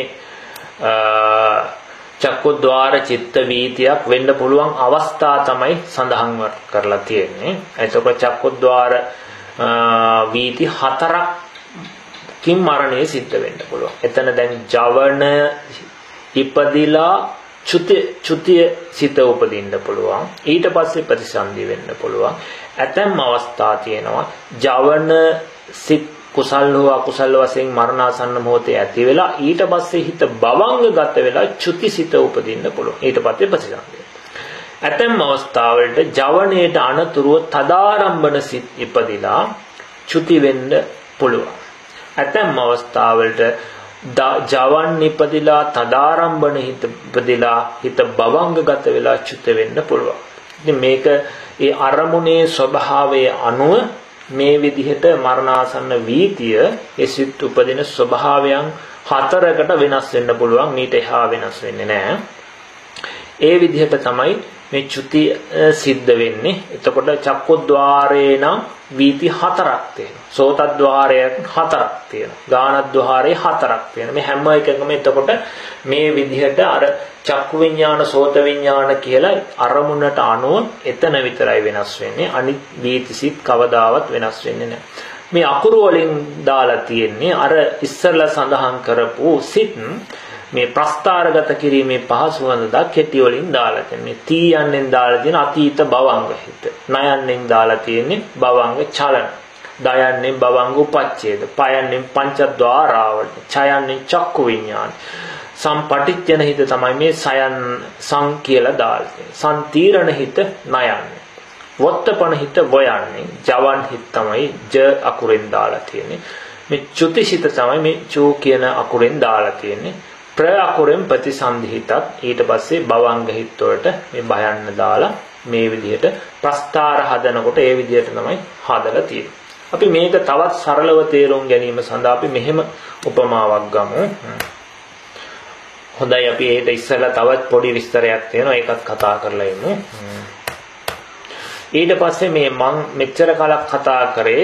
චක්කුද්්වාර චිත්ත වීතියක් වෙන්න පුළුවන් අවස්ථා තමයි සඳහන් කරලා තියෙන්නේ. එතකොට චක්කුද්්වාර වීති 4කින් මරණය සිද්ධ වෙන්න පුළුවන්. එතන දැන් ජවන ඉපදිලා චුතිය සිත උපදින්න පුළුවන්. ඊට පස්සේ ප්‍රතිසන්දි වෙන්න පුළුවන්. ඇතැම් අවස්ථා තියෙනවා ජවන සිත් කුසල් හෝ අකුසල් වශයෙන් මරණාසන්න මොහොතේ ඇති වෙලා ඊට පස්සේ හිත භවංගගත වෙලා චුතිසිත උපදින්න පුළුවන්. ඊට පස්සේ ප්‍රතිසන්දි. ඇතැම් අවස්ථාවලට ජවණයට අනතුරුව තදාරම්භන සිත් ඉපදිලා චුති වෙන්න පුළුවන්. ඇතැම් අවස්ථාවලට ජවන් ඉපදිලා තදාරම්භන හිත ඉපදිලා හිත භවංගගත වෙලා චුත වෙන්න පුළුවන්. ඉතින් මේක ඒ අරමුණේ ස්වභාවය අනුව මේ විදිහට මරණාසන්න වීතිය ඒ සිත් උපදින ස්වභාවයන් 4කට වෙනස් වෙන්න පුළුවන්. මීට එහා වෙනස් වෙන්නේ නැහැ. ඒ විදිහට තමයි මේ චුති සිද්ධ වෙන්නේ. එතකොට චක්කුද්්වාරේ නම් වීති 4ක් තියෙනවා. සෝතද්්වාරයක් 4ක් තියෙනවා. ගානද්්වාරේ 4ක් තියෙනවා. මේ හැම එකකම එතකොට මේ විදිහට අර චක්කු විඤ්ඤාණ සෝත විඤ්ඤාණ කියලා අරමුණට අනුව එතන විතරයි වෙනස් වෙන්නේ. අනිත් වීතිසිත කවදාවත් වෙනස් වෙන්නේ නැහැ. මේ අකුරු වලින් දාලා තියෙන්නේ අර ඉස්සරලා සඳහන් කරපු සිත් මේ ප්‍රස්ථාරගත කිරීමේ පහසුවඳ කෙටි වලින් දාලා තියෙන්නේ. තී යන්නෙන් දාලා තියෙන අතීත භවංග හිත. නයන්නෙන් දාලා තියෙන්නේ භවංග චලන. දයන්නෙන් භවංග උපච්ඡේද. පයන්නෙන් පංචද්වාරාවට. ඡයන්නෙන් චක්කු විඤ්ඤාණ. සම්පටිච්ඡන හිත තමයි මේ සයන් සං කියලා දාලා තියෙන්නේ. සම්තීරණ හිත නයන්නේ. වොත්තපන හිත වයන්නේ. ජවන් හිත තමයි ජ අකුරෙන් දාලා තියෙන්නේ. මේ චුතිසිත තමයි මේ චූ කියන අකුරෙන් දාලා තියෙන්නේ. ප්‍ර අකුරෙන් ප්‍රතිසන්ධිතත් ඊට පස්සේ භවංග හිත වලට මේ බයන්න දාලා මේ විදිහට ප්‍රස්ථාර හදනකොට ඒ විදිහට තමයි හදලා තියෙන්නේ. අපි මේක තවත් සරලව තේරුම් ගැනීම සඳහා අපි මෙහෙම උපමාවක් ගමු. හොඳයි අපි ඒකට ඉස්සෙල්ලා තවත් පොඩි විස්තරයක් තියෙනවා ඒකත් කතා කරලා ඉමු. ඊට පස්සේ මේ මං මෙච්චර කලක් කතා කරේ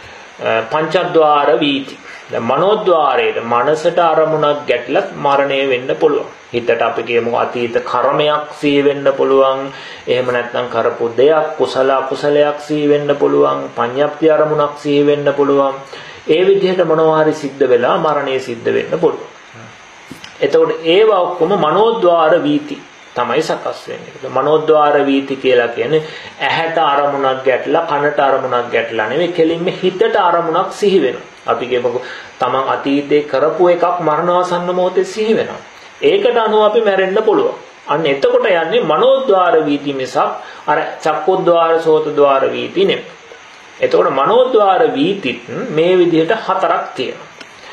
පංචද්වාර වීති. දැන් මනෝද්වාරයේ මනසට අරමුණක් ගැටලත් මරණය වෙන්න පුළුවන්. හිතට අපි කියමු අතීත කර්මයක් සිහි වෙන්න පුළුවන්. එහෙම නැත්නම් කරපු දෙයක් කුසල අකුසලයක් සිහි වෙන්න පුළුවන්. පඤ්ඤප්ති අරමුණක් සිහි වෙන්න පුළුවන්. ඒ විදිහට මොනවා හරි සිද්ධ වෙලා මරණය සිද්ධ වෙන්න පුළුවන්. එතකොට ඒවා ඔක්කොම මනෝද්වාර වීති තමයි සකස් වෙන්නේ. මනෝද්වාර වීති කියලා කියන්නේ ඇහැට අරමුණක් ගැටලා කනට අරමුණක් ගැටලා නෙවෙයි කෙලින්ම හිතට අරමුණක් සිහි වෙනවා. අපි කියමුකෝ තමන් අතීතේ කරපු එකක් මරණාසන්න මොහොතේ සිහි වෙනවා. ඒකට අනුව අපි මැරෙන්න පුළුවන්. අන්න එතකොට යන්නේ මනෝද්වාර වීති මිසක් අර චක්කෝද්වාර සෝතද්වාර වීති නෙවෙයි. එතකොට මනෝද්වාර වීතිත් මේ විදිහට 4ක් තියෙනවා.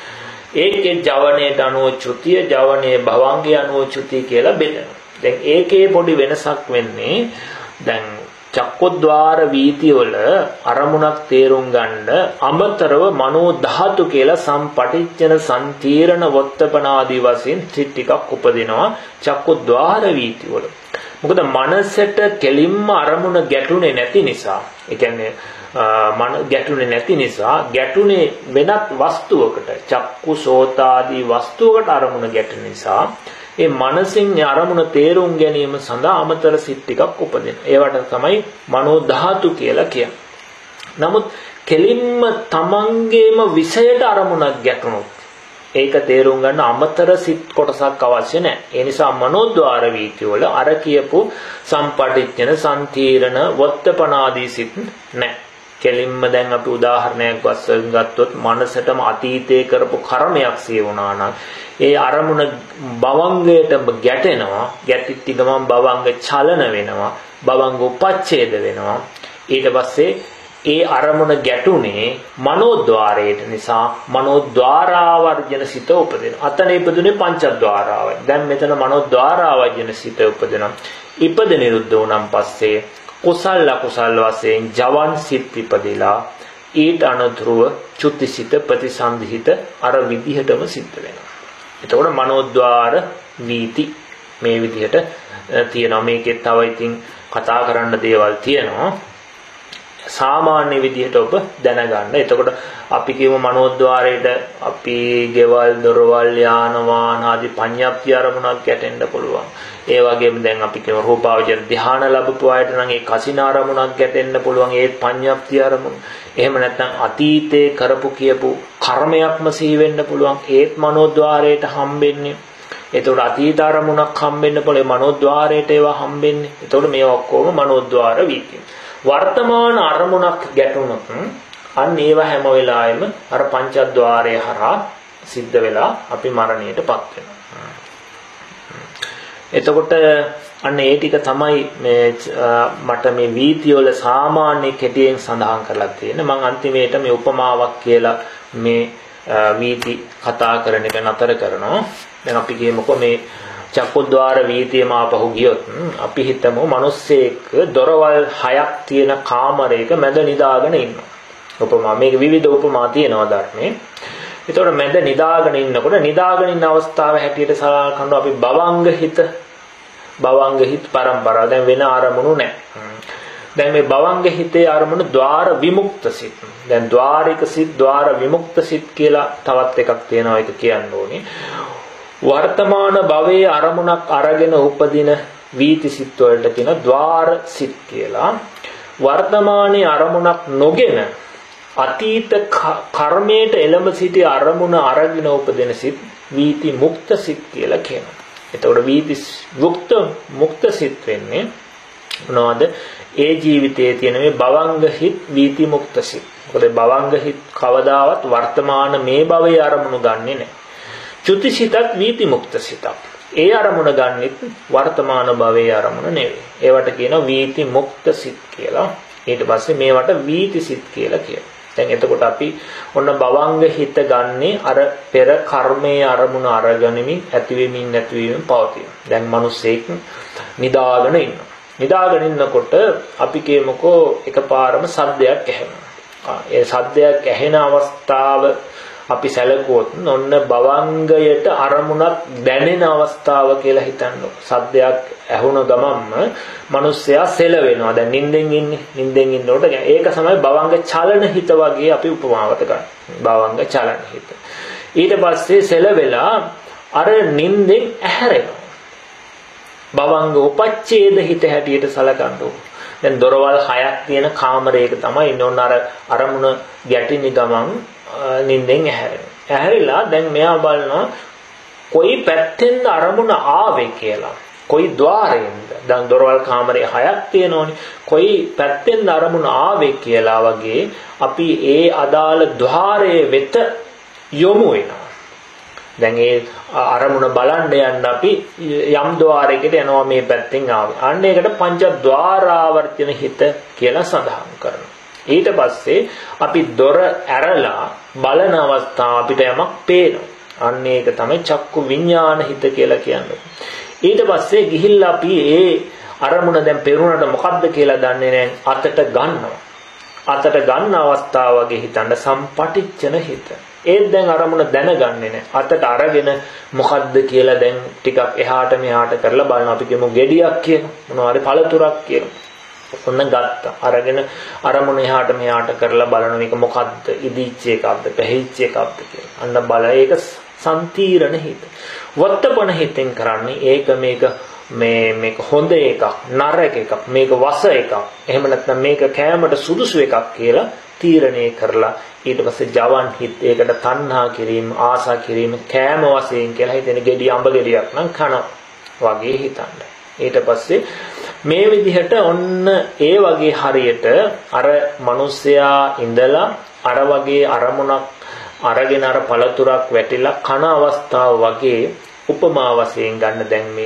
ඒකේ ජවණයට අනුව චුතිය, ජවණයේ භවංගය අනුව චුතිය කියලා බෙදෙනවා. දැන් ඒකේ පොඩි වෙනසක් වෙන්නේ දැන් චක්කොද්්වාර වීති වල අරමුණක් තේරුම් ගන්න අමතරව මනෝ ධාතු කියලා සම්පටිච්ඡන සම්තීරණ වොත්තපන ආදී වශයෙන් ටිකක් උපදිනවා චක්කොද්්වාර වීති වල. මොකද මනසට කෙලින්ම අරමුණ ගැටුනේ නැති නිසා, ඒ කියන්නේ ගැටුනේ නැති නිසා ගැටුනේ වෙනත් වස්තුවකට චක්කු සෝත ආදී වස්තුවකට අරමුණ ගැටෙන නිසා ඒ මනසින් අරමුණ තේරුම් ගැනීම සඳහා අමතර සිත් ටිකක් උපදින. ඒවට තමයි මනෝ ධාතු කියලා කියන්නේ. නමුත් කෙලින්ම තමන්ගේම විෂයට අරමුණක් ගැටුණොත් ඒක තේරුම් ගන්න අමතර සිත් කොටසක් අවශ්‍ය නැහැ. ඒ නිසා මනෝද්වාර වීති වල අර කියපු සම්පටිච්ඡන සම්තීරණ වොත්තපනාදී සිත් නැහැ. කෙලින්ම දැන් අපි උදාහරණයක් වශයෙන් ගත්තොත් මනසටම අතීතයේ කරපු කර්මයක් සිය වුණා නම් ඒ අරමුණ භවංගයටම ගැටෙනවා. ගැටිච්ච ගමන් භවංග චලන වෙනවා. භවංග උපච්ඡේද වෙනවා. ඊට පස්සේ ඒ අරමුණ ගැටුනේ මනෝද්වාරයට නිසා මනෝද්වාරාවර්ජන සිත උපදිනවා. අතන ඉපදුනේ පංචද්වාරාවයි. දැන් මෙතන මනෝද්වාරාවර්ජන සිත උපදිනවා. ඉපද නිරුද්ධ වුණාන් පස්සේ කුසල අකුසල වශයෙන් ජවන් සිත් ඉපදිලා ඊට අනුතුරුව චුතිසිත ප්‍රතිසන්දිහිත අර විදිහටම සිද්ධ වෙනවා. එතකොට මනෝද්වාර වීති මේ විදිහට තියෙනවා. මේකේ තව ඉතින් කතා කරන්න දේවල් තියෙනවා. සාමාන්‍ය විදිහට ඔබ දැනගන්න. එතකොට අපි කියමු මනෝද්වාරයට අපි ගෙවල් දොරවල් යාන වාහන ආදී පඤ්ඤාප්ති අරමුණක් ගැටෙන්න පුළුවන්. ඒ වගේම දැන් අපි කියමු රූපාවචර ධ්‍යාන ලැබපු අයට නම් ඒ කසින අරමුණක් ගැටෙන්න පුළුවන්. ඒත් පඤ්ඤාප්ති අරමුණ. එහෙම නැත්නම් අතීතේ කරපු කියපු කර්මයක්ම සිහි වෙන්න පුළුවන්. ඒත් මනෝද්වාරයට හම්බෙන්නේ. එතකොට අතීත අරමුණක් හම්බෙන්න පුළුවන්. මනෝද්වාරයට ඒවා හම්බෙන්නේ. එතකොට මේවා ඔක්කොම මනෝද්වාර වීති. වර්තමාන අරමුණක් ගැටුණොත් අන්න ඒවා හැම වෙලාවෙම අර පංචද්වාරය හරහා සිද්ධ වෙලා අපි මරණයටපත් වෙනවා. එතකොට අන්න ඒ ටික තමයි මේ මට මේ වීති වල සාමාන්‍ය කෙටියෙන් සඳහන් කරලා තියෙන්නේ. මම අන්තිමේට මේ උපමාවක් කියලා මේ වීති කතා කරන එක නතර කරනවා. දැන් අපි කියමුකෝ මේ චක්කුද්්වාර වීතියම ආපහු ගියොත් අපි හිතමු මිනිස්සෙක් දොරවල් 6ක් තියෙන කාමරයක මැද නිදාගෙන ඉන්නවා. උපමා මේක විවිධ උපමා තියෙනවා ධර්මයේ. ඒතකොට මැද නිදාගෙන ඉන්නකොට නිදාගෙන ඉන්න අවස්ථාව හැටියට සලකනවා අපි භවංග හිත භවංග හිත් පරම්පරාව. දැන් වෙන අරමුණු නැහැ. දැන් මේ භවංග හිතේ අරමුණු ద్వාර විමුක්ත සිත්. දැන් ద్వාරික සිත්, ద్వාර විමුක්ත සිත් කියලා තවත් එකක් තියෙනවා. ඒක කියන්න ඕනේ. වර්තමාන භවයේ අරමුණක් අරගෙන උපදින වීති සිත් වලට කියන ద్వාර සිත් කියලා. වර්තමානයේ අරමුණක් නොගෙන අතීත කර්මයට එළඹ සිටි අරමුණ අරගෙන උපදින සිත් වීති මුක්ත සිත් කියලා කියනවා. එතකොට වීති මුක්ත සිත් වෙන්නේ මොනවද? ඒ ජීවිතයේ තියෙන මේ භවංග හිත් වීති මුක්ත සිත්. මොකද භවංග හිත් කවදාවත් වර්තමාන මේ භවයේ අරමුණු ගන්නෙ නැහැ. චුති සිතත් වීති මුක්ත සිතක්. ඒ අරමුණ ගන්නෙත් වර්තමාන භවයේ අරමුණ නෙවෙයි. ඒවට කියනවා වීති මුක්ත සිත් කියලා. ඊට පස්සේ මේවට වීති සිත් කියලා කියනවා. දැන් එතකොට අපි ඔන්න භවංග හිත ගන්නේ අර පෙර කර්මයේ අරමුණ අරගෙනමින් ඇතිවෙමින් නැතිවෙමින් පවතින. දැන් මිනිස්සෙක් නිදාගෙන ඉන්නවා. නිදාගෙන ඉන්නකොට අපි කියමුකෝ එකපාරම සද්දයක් ඇහෙනවා. ඒ සද්දයක් ඇහෙන අවස්ථාව අපි සැලකුවොත් ඔන්න භවංගයට අරමුණක් දැනෙන අවස්ථාව කියලා හිතන්න. සද්දයක් ඇහුණ ගමන්ම මිනිස්සයා සෙල වෙනවා. දැන් නිින්දෙන් ඉන්නේ. නිින්දෙන් ඉන්නකොට ඒක තමයි භවංග චලන හිත වගේ අපි උපමාවට ගන්න. භවංග චලන හිත. ඊට පස්සේ සෙල වෙලා අර නිින්දෙන් ඇහැරෙනවා. භවංග උපච්ඡේද හිත හැටියට සලකන්න ඕන. දැන් දොරවල් 6ක් තියෙන කාමරයක තමයි ඉන්න ඕන. අර අරමුණ ගැටිනි ගමන් නිින්දෙන් ඇහැරෙනවා. ඇහැරිලා දැන් මෙයා බලනවා කොයි පැත්තෙන්ද අරමුණ ආවේ කියලා. කොයි ద్వාරයෙන්ද? දැන් දොරවල් කාමරේ 6ක් තියෙනෝනේ. කොයි පැත්තෙන්ද අරමුණ ආවේ කියලා වගේ අපි ඒ අදාළ ద్వාරයේ වෙත යොමු වෙනවා. දැන් ඒ අරමුණ බලන්න යන්න අපි යම් ద్వාරයකට යනවා මේ පැත්තෙන් ආවේ. අන්න ඒකට පංචද්වාරාවර්තන හිත කියලා සඳහන් කරනවා. ඊට පස්සේ අපි දොර ඇරලා බලන අවස්ථාව අපිට යමක් පේනවා. අන්න ඒක තමයි චක්කු විඥාන හිත කියලා කියන්නේ. ඊට පස්සේ ගිහිල්ලා අපි ඒ අරමුණ දැන් පෙරුණට මොකද්ද කියලා දන්නේ නැහැ. අතට ගන්නවා. අතට ගන්න අවස්ථාව වගේ හිතන්න සම්පටිච්ඡන හිත. ඒත් දැන් අරමුණ දැනගන්නේ නැහැ. අතට අරගෙන මොකද්ද කියලා දැන් ටිකක් එහාට මෙහාට කරලා බලනවා. අපි කියමු ගෙඩියක් කියලා. මොනවා හරි පළතුරක් කියලා. ඔන්න ගත්තා. අරගෙන අරමුණ එහාට මෙහාට කරලා බලන මේක මොකද්ද? ඉදිච්ච එකක්ද, පැහිච්ච එකක්ද කියලා. අන්න බල ඒක සම්තිරණ හිත. වත්තපන හිතෙන් කරන්නේ ඒක මේක හොඳ එකක්, නරක එකක්, මේක වස එකක්. එහෙම නැත්නම් මේක කෑමට සුදුසු එකක් කියලා තීරණය කරලා ඊට පස්සේ ජවන් හිත ඒකට තණ්හා කිරීම, ආසා කිරීම කෑම වශයෙන් කියලා හිතෙන ගෙඩිය අඹ ගෙඩියක් නම් කන වගේ හිතන්න. ඊට පස්සේ මේ විදිහට ඔන්න ඒ වගේ හරියට අර මිනිස්සයා ඉඳලා අර වගේ අරමුණක් අරගෙන අර පළතුරක් වැටිලා කන අවස්ථාව වගේ උපමා වශයෙන් ගන්න. දැන් මේ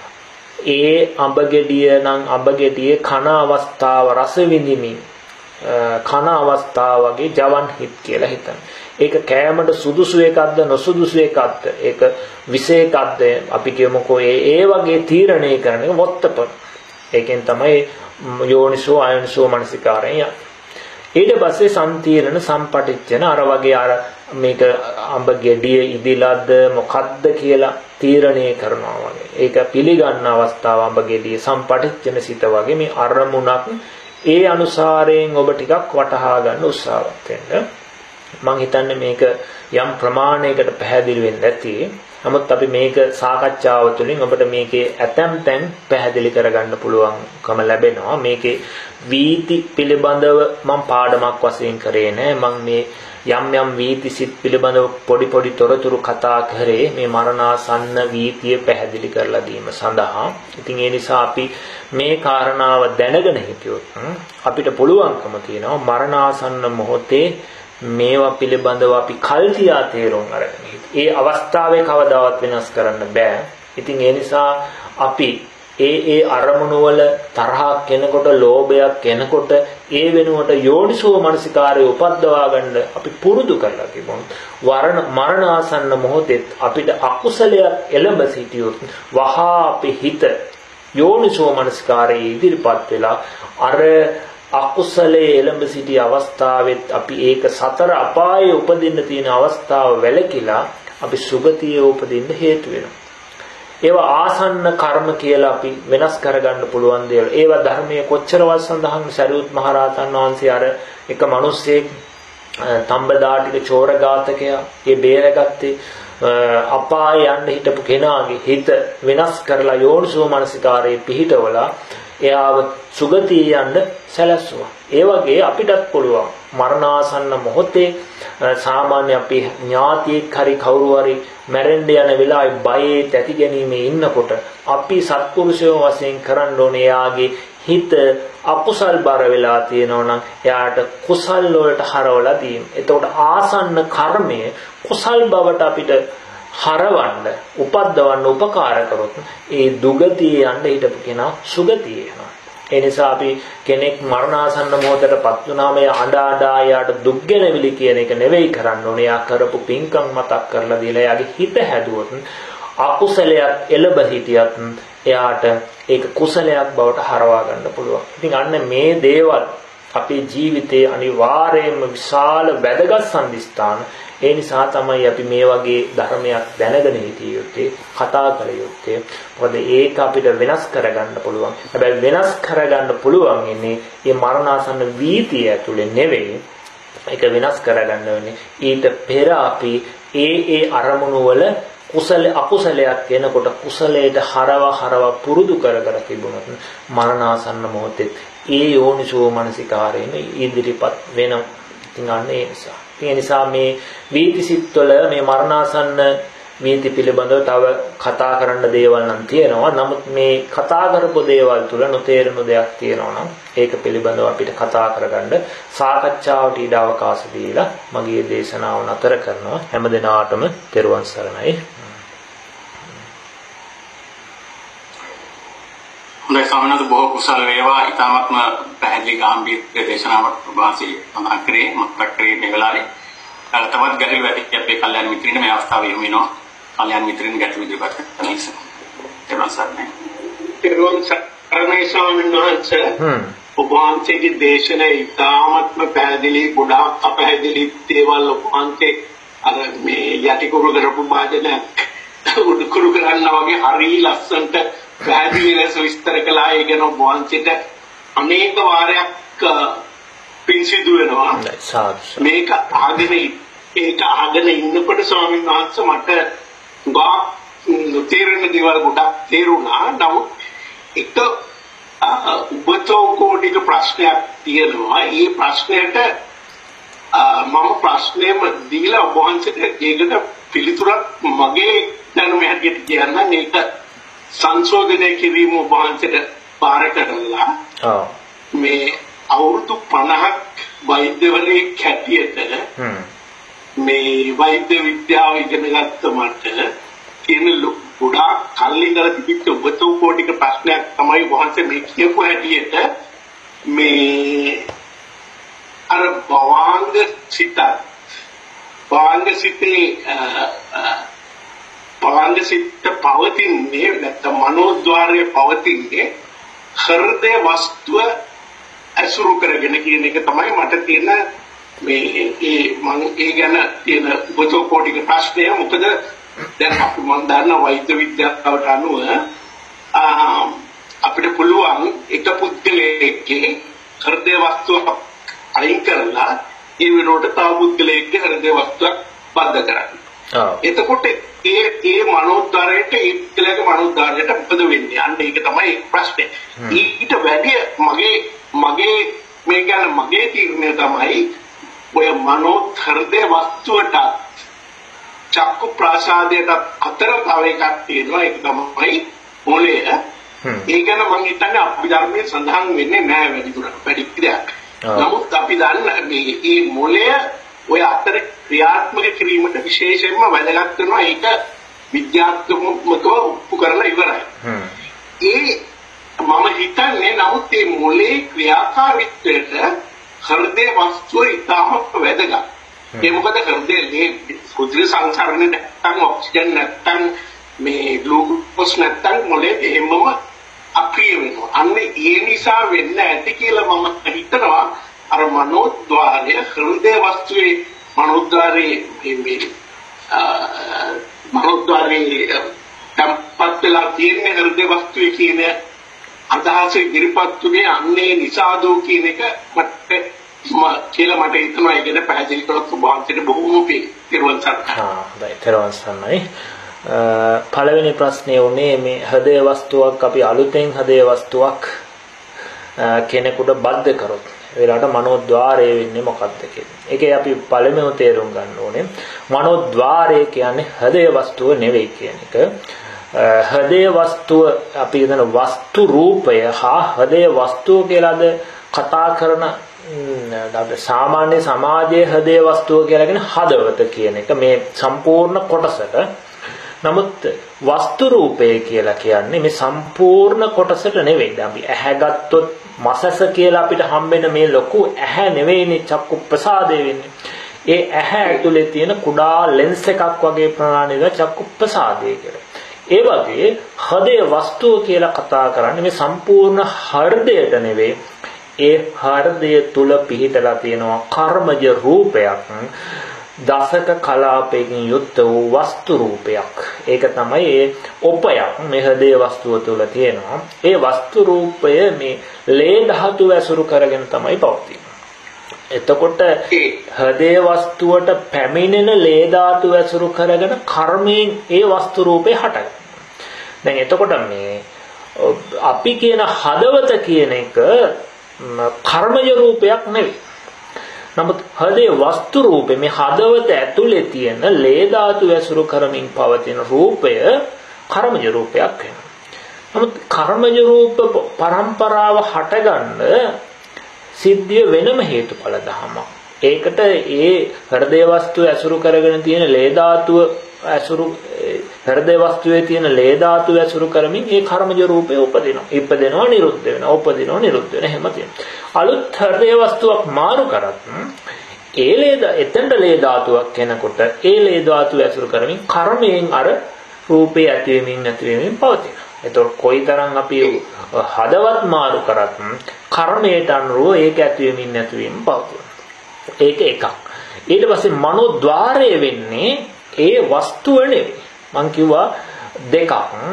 ඒ අඹ ගෙඩිය නම් අඹ ගෙඩියේ කන අවස්ථාව රස විඳිමින් කන අවස්ථාව වගේ ජවන් හිත් කියලා හිතන්න. ඒක කෑමට සුදුසු එකක්ද නොසුදුසු එකක්ද? ඒක විස එකක්ද? අපි කියමුකෝ ඒ වගේ තීරණය කරන එක වොත්තපන. ඒකෙන් තමයි යෝනිසෝ ආයෝනිසෝ මනසිකාරය යන්නේ. ඊට පස්සේ සම්තිරණ සම්පටිච්ඡන අර වගේ අර මේක අඹ ගෙඩිය ඉදිලාද මොකද්ද කියලා තීරණය කරනවා වගේ. ඒක පිළිගන්න අවස්ථාව අඹ ගෙඩිය සම්පටිච්ඡන සිත වගේ මේ අරමුණක් ඒ අනුසාරයෙන් ඔබ ටිකක් වටහා ගන්න උත්සාහවත් වෙන්න. මම හිතන්නේ මේක යම් ප්‍රමාණයකට පැහැදිලි වෙන්න ඇති. නමුත් අපි මේක සාකච්ඡාව තුළින් ඔබට මේකේ ඇතැම් තැන් පැහැදිලි කරගන්න පුළුවන්කම ලැබෙනවා. මේකේ වීති පිළිබඳව මම පාඩමක් වශයෙන් කරේ නෑ. මම මේ යම් වීති සිත් පිළිබඳව පොඩි තොරතුරු කතා කරේ මේ මරණාසන්න වීතිය පැහැදිලි කරලා දීම සඳහා. ඉතින් ඒ නිසා අපි මේ කාරණාව දැනගෙන හිටියොත් අපිට පුළුවන්කම තියෙනවා මරණාසන්න මොහොතේ මේවා පිළිබඳව අපි කල්තියා තේරුම් අරගෙන ඒ අවස්ථාවේ කවදාවත් වෙනස් කරන්න බෑ. ඉතින් ඒ නිසා අපි ඒ අරමුණු වල තරහක් එනකොට, ලෝභයක් එනකොට ඒ වෙනුවට යෝනිසෝ මනසිකාරය උපද්දවා ගන්න අපි පුරුදු කරලා තිබුණොත් මරණාසන්න මොහොතේ අපිට අකුසලයක් එළඹ සිටියොත් වහා අපි හිත යෝනිසෝ මනසිකාරයේ ඉදිරිපත් වෙලා අර අකුසලයේ එළඹ සිටි අවස්ථාවෙත් අපි ඒක සතර අපායේ උපදින්න තියෙන අවස්ථාව වැළකීලා අපි සුගතියේ උපදින්න හේතු වෙනවා. ඒවා ආසන්න කර්ම කියලා අපි වෙනස් කරගන්න පුළුවන් දේවල්. ඒවා ධර්මයේ කොච්චරවත් සඳහන් සරියුත් මහ රහතන් වහන්සේ අර එක මිනිස්සෙක් තඹදාටික චෝර ඝාතකයා ඒ බේරගත්තේ අපාය යන්න හිටපු කෙනාගේ හිත වෙනස් කරලා යෝනිසෝ මනසිකාරයේ පිහිටවලා එයාව සුගතිය යන්න සැලැස්සුවා. ඒ වගේ අපිටත් පුළුවන් මරණාසන්න මොහොතේ සාමාන්‍ය අපි ඥාතියෙක් හරි කවුරු හරි මැරෙන්න යන වෙලාවේ බයේ තැති ගැනීමේ ඉන්නකොට අපි සත්පුරුෂයෝ වශයෙන් කරන්න ඕනේ එයාගේ හිත අකුසල් බර වෙලා තියෙනවා නම් එයාට කුසල් වලට හරවලා දීම. එතකොට ආසන්න කර්මය කුසල් බවට අපිට හරවන්න උපද්දවන්න උපකාර කරොත් ඒ දුගතිය යන්න හිටපු කෙනා සුගතිය යනවා. ඒ නිසා අපි කෙනෙක් මරණාසන්න මොහොතටපත් වුණාම අඬා යාට දුක්ගෙනවිලි කියන එක නෙවෙයි කරන්න ඕනේ. යා කරපු පින්කම් මතක් කරලා දීලා යාගේ හිත හැදුවොත් අකුසලයක් එළඹ හිටියත් එයාට ඒක කුසලයක් බවට හරවා ගන්න පුළුවන්. ඉතින් අන්න මේ දේවල් අපේ ජීවිතයේ අනිවාර්යයෙන්ම විශාල වැදගත් සම්දිස්ථාන. ඒ නිසා තමයි අපි මේ වගේ ධර්මයක් දැනගෙන හිටිය යුත්තේ, කතා කළ යුත්තේ. මොකද ඒක අපිට වෙනස් කරගන්න පුළුවන්. හැබැයි වෙනස් කරගන්න පුළුවන් ඉන්නේ මේ මරණාසන්න වීතිය ඇතුලේ නෙවෙයි. ඒක වෙනස් කරගන්න වෙන්නේ ඊට පෙර අපි ඒ අරමුණු වල කුසල අකුසලයක් එනකොට කුසලයට හරව පුරුදු කර තිබුණොත් මරණාසන්න මොහොතේ ඒ යෝනිසෝ මනසිකාරයෙන් ඉදිරිපත් වෙනවා. ඉතින් අන්න ඒ නිසා මේ වීතිසිටවල මේ මරණාසන්න වීති පිළිබඳව තව කතා කරන්න දේවල් නම් තියෙනවා. නමුත් මේ කතා කරපු දේවල් තුල නොතේරෙන දෙයක් තියෙනවා නම් ඒක පිළිබඳව අපිට කතා කරගන්න සාකච්ඡාවට ඉඩ අවකාශ දීලා මගේ දේශනාව නතර කරනවා. හැම දිනාටම තෙරුවන් සරණයි. හොඳයි ස්වාමීන් බොහෝ කුසල වේවා. ඊටාත්ම පැහැදිලි ගැඹීර දේශනාවක් ප්‍රවාසී සඳහන් කරේ මතක් කරේ මේ වෙලාවේ. තවත් ගැටළු ඇති අපේ කල්යාණ මිත්‍රින් මේ අවස්ථාවේ යොමු වෙනවා. කල්යාණ මිත්‍රින් ගැටළු ඉදිරිපත් කරන නිසා. තෙරුවන් සරණයි. තෙරුවන් සරණයි ස්වාමීන් වහන්සේ. ඔබ වහන්සේගේ දේශනාව ඊටාත්ම පැහැදිලි, ගොඩාක් අපැහැදිලි දේවල් ඔබ වහන්සේ අර මේ යටිකුරු කරපු වාදන උඩුකුරු කරනවා වගේ හරිය ලස්සනට පැහැදිලි ලෙස විස්තර කළා. ඒ ගැන ඔබ වහන්සේට අනේක වාරයක් පින් සිදු වෙනවා. මේක අහගෙන ඉන්නකොට ස්වාමීන් වහන්සේ මට තේරෙන දේවල් ගොඩක් තේරුණා. නමුත් එක උපතෝකෝටික ප්‍රශ්නයක් තියෙනවා. ඒ ප්‍රශ්නයට මම ප්‍රශ්නයම දීලා ඔබ වහන්සේට ඒකට පිළිතුරක් මගේ දැනුම හැටියට කියන්න. මේක සංශෝධනය කිරීම ඔබ වහන්සේට පාර කරලා මේ අවුරුදු 50ක් වෛද්‍යවරයෙක් හැටියට මේ වෛද්‍ය විද්‍යාව ඉගෙන ගත්ත මට තියෙන ගොඩාක් කල්ලි ඉඳලා තිබිච්ච උපතෝකෝටික ප්‍රශ්නයක් තමයි වහන්සේ මේ කියපු හැටියට මේ අර භවාංග සිත පවතින්නේ නැත්නම් මනෝද්වාරයේ පවතින්නේ හෘදය වස්තුව අසුරු කරගෙන කියන එක තමයි මට තියෙන මේ මම ඒ ගැන තියෙන උපතෝකෝටික ප්‍රශ්නය. මොකද දැන් අපි මම දන්න වෛද්‍ය විද්‍යාවට අනුව අපිට පුළුවන් එක පුද්ගලයෙක්ගේ හෘදය වස්තුව අයින් කරලා ඒ විරෝධ තව පුද්ගලයෙක්ගේ හෘදය වස්තුවක් බද්ධ කරන්න. එතකොට ඒ මනෝද්වාරයට ඒ පුද්ගලයාගේ මනෝද්වාරයට මොකද වෙන්නේ? අන්න ඒක තමයි ප්‍රශ්නේ. ඊට වැඩි මගේ මේ ගැන මගේ තීරණය තමයි ඔය මනෝ හෘදය වස්තුවට චක්කු ප්‍රාසාදයට අතර තව එකක් තියෙනවා. ඒක තමයි මොළය. ඒ ගැන මම හිතන්නේ අභිධර්මයේ සඳහන් වෙන්නේ නැහැ වැඩි ක්‍රියාවක්. නමුත් අපි දන්න මේ මොළය ඔය අතර ක්‍රියාත්මක කිරීමට විශේෂයෙන්ම වැදගත් වෙනවා. ඒක විද්‍යාත්මකව ඔප්පු කරලා ඉවරයි. මම හිතන්නේ නමුත් මේ මොළයේ ක්‍රියාකාරීත්වයට හෘදය වස්තුව ඉතාම වැදගත්. ඒ මොකද හෘදයේ කුධිර සංසරණය නැත්නම් ඔක්සිජන් නැත්නම් මේ ග්ලූකෝස් නැත්නම් මොළයේ එහෙමම අප්‍රිය වෙනවා. අන්න ඒ නිසා වෙන්න ඇති කියලා මම හිතනවා. අර මනෝද්වාරය හෘදය වස්තුවේ මනෝද්වාරයේ තම්පත් වෙලා තියෙන හෘද වස්තුවේ කියන අදහස ඉදිරිපත්ුනේ අන්නේ නිසාදෝ කියන එක මට කියලා මට හිතෙනවා ඒක ගැන පැහැදිලි කරලා සුභාන්තයට බොහොම පිරුවන් සරණයි. හොඳයි පිරුවන් සරණයි. පළවෙනි ප්‍රශ්නේ උනේ මේ හෘදය වස්තුවක් අපි අලුතෙන් හෘදය වස්තුවක් කෙනෙකුට බද්ධ කරොත් වෙලාවට මනෝද්වාරය වෙන්නේ මොකක්ද කියන්නේ. ඒකේ අපි පළමුව තේරුම් ගන්න ඕනේ මනෝද්වාරය කියන්නේ හෘදය වස්තුව නෙවෙයි කියන එක. හෘදය වස්තුව අපි කියන වස්තු රූපය හා හෘදය වස්තුව කියලාද කතා කරන සාමාන්‍ය සමාජයේ හෘදය වස්තුව කියලා කියන හදවත කියන එක මේ සම්පූර්ණ කොටසට. නමුත් වස්තු රූපය කියලා කියන්නේ මේ සම්පූර්ණ කොටසට නෙවෙයි. දැන් අපි ඇහැ ගත්තොත් මසස කියලා අපිට හම්බෙන මේ ලොකු ඇහැ නෙවෙයිනේ චක්කු ප්‍රසාදය වෙන්නේ. ඒ ඇහැ ඇතුලේ තියෙන කුඩා ලෙන්ස් එකක් වගේ ප්‍රමාණයක චක්කු ප්‍රසාදය කියලා. ඒ වගේ හෘදය වස්තුව කියලා කතා කරන්නේ මේ සම්පූර්ණ හෘදයට නෙවෙයි. ඒ හෘදය තුල පිහිටලා තියෙනවා කර්මජ රූපයක්. දසක කලාපයකින් යුක්ත වූ වස්තු රූපයක්. ඒක තමයි ඒ උපයක් මේ හෘදය වස්තුව තුළ තියෙනවා. ඒ වස්තු රූපය මේ ලේ ධාතු ඇසුරු කරගෙන තමයි පවතින්නේ. එතකොට හෘදය වස්තුවට පැමිණෙන ලේ ධාතු ඇසුරු කරගෙන කර්මයෙන් ඒ වස්තු රූපේ හටගන්නවා. දැන් එතකොට මේ අපි කියන හදවත කියන එක කර්මජ රූපයක් නෙවෙයි. නමුත් හෘදය වස්තු රූපේ මේ හදවත ඇතුලේ තියෙන ලේ ධාතු ඇසුරු කරමින් පවතින රූපය කර්මජ රූපයක් වෙනවා. නමුත් කර්මජ රූප පරම්පරාව හටගන්න සිද්ධිය වෙනම හේතුඵල ධමයක්. ඒකට ඒ හෘදය වස්තුව ඇසුරු කරගෙන තියෙන ලේ ධාතුව ඇසුරු හෘදය වස්තුවේ තියෙන ලේ ධාතුව ඇසුරු කරමින් ඒ කර්මජ රූපේ උපදිනවා. ඉපදෙනවා නිරුද්ධ වෙනවා. උපදිනවා නිරුද්ධ වෙනවා. එහෙම තියෙනවා. අලුත් හෘදය වස්තුවක් මාරු කරත් එතෙන්ට ලේ ධාතුවක් කෙනකොට ඒ ලේ ධාතුව ඇසුරු කරමින් කර්මයෙන් අර රූපේ ඇතිවීමෙන් නැතිවීමෙන් පවතිනවා. එතකොට කොයිතරම් අපි හදවත් මාරු කරත් කර්මයට අනුව ඒක ඇතිවීමෙන් නැතිවීමෙන් පවතිනවා. ඒක එකක්. ඊට පස්සේ මනෝද්වාරය වෙන්නේ ඒ වස්තුව නෙවෙයි. මං කිව්වා දෙකක්.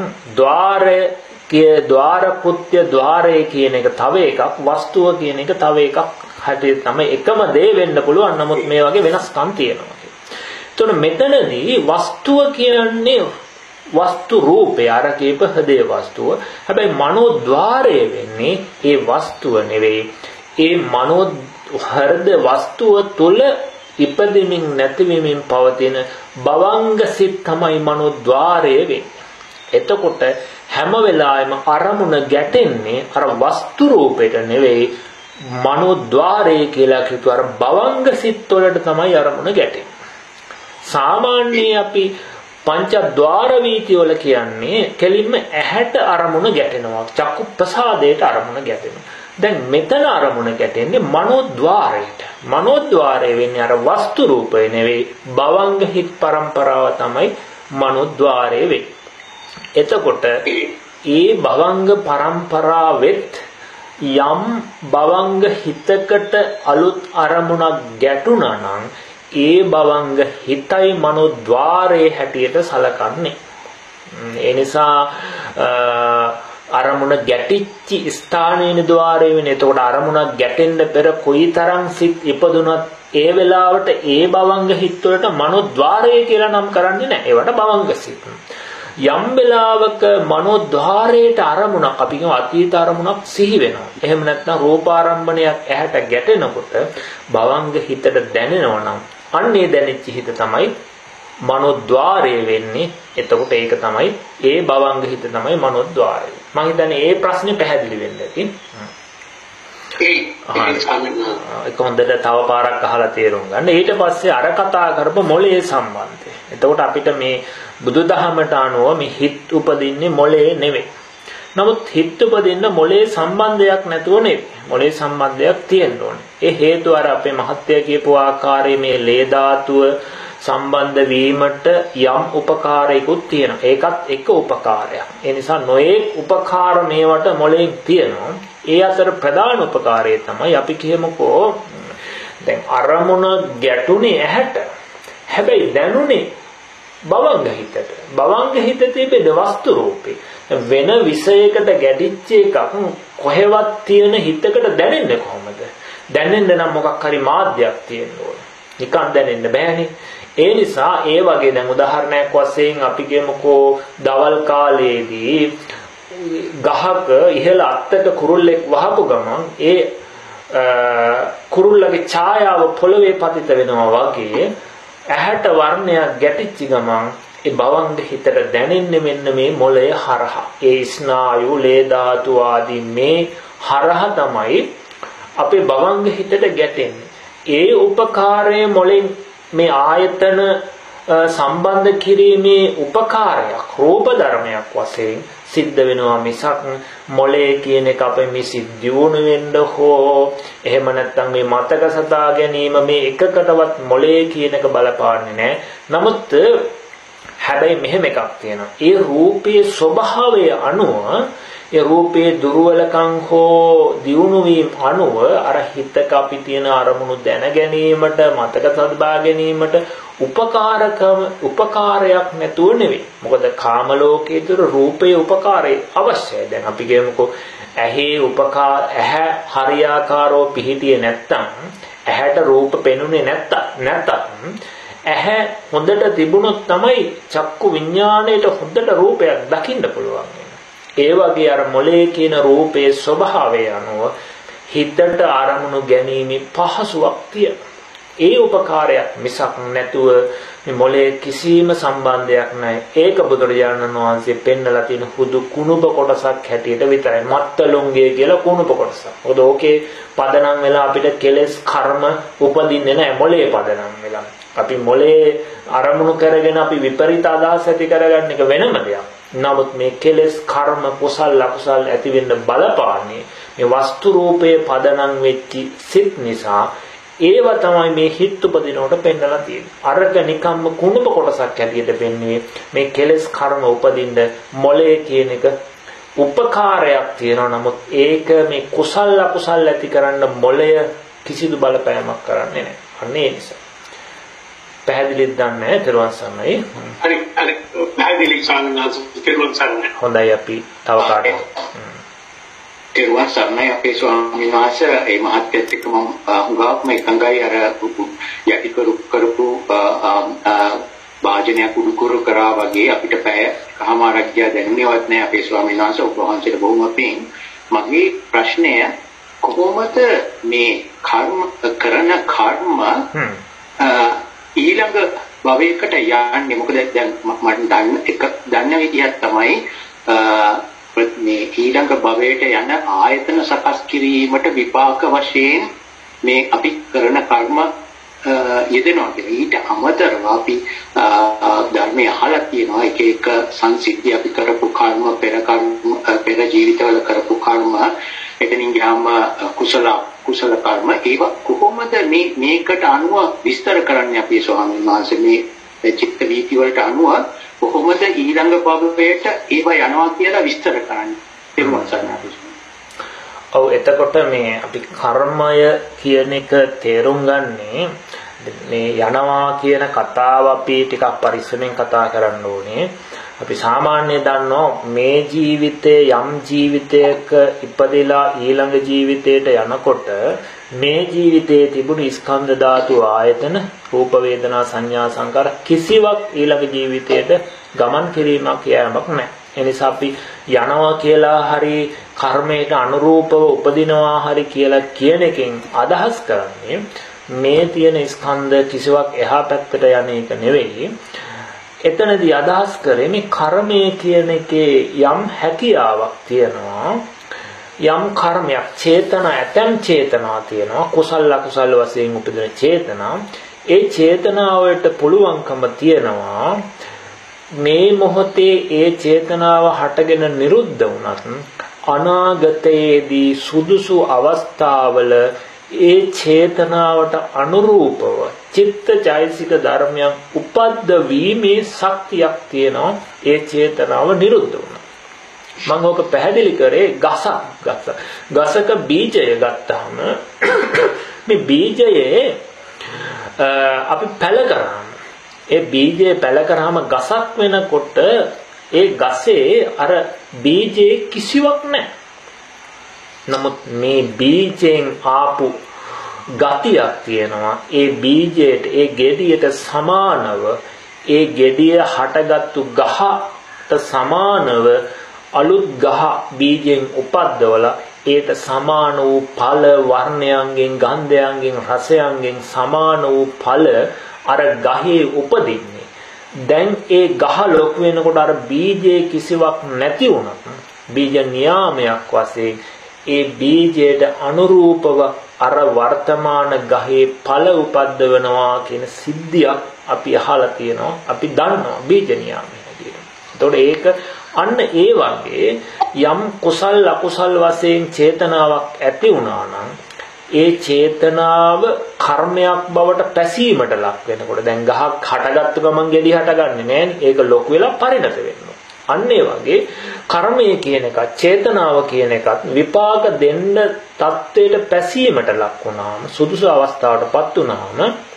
ද්වාර කෘත්‍ය ద్వාරය කියන එක තව එකක්, වස්තුව කියන එක තව එකක්. හැටියට තමයි එකම දේ වෙන්න පුළුවන්. නමුත් මේ වගේ වෙනස්කම් තියෙනවා. එතකොට මෙතනදී වස්තුව කියන්නේ වස්තු රූපය අර කීප හදේ වස්තුව. හැබැයි මනෝද්වාරය වෙන්නේ ඒ වස්තුව නෙවෙයි. ඒ හෘද වස්තුව තුල ඉපදෙමින් නැතිවීමෙන් පවතින භවංග සිත් තමයි මනෝද්වාරය වෙන්නේ. එතකොට හැම වෙලාවෙම අරමුණ ගැටෙන්නේ අර වස්තු රූපයට නෙවෙයි මනෝද්වාරය කියලා කියතු අර භවංග සිත් වලට තමයි අරමුණ ගැටෙන්නේ. සාමාන්‍යයෙන් අපි පංචද්වාර වීති වල කියන්නේ කෙලින්ම ඇහැට අරමුණ ගැටෙනවා. චක්කු ප්‍රසාදයට අරමුණ ගැටෙනවා. දැන් මෙතන අරමුණ ගැටෙන්නේ මනෝද්වාරයට. මනෝද්වාරය වෙන්නේ අර වස්තු රූපය නෙවෙයි භවංග හිත් පරම්පරාව තමයි මනෝද්වාරය වෙන්නේ. එතකොට ඒ භවංග පරම්පරාවෙත් යම් භවංග හිතකට අලුත් අරමුණක් ගැටුණා නම් ඒ භවංග හිතයි මනෝද්වාරයේ හැටියට සලකන්නේ. ඒ නිසා අරමුණ ගැටිච්ච ස්ථානයේ ద్వාරය වෙන්නේ. එතකොට අරමුණක් ගැටෙන්න පෙර කොයිතරම් සිත් ඉපදුනත් ඒ වෙලාවට ඒ භවංග හිත් වලට මනෝද්වාරය කියලා නම් කරන්නේ නැහැ. ඒවට භවංග සිත්. යම් වෙලාවක මනෝද්වාරයට අරමුණක් අපි කියමු අතීත අරමුණක් සිහි වෙනවා. එහෙම නැත්නම් රූපාරම්භණයක් ඇහැට ගැටෙනකොට භවංග හිතට දැනෙනවා නම් අන්නේ දැනෙච්ච හිත තමයි මනෝද්වාරය වෙන්නේ. එතකොට ඒක තමයි ඒ භවංග හිත තමයි මනෝද්වාරය. මම හිතන්නේ ඒ ප්‍රශ්නේ පැහැදිලි වෙන්න ඇති. ඒක හොඳට තව පාරක් අහලා තේරුම් ගන්න. ඊට පස්සේ අර කතා කරපු මොළයේ සම්බන්ධය. එතකොට අපිට මේ බුදුදහමට අනුව මේ හිත උපදින්නේ මොළයේ නෙවෙයි. නමුත් හිත උපදින්න මොළයේ සම්බන්ධයක් නැතුව නෙවෙයි. මොළයේ සම්බන්ධයක් තියෙන්න ඕනේ. ඒ හේතුව අර අපේ මහත්ය කියපු ආකාරයේ මේ ලේ ධාතුව සම්බන්ධ වීමට යම් උපකාරයකුත් තියෙනවා. ඒකත් එක උපකාරයක්. ඒ නිසා නොයෙක් උපකාර මේවට මොළයෙන් තියෙනවා. ඒ අතර ප්‍රධාන උපකාරය තමයි අපි කියමුකෝ දැන් අරමුණ ගැටුනේ ඇහැට. හැබැයි දැනුනේ භවංග හිතට. භවංග හිතේ තිබෙන වස්තු රූපේ වෙන විෂයයකට ගැටිච්ච එකක් කොහෙවත් තියෙන හිතකට දැනෙන්නේ කොහොමද? දැනෙන්න නම් මොකක් හරි මාධ්‍යයක් තියෙන්න ඕන. නිකන් දැනෙන්න බෑනේ. ඒ නිසා ඒ වගේ දැන් උදාහරණයක් වශයෙන් අපි කියමුකෝ දවල් කාලයේදී ගහක ඉහළ අත්තක කුරුල්ලෙක් වහපු ගමන් ඒ කුරුල්ලගේ ඡායාව පොළවේ පතිත වෙනවා වගේ ඇහැට වර්ණයක් ගැටිච්ච ගමන් ඒ භවංග හිතට දැනෙන්නේ මෙන්න මේ මොළය හරහා. ඒ ස්නායු, ලේ ධාතු ආදී මේ හරහා තමයි අපේ භවංග හිතට ගැටෙන්නේ. ඒ උපකාරයේ මොළෙන් මේ ආයතන සම්බන්ධ කිරීමේ උපකාරයක් රූප ධර්මයක් වශයෙන් සිද්ධ වෙනවා මිසක් මොළේ කියන එක අපේ මේ සිද්ධියුණු වෙන්න හෝ එහෙම නැත්නම් මේ මතක සතා ගැනීම මේ එකකටවත් මොළේ කියන එක බලපාන්නේ නැහැ. නමුත් හැබැයි මෙහෙම එකක් තියෙනවා. ඒ රූපයේ ස්වභාවය අනුව ඒ රූපයේ දුර්වලකම් හෝ දියුණු වීම අනුව අර හිතක අපි තියෙන අරමුණු දැන ගැනීමට මතක තබා ගැනීමට උපකාරයක් නැතුව නෙවෙයි. මොකද කාම ලෝකයේ තුර රූපයේ උපකාරය අවශ්‍යයි. දැන් අපි කියමුකෝ ඇහැ හරියාකාරව පිහිටියේ නැත්තම් ඇහැට රූප පෙනුනේ නැත්තම් ඇහැ හොඳට තිබුණොත් තමයි චක්කු විඥාණයට හොඳට රූපයක් දකින්න පුළුවන්. ඒ වගේ අර මොලේ කියන රූපයේ ස්වභාවය අනුව හිතට අරමුණු ගැනීමේ පහසුවක් තියෙනවා. ඒ උපකාරයක් මිසක් නැතුව මේ මොලේ කිසිම සම්බන්ධයක් නැහැ. ඒක බුදුරජාණන් වහන්සේ පෙන්නලා තියෙන හුදු කුණුබ කොටසක් හැටියට විතරයි. මත්තලුංගේ කියලා කුණුබ කොටසක්. මොකද ඕකේ පදනම් වෙලා අපිට කෙලෙස් කර්ම උපදින්නේ නැහැ මොලේ පදනම් වෙලා. අපි මොලේ අරමුණු කරගෙන අපි විපරීත අදහස් ඇති කරගන්න එක වෙනම දෙයක්. නමුත් මේ කෙලෙස් කර්ම කුසල් අකුසල් ඇති වෙන්න බලපාන්නේ මේ වස්තු රූපයේ පදනම් වෙච්ච සිත් නිසා. ඒව තමයි මේ හිත් උපදිනකොට පෙන්නලා තියෙන්නේ. අරක නිකම්ම කුණුබ කොටසක් හැටියට පෙන්වන්නේ මේ කෙලෙස් කර්ම උපදින්න මොලේ කියන එක උපකාරයක් තියෙනවා. නමුත් ඒක මේ කුසල් අකුසල් ඇති කරන්න මොලය කිසිදු බලපෑමක් කරන්නේ නැහැ. අන්න ඒ නිසා පැහැදිලිද දන්නේ තෙරුවන් සරණයි. හරි පැහැදිලි සාමනාස තෙරුවන් සරණයි. හොඳයි අපි තව කාටද තෙරුවන් සරණයි අපේ ස්වාමීන් වහන්සේ මේ මහත්යත් එක්ක මම හුඟක්ම එකඟයි අර යටි කරපු වාජනයක් උඩුකුරු කරා වගේ අපිට පැය කමාරක් ගියා දැනුනේවත් නැහැ අපේ ස්වාමීන් වහන්සේ ඔබ වහන්සේට බොහොම පිං. මගේ ප්‍රශ්නය කොහොමද මේ කරන කර්ම ඊළඟ භවයකට යන්නේ? මොකද දැන් මට දන්න විදිහක් තමයි මේ ඊළඟ භවයට යන ආයතන සකස් කිරීමට විපාක වශයෙන් මේ අපි කරන කර්ම යෙදෙනවා කියලා. ඊට අමතරව අපි ධර්මයේ අහලා තියෙනවා එක එක සංසිද්ධි අපි කරපු කර්ම පෙර ජීවිතවල කරපු කර්ම එතනින් ගියාම කුසල කර්ම ඒවා කොහොමද මේකට අනුව විස්තර කරන්නේ අපි ස්වාමීන් වහන්සේ මේ චිත්ත වීති වලට අනුව කොහොමද ඊළඟ භවයට ඒවා යනවා කියලා විස්තර කරන්නේ? තේරුම් ගන්න. ඔව් එතකොට මේ අපි කර්මය කියන එක තේරුම් ගන්නේ මේ යනවා කියන කතාව අපි ටිකක් පරිස්සමෙන් කතා කරන්න ඕනේ. අපි සාමාන්‍ය දන්නවා මේ ජීවිතයේ යම් ජීවිතයක ඉපදෙලා ඊළඟ ජීවිතයට යනකොට මේ ජීවිතයේ තිබුණු ස්කන්ධ ධාතු ආයතන රූප වේදනා සංඥා සංකාර කිසිවක් ඊළඟ ජීවිතයට ගමන් කිරීමක් යෑමක් නැහැ. ඒ නිසා අපි යනවා කියලා හරි කර්මයට අනුරූපව උපදිනවා හරි කියලා කියන එකෙන් අදහස් කරන්නේ මේ තියෙන ස්කන්ධ කිසිවක් එහා පැත්තට යන එක නෙවෙයි. එතනදී අදහස් කරේ මේ කර්මය කියන එකේ යම් හැකියාවක් තියෙනවා. යම් කර්මයක් ඇතම් චේතනා තියෙනවා. කුසල අකුසල වශයෙන් උපදින චේතනා. ඒ චේතනාවට පුළුවන්කම තියෙනවා මේ මොහොතේ ඒ චේතනාව හටගෙන නිරුද්ධ වුණත් අනාගතයේදී සුදුසු අවස්ථාවල ඒ චේතනාවට අනුරූපව චිත්තචෛසික ධර්මයන් උපද්ද වීමේ ශක්තියක් තියෙනවා ඒ චේතනාව නිරුද්ධ වුණා. මම ඕක පැහැදිලි කරේ ගසක බීජය ගත්තාම මේ බීජයේ අපි පැල කරාම ඒ බීජය පැල කරාම ගසක් වෙනකොට ඒ ගසේ අර බීජේ කිසිවක් නැහැ. නමුත් මේ බීජෙන් ආපු ගතියක් තියෙනවා. ඒ බීජයට ඒ ගෙඩියට සමානව ඒ ගෙඩිය හටගත්තු ගහට සමානව අලුත් ගහ බීජෙන් උපද්දවලා ඒට සමාන වූ ඵල වර්ණයන්ගෙන් ගන්ධයන්ගෙන් රසයන්ගෙන් සමාන වූ ඵල අර ගහේ උපදින්නේ. දැන් ඒ ගහ ලොකු වෙනකොට අර බීජයේ කිසිවක් නැති වුණත් බීජ නියාමයක් වශයෙන් ඒ බීජයට අනුරූපව අර වර්තමාන ගහේ ඵල උපද්දවනවා කියන සිද්ධියක් අපි අහලා තියෙනවා. අපි දන්නවා බීජ නියාමය හැටියට. එතකොට ඒක අන්න ඒ වගේ යම් කුසල් අකුසල් වශයෙන් චේතනාවක් ඇති වුණා නම් ඒ චේතනාව කර්මයක් බවට පැසීමට ලක් වෙනකොට දැන් ගහක් හටගත්තු ගමන් ගෙඩි හටගන්නේ නෑනේ. ඒක ලොකු වෙලා පරිණත වෙනවා. අන්න ඒ වගේ කර්මය කියන එක චේතනාව කියන එකත් විපාක දෙන්න தത്വයට පැසීමට ලක් වුණාම සුදුසු අවස්ථාවටපත් වුණාම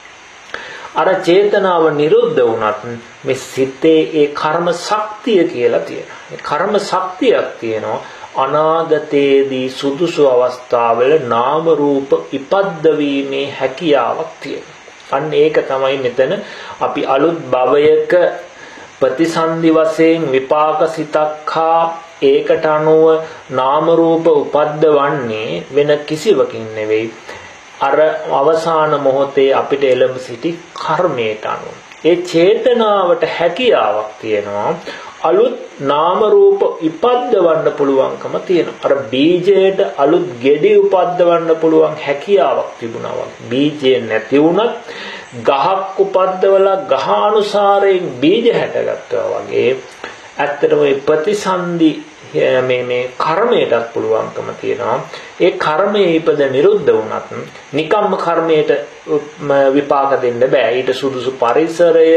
අර චේතනාව නිරුද්ධ වුණත් මේ සිතේ ඒ කර්ම ශක්තිය කියලා තියෙනවා. ඒ කර්ම ශක්තියක් තියෙනවා අනාගතයේදී සුදුසු අවස්ථාවල නාම රූප ඉපද්දවීමේ හැකියාවක් තියෙනවා. අන්න ඒක තමයි මෙතන අපි අලුත් භවයක ප්‍රතිසන්දි වශයෙන් විපාක සිතක් හා ඒකට අනුව නාම රූප උපද්දවන්නේ වෙන කිසිවකින් නෙවෙයි. අර අවසාන මොහොතේ අපිට එළඹ සිටි කර්මයට අනුව. ඒ චේතනාවට හැකියාවක් තියෙනවා. අලුත් නාම රූප ඉපද්දවන්න පුළුවන්කම තියෙනවා. අර බීජයට අලුත් ගෙඩි උපද්දවන්න පුළුවන් හැකියාවක් තිබුණා වගේ. බීජය නැති වුණත් ගහක් උපද්දවලා ගහ අනුසාරයෙන් බීජ හැටගත්තා වගේ ඇත්තටම මේ ප්‍රතිසන්දි මේ කර්මයටත් පුළුවන්කම තියෙනවා. ඒ කර්මයේ ඉපද නිරුද්ධ වුණත් නිකම්ම කර්මයට විපාක දෙන්න බෑ. ඊට සුදුසු පරිසරය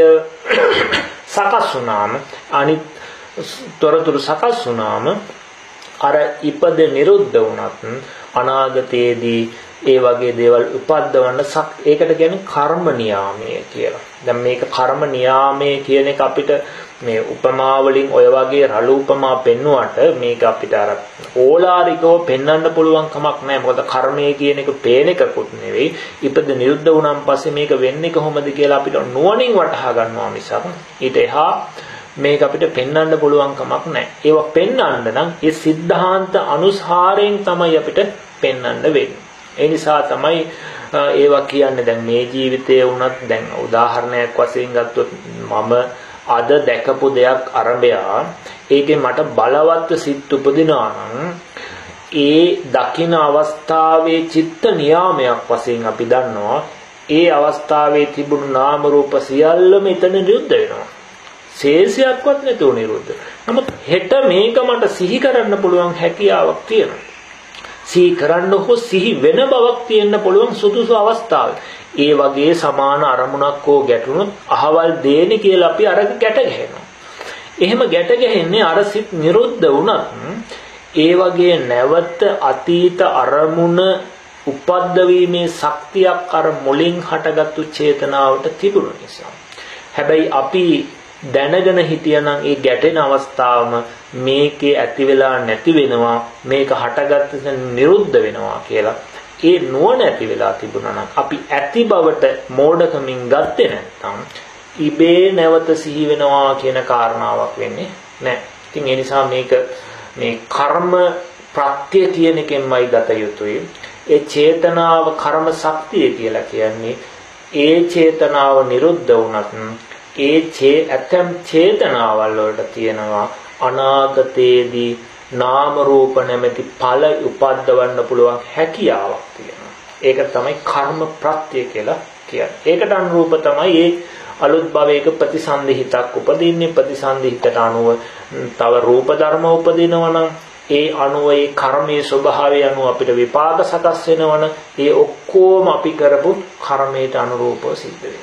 සකස් වුණාම අනිත් තොරතුරු සකස් වුණාම අර ඉපද නිරුද්ධ වුණත් අනාගතයේදී ඒ වගේ දේවල් උපද්දවන්න ඒකට කියන්නේ කර්ම නියාමය කියලා. දැන් මේක කර්ම නියාමය කියන එක අපිට මේ උපමා වලින් ඔය වගේ රළු උපමා පෙන්නුවට මේක අපිට අර ඕලාරිකව පෙන්වන්න පුළුවන් කමක් නැහැ. මොකද කර්මය කියන එක පේන එකකුත් නෙවෙයි. ඉපද නිරුද්ධ වුණාන් පස්සේ මේක වෙන්නේ කොහොමද කියලා අපිට නුවණින් වටහා ගන්නවා මිසක් ඊට එහා මේක අපිට පෙන්වන්න පුළුවන් කමක් නැහැ. ඒවා පෙන්වන්න නම් ඒ સિદ્ધාන්ත අනුසාරයෙන් තමයි අපිට පෙන්වන්න වෙන්නේ. ඒ නිසා තමයි ඒවා කියන්නේ දැන් මේ ජීවිතයේ වුණත් දැන් උදාහරණයක් වශයෙන් ගත්තොත් මම අද දැකපු දෙයක් අරබයා ඒකේ මට බලවත් සිත් උපදිනවා නම් ඒ දකින අවස්ථාවේ චිත්ත නියාමයක් වශයෙන් අපි දන්නවා ඒ අවස්ථාවේ තිබුණු නාම රූප සියල්ලම එතන නිරුද්ධ වෙනවා. ශේෂයක්වත් නැතුව නිරුද්ධ. නමුත් හෙට මේක මට සිහි කරන්න පුළුවන් හැකියාවක් තියෙනවා. සිහි කරන්න හෝ සිහි වෙන බවක් තියෙන්න පුළුවන් සුදුසු අවස්ථාවක. ඒ වගේ සමාන අරමුණක් හෝ ගැටුණොත් අහවල් දේනි කියලා අපි අරක ගැට ගහනවා. එහෙම ගැට ගැහෙන්නේ අර සිත් නිරුද්ධ වුණත් ඒ වගේ නැවත අතීත අරමුණ උපද්දවීමේ ශක්තියක් අර මුලින් හටගත්තු චේතනාවට තිබුණු නිසා. හැබැයි අපි දැනගෙන හිටියනම් ඒ ගැටෙන අවස්ථාවම මේකේ ඇති වෙලා නැති වෙනවා මේක හටගත්ත නිරුද්ධ වෙනවා කියලා ඒ නුවණ ඇති වෙලා තිබුණා නම් අපි ඇති බවට මෝඩකමින් ගත්තේ නැත්නම් ඉබේ නැවත සිහි වෙනවා කියන කාරණාවක් වෙන්නේ නැහැ. ඉතින් ඒ නිසා මේක මේ කර්ම ප්‍රත්‍ය කියන එකෙන්මයි ගත යුතුයි. ඒ චේතනාව කර්ම ශක්තිය කියලා කියන්නේ ඒ චේතනාව නිරුද්ධ වුණත් ඒ ඇතම් චේතනාවල් වලට තියෙනවා අනාගතයේදී නාම රූප නැමැති ඵල උපද්දවන්න පුළුවන් හැකියාවක් තියෙනවා. ඒක තමයි කර්ම ප්‍රත්‍ය කියලා කියන්නේ. ඒකට අනුරූප තමයි මේ අලුත් භවයක ප්‍රතිසන්දි හිතක් උපදින්නේ. ප්‍රතිසන්දි හිතට අනුව තව රූප ධර්ම උපදිනවා නම් ඒ අනුව ඒ කර්මයේ ස්වභාවය අනුව අපිට විපාක සකස් වෙනවන ඒ ඔක්කොම අපි කරපු කර්මයට අනුරූපව සිද්ධ වෙනවා.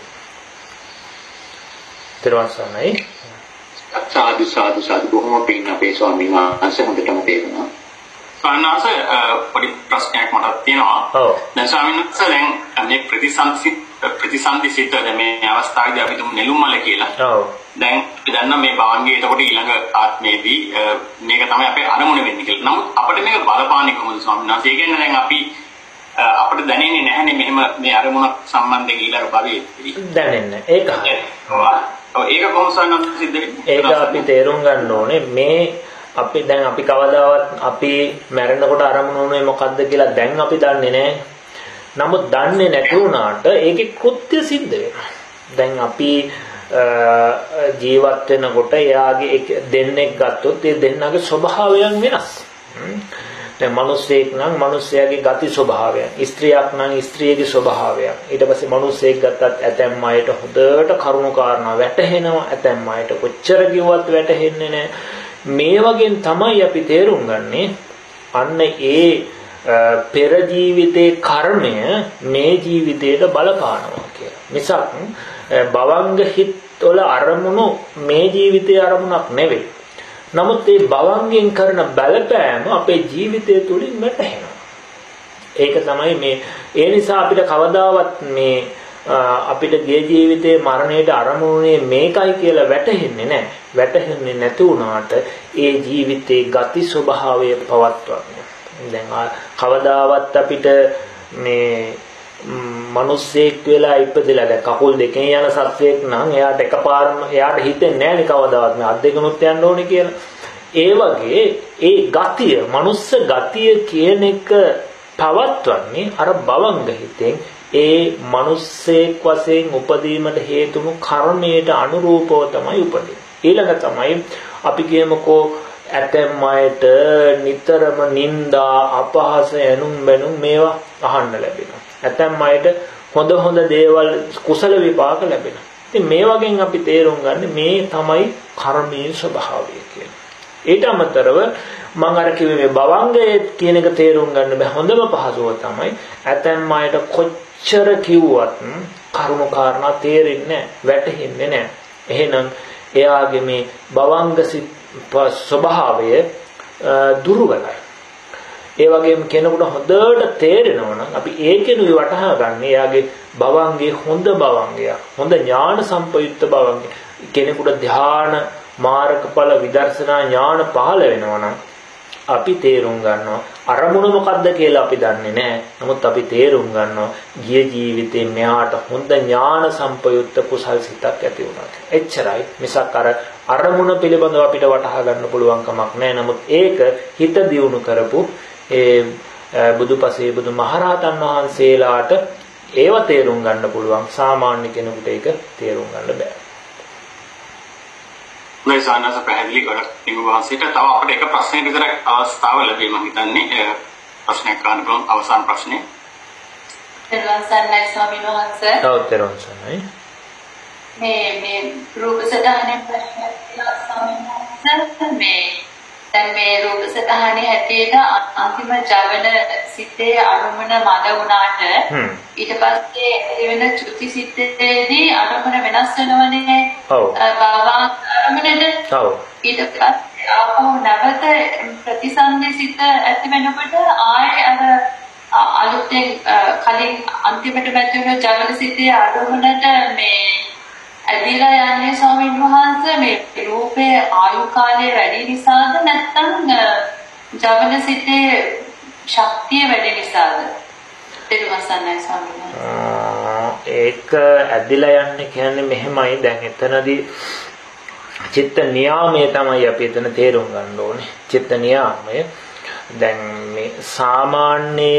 ත්‍රිවංශනයි සාදු සාදු සාදු බොහොම පින් අපේ ස්වාමීන් වහන්සේ හොඳටම තේරුණා. ස්වාමීන් වහන්සේ පොඩි ප්‍රශ්නයක් මට තියෙනවා. දැන් ස්වාමීන් වහන්සේ දැන් මේ ප්‍රතිසන්දි ප්‍රතිසන්දි සිත මේ අවස්ථාවේදී අපි තුමු නෙළුම් මල කියලා. ඔව්. දැන් අපි දන්නා මේ භවංගේ එතකොට ඊළඟ ආත්මයේදී මේක තමයි අපේ අරමුණ වෙන්නේ කියලා. නමුත් අපිට මේක බලපාන්නේ කොහොමද ස්වාමීන් වහන්සේ? ඒ කියන්නේ දැන් අපි අපිට දැනෙන්නේ නැහැනේ මෙහෙම මේ අරමුණක් සම්බන්ධයෙන් ඊළඟ භවයේදී. දැනෙන්නේ. ඒක හරියි. ඒක කොහොමද ස්වාමීන් වහන්සේ සිද්ධ වෙන්නේ? ඒක අපි තේරුම් ගන්න ඕනේ මේ අපි දැන් අපි කවදාවත් අපි මැරෙනකොට අරමුණ උනේ මොකද්ද කියලා දැන් අපි දන්නේ නැහැ. නමුත් දන්නේ නැති වුණාට ඒකේ කෘත්‍ය සිද්ධ වෙනවා. දැන් අපි ජීවත් වෙනකොට එයාගේ දෙන්නෙක් ගත්තොත් ඒ දෙන්නගේ ස්වභාවයන් වෙනස්. දැන් මිනිස්සෙක් නම් මිනිස්යාගේ ගති ස්වභාවයන්, ස්ත්‍රියක් නම් ස්ත්‍රියගේ ස්වභාවයන්. ඊට පස්සේ මිනිස්සෙක් ගත්තත් ඇතැම් අයට හොඳට කරුණු කාරණා වැටහෙනවා, ඇතැම් අයට කොච්චර කිව්වත් වැටහෙන්නේ නැහැ. මේ වගේ තමයි අපි තේරුම් ගන්නේ අන්න ඒ පෙර ජීවිතේ කර්මය මේ ජීවිතයට බලපානවා කියලා. මිසක් භවංග හිත් වල අරමුණු මේ ජීවිතයේ අරමුණක් නෙවෙයි. නමුත් මේ භවංගෙන් කරන බලපෑම අපේ ජීවිතය තුළින් වැටහෙනවා. ඒක තමයි මේ ඒ නිසා අපිට කවදාවත් මේ අපිට ගිය ජීවිතයේ මරණයට අරමුණේ මේකයි කියලා වැටහෙන්නේ නැහැ. වැටහෙන්නේ නැති වුණාට ඒ ජීවිතේ ගති ස්වභාවය පවත්වන්නේ. දැන් කවදාවත් අපිට මේ මිනිස්සෙක් වෙලා ඉපදෙලා දැන් කකුල් දෙකෙන් යන සත්වයක් නම් එයාට එකපාරම එයාට හිතෙන්නේ නැහැ නේ කවදාවත් මේ අත් දෙකනොත් යන්න ඕනේ කියලා. ඒ වගේ ඒ ගතිය, මනුස්ස ගතිය කියන එක පවත්වන්නේ අර භවංග හිතෙන් ඒ මිනිස්සෙක් වශයෙන් උපදීමට හේතුණු කර්මයට අනුරූපව තමයි උපදින්නේ. ඊළඟ තමයි අපි කියමුකෝ ඇතැම් අයට නිතරම නිന്ദා අපහාස එනුම් බැනුම් මේවා අහන්න ලැබෙනවා. ඇතැම් අයට හොඳ දේවල් කුසල විපාක ලැබෙනවා. ඉතින් මේ වගේ අපි තේරුම් ගන්න මේ තමයි කර්මයේ ස්වභාවය කියලා. ඊට අමතරව මම අර කිව්වේ මේ භවංගය කියන එක තේරුම් ගන්න බෑ. හොඳම පහසුව තමයි ඇතැම් අයට කොච්චර කිව්වත් කරුණු කාරණා තේරෙන්නේ නැහැ, වැටහෙන්නේ නැහැ. එහෙනම් එයාගේ මේ භවංග ස්වභාවය දුර්වලයි. ඒ වගේම කෙනෙකුට හොඳට තේරෙනවා නම් අපි ඒකෙනුයි වටහා ගන්න එයාගේ භවංගේ හොඳ භවංගයක්, හොඳ ඥාන සම්පයුක්ත භවංගයක්. කෙනෙකුට ධ්‍යාන මාර්ගඵල විදර්ශනා ඥාන පහළ වෙනවා නම් අපි තේරුම් ගන්නවා අරමුණ මොකද්ද කියලා අපි දන්නේ නැහැ. නමුත් අපි තේරුම් ගන්නවා ගිය ජීවිතේ මෙයාට හොඳ ඥාන සම්පයුක්ත කුසල් සිතක් ඇති වුණා. එච්චරයි. මිසක් අරමුණ පිළිබඳව අපිට වටහා ගන්න පුළුවන් කමක් නැහැ. නමුත් ඒක හිත දියුණු කරපු ඒ බුදුපසේ බුදුමහරහතන් වහන්සේලාට ඒව තේරුම් ගන්න පුළුවන්. සාමාන්‍ය කෙනෙකුට ඒක තේරුම් ගන්න බෑ. මේ සානස පැහැදිලි කරලා ඉංග්‍රීසියට තව අපිට එක ප්‍රශ්නයකට විතරක් අවස්ථාව ලැබෙයි මම හිතන්නේ. ප්‍රශ්නයක් අහන්න පුළුවන් අවසාන ප්‍රශ්නේ. තෙරුවන් සරණයි ස්වාමීන් වහන්සේ. ඔව් තෙරුවන් සරණයි. මේ රූප සටහනේ ප්‍රශ්නයක් තියෙනවා ස්වාමීන් වහන්සේ. දැන් මේ රූප සටහනේ හැටියට අන්තිම ජවන සිතේ අරමුණ මඟ වුණාට ඊට පස්සේ වෙන චුති සිතේදී අරමුණ වෙනස් වෙනවනේ. ඔව්. අරමුණට. ඔව්. ඊට පස්සේ ආපහු නැවත ප්‍රතිසන්දි සිත ඇති වෙනකොට ආයේ අර අලුතෙන් කලින් අන්තිමට වැටුණු ජවන සිතේ අරමුණට මේ ඇදිලා යන්නේ ස්වාමීන් වහන්සේ මේ රූපේ ආයු කාලය වැඩි නිසාද නැත්නම් ජවන සිතේ ශක්තිය වැඩි නිසාද? දෙලවසන්නයි ස්වාමීන් වහන්සේ. ඒක ඇදිලා යන්නේ කියන්නේ මෙහෙමයි. දැන් එතනදී චිත්ත නියාමය තමයි අපි එතන තේරුම් ගන්න ඕනේ. චිත්ත නියාමය දැන් මේ සාමාන්‍ය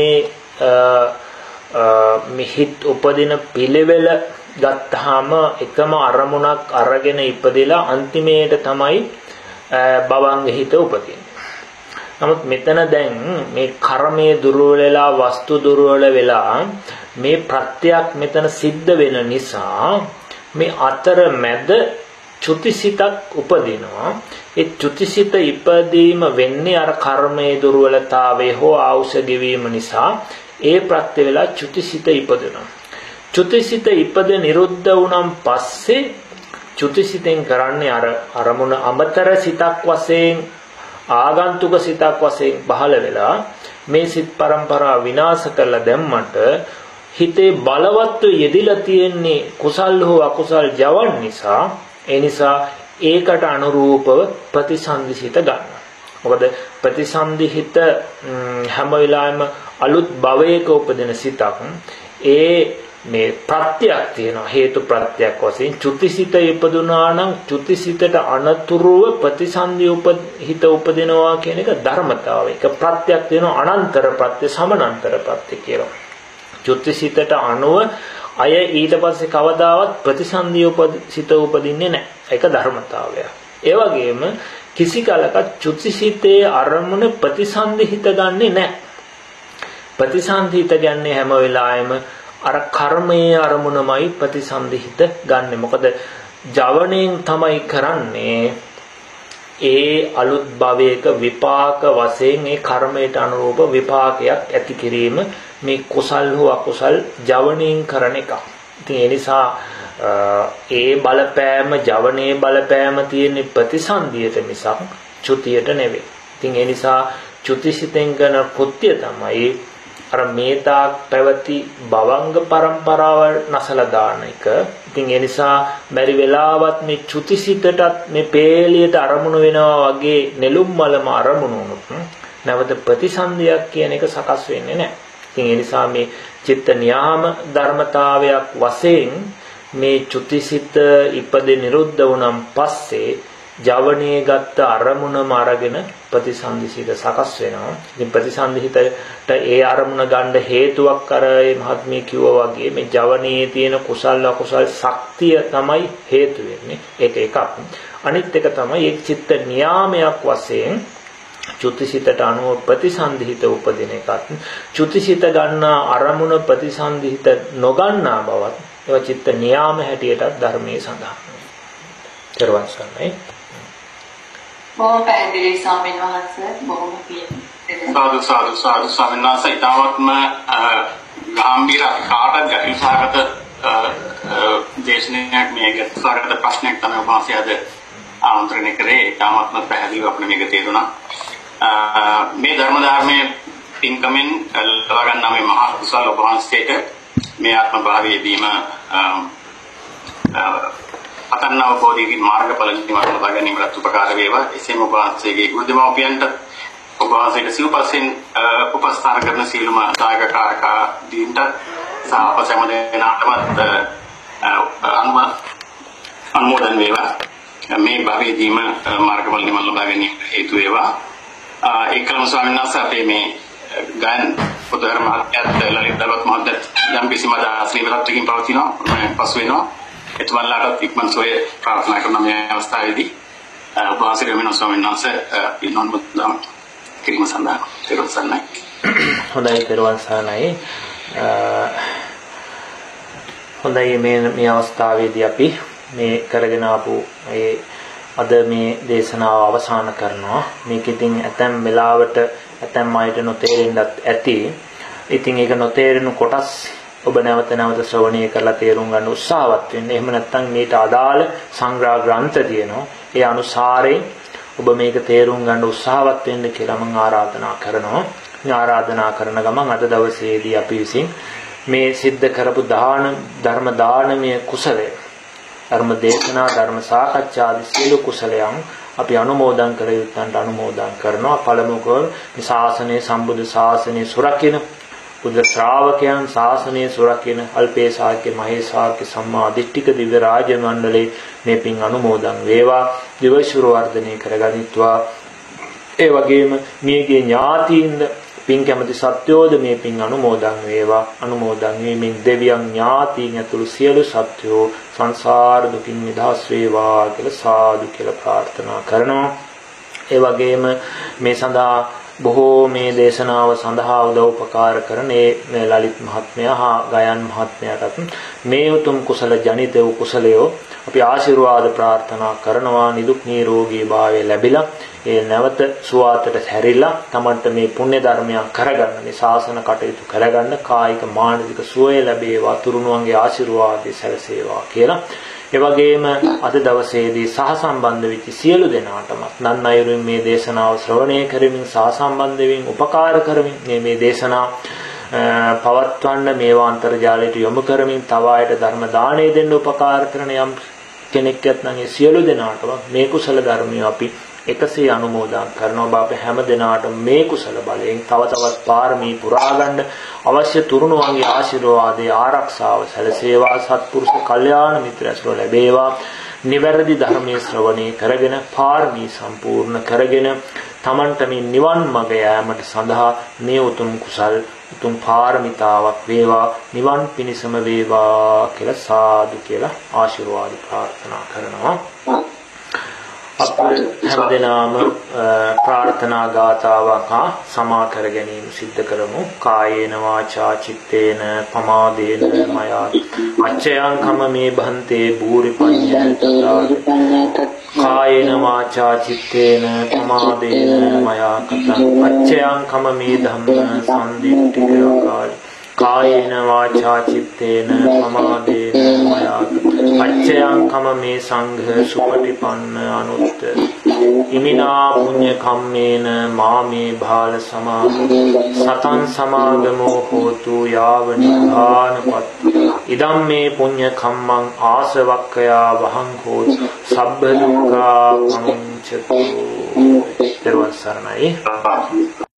මිහිත් උපදින පිළිවෙල ගත්තාම එකම අරමුණක් අරගෙන ඉපදෙලා අන්තිමේට තමයි භවංග හිත උපදින්නේ. නමුත් මෙතන දැන් මේ කර්මයේ දුර්වල වෙලා වස්තු දුර්වල වෙලා මේ ප්‍රත්‍යක් මෙතන සිද්ධ වෙන නිසා මේ අතර මැද චුතිසිතක් උපදිනවා. ඒ චුතිසිත ඉපදීම වෙන්නේ අර කර්මයේ දුර්වලතාවය හෝ ආවුස ගෙවීම නිසා ඒ ප්‍රත්‍ය වෙලා චුතිසිත ඉපදෙනවා. චුතිසිත ඉපද නිරුද්ධ වුණාන් පස්සේ චුතිසිතෙන් කරන්නේ අර අරමුණ අමතර සිතක් වශයෙන් ආගන්තුක සිතක් වශයෙන් පහළ වෙලා මේ සිත් පරම්පරාව විනාශ කරලා දැම්මට හිතේ බලවත්ව යෙදිලා තියෙන්නේ කුසල් හෝ අකුසල් ජවන් නිසා ඒ නිසා ඒකට අනුරූපව ප්‍රතිසන්දිසිත ගන්නවා. මොකද ප්‍රතිසන්දිහිත හැම වෙලාවෙම අලුත් භවයක උපදින සිතක් ඒ මේ ප්‍රත්‍යක් තියෙනවා හේතු ප්‍රත්‍යක් වශයෙන් චුතිසිත ඉපදුනා නම් චුතිසිතට අනතුරුව ප්‍රතිසන්දි හිත උපදිනවා කියන එක ධර්මතාවය. ඒක ප්‍රත්‍යක් තියෙනවා අනන්තර ප්‍රත්‍ය සමානන්තර ප්‍රත්‍ය කියලා. චුතිසිතට අනුව අය ඊට පස්සේ කවදාවත් ප්‍රතිසන්දි සිත උපදින්නේ නැහැ. ඒක ධර්මතාවය. ඒ වගේම කිසි කලක චුතිසිතේ අරමුණ ප්‍රතිසන්දි හිත ගන්නෙ නැහැ. ප්‍රතිසන්දි හිත ගන්නේ හැම වෙලාවෙම අර කර්මයේ අරමුණමයි ප්‍රතිසන්දිහිත ගන්නෙ. මොකද ජවණයෙන් තමයි කරන්නේ ඒ අලුත් භවයක විපාක වශයෙන් ඒ කර්මයට අනුරූප විපාකයක් ඇති කිරීම මේ කුසල් හෝ අකුසල් ජවණයෙන් කරන එක. ඉතින් ඒ නිසා ඒ බලපෑම ජවණයේ බලපෑම තියෙන ප්‍රතිසන්දියට මිසක් චුතියට නෙවෙයි. ඉතින් ඒ නිසා චුතිසිතෙන් කරන කෘත්‍ය තමයි අර මේතාක් පැවති භවංග પરම්පරාව නැසලා දාන එක. ඉතින් ඒ නිසා බැරි වෙලාවත් මේ චුතිසිතටත් මේ පේලියට අරමුණු වෙනවා වගේ නෙළුම් මලම අරමුණු වුණොත් නැවත ප්‍රතිසන්දියක් කියන එක සකස් වෙන්නේ නැහැ. ඉතින් ඒ නිසා මේ චිත්ත නියාම ධර්මතාවයක් වශයෙන් මේ චුතිසිත ඉපදෙ නිරුද්ධ වුණන් පස්සේ ජවණයේ ගත්ත අරමුණම අරගෙන ප්‍රතිසන්දිසිත සකස් වෙනවා. ඉතින් ප්‍රතිසන්දිහිතට ඒ අරමුණ ගන්න හේතුවක් අර මේ මහත්මිය කිව්වා වගේ මේ ජවණයේ තියෙන කුසල අකුසල් ශක්තිය තමයි හේතු වෙන්නේ. ඒක එකක්. අනිත් එක තමයි ඒ චිත්ත නියාමයක් වශයෙන් චුතිසිතට අනුව ප්‍රතිසන්දිහිත උපදින එකත්. චුතිසිත ගන්න අරමුණ ප්‍රතිසන්දිහිත නොගන්නා බවත් ඒවා චිත්ත නියාම හැටියට ධර්මයේ සඳහන් වෙනවා. බොහොම පැහැදිලි ස්වාමීන් වහන්සේ බොහොම පිං. සාදු සාදු සාදු ස්වාමීන් වහන්සේ ඊටවත්ම ගාම්භීර කාටත් ගැටලුසහගත දේශනාවක් මේක සාකච්ඡා ප්‍රශ්නයක් තමයි වාසිය අද ආමන්ත්‍රණය කරේ. ඊටවත්ම පැහැදිලිව අපිට මේක තේරුණා. මේ ධර්මයේ පින්කමෙන් ලබා ගන්නා මේ මහා කුසල ඔබ වහන්සේට මේ ආත්ම භාවයේදීම අතන්නව බෝධිගින් මාර්ගඵල නිවන් ලබා ගැනීමට උපකාර වේවා. එසේම ඔබ වහන්සේගේ ගුරුදෙමෝපියන්ට ඔබ වහන්සේට සිව්පස්යෙන් උපස්ථාන කරන සීලම දායකකාරකා දීන්ට සහ අප සෑම දෙනාටමත් අනුමෝදන් වේවා. මේ භවයේදීම මාර්ගඵල නිවන් ලබා ගැනීමට හේතු වේවා. ඒකලම ස්වාමීන් වහන්සේ අපේ මේ ගායන පොතර මහත්යත් ලලිත් දලත් මහත්යත් යම් කිසි මදා ශ්‍රීවරත්වකින් පවතිනවා පසු වෙනවා. එතුමන්ලාට ඉක්මන් සෝය ප්‍රාර්ථනා කරන මේ අවස්ථාවේදී ඔබ වහන්සේ වෙන ස්වාමීන් වහන්සේ පින්නම් කිරීම සඳහා තෙරුවන් සරණයි. හොඳයි තෙරුවන් සරණයි. හොඳයි මේ අවස්ථාවේදී අපි මේ කරගෙන ආපු මේ අද මේ දේශනාව අවසන් කරනවා. මේක ඉතින් ඇතැම් වෙලාවට ඇතැම් අයට නොතේරෙන්නත් ඇති. ඉතින් ඒක නොතේරෙන කොටස් ඔබ නැවත නැවත ශ්‍රවණය කරලා තේරුම් ගන්න උත්සාහවත් වෙන්න. එහෙම නැත්නම් මේට අදාළ සංග්‍රහ ග්‍රන්ථ තියෙනවා. ඒ අනුසාරයෙන් ඔබ මේක තේරුම් ගන්න උත්සාහවත් වෙන්න කියලා මම ආරාධනා කරනවා. මේ ආරාධනා කරන ගමන් අද දවසේදී අපි විසින් මේ සිද්ධ කරපු ධර්ම දානමය කුසලය ධර්ම දේශනා ධර්ම සාකච්ඡා ආදී සියලු කුසලයන් අපි අනුමෝදන් කර යුත්තන්ට අනුමෝදන් කරනවා. පළමුව මේ ශාසනයේ සම්බුද්ධ ශාසනයේ සුරකින්න බුද්ධ ශ්‍රාවකයන් ශාසනය සුරකින්න අල්පේසාක්‍ය මහේසාක්‍ය සම්මා දිට්ඨික දිව්‍ය රාජ මණ්ඩලේ මේ පින් අනුමෝදන් වේවා. දිවශුර වර්ධනය කරගනිත්වා. ඒ වගේම මියගේ ඥාතීන්ද පින් කැමති සත්වෝද මේ පින් අනුමෝදන් වේවා. අනුමෝදන් වීමෙන් දෙවියන් ඥාතීන් ඇතුළු සියලු සත්වෝ සංසාර දුකින් නිදහස් වේවා කියලා සාදු කියලා ප්‍රාර්ථනා කරනවා. ඒ වගේම මේ සඳහා බොහෝ මේ දේශනාව සඳහා උදව් උපකාර කරන මේ ලලිත් මහත්මයා හා ගයන් මහත්මයාට මේ උතුම් කුසල ජනිත වූ කුසලයෝ අපි ආශිර්වාද ප්‍රාර්ථනා කරනවා. නිදුක් නිරෝගී භාවය ලැබිලා ඒ නැවත සුවාතට හැරිලා තමන්ට මේ පුණ්‍ය ධර්මයන් කරගන්න මේ ශාසන කටයුතු කරගන්න කායික මානසික සුවය ලැබේවා. තුරුණුවන්ගේ ආශිර්වාදය සැලසේවා කියලා. ඒ වගේම අද දවසේදී සහසම්බන්ධ වෙච්ච සියලු දෙනාටම නන් අයුරින් මේ දේශනාව ශ්‍රවණය කරමින් සහසම්බන්ධ වෙමින් උපකාර කරමින් මේ දේශනාව පවත්වන්න මේවා අන්තර්ජාලයට යොමු කරමින් තව අයට ධර්ම දාණය දෙන්න උපකාර කරන යම් කෙනෙක් නැත්නම් ඒ සියලු දෙනාටම මේ කුසල ධර්මිය අපි එකසේ අනුමෝදන් කරනවා. අප හැම දෙනාටම මේ කුසල බලයෙන් තව තවත් පාරමී පුරා ගන්න අවශ්‍ය තුරුණුවන්ගේ ආශිර්වාදයේ ආරක්ෂාව සැලසේවා. සත්පුරුෂ කල්යාණ මිත්‍රයන්ව ලැබේවා. නිවැරදි ධර්මයේ ශ්‍රවණය කරගෙන පාරමී සම්පූර්ණ කරගෙන තමන්ට මේ නිවන් මඟ යාමට සඳහා මේ උතුම් කුසල් උතුම් පාරමිතාවක් වේවා. නිවන් පිණසම වේවා කියලා සාදු කියලා ආශිර්වාද ප්‍රාර්ථනා කරනවා. අප හැමදෙනාම ප්‍රාර්ථනා ගාථාවක් සමා කර ගැනීම සිද්ධ කරමු. කායේන වාචා චිත්තේන පමාදේන මයා අච්චයං කම මේ භන්තේ භූරි පඤ්ඤාත කායේන වාචා චිත්තේන පමාදේන මයා කතං අච්චයං කම මේ ධම්ම සම්දිට්ඨිකාකාරි කායේන වාචා චිත්තේන පමාදේන මයා අච්චයං කම මේ සංඝ සුපටිපන්න අනුත්තර ඉමිනා පුඤ්ඤ කම්මේන මාමේ භාල සමාගමෝ සතං සමාගමෝ හෝතු යාව නිභානපත් ඉදම්මේ පුඤ්ඤ කම්මං ආසවක්ඛයා වහං හෝතු සබ්බ දුක්ඛා පමුච්ඡතු. ත්‍රිවංශ සරණයි.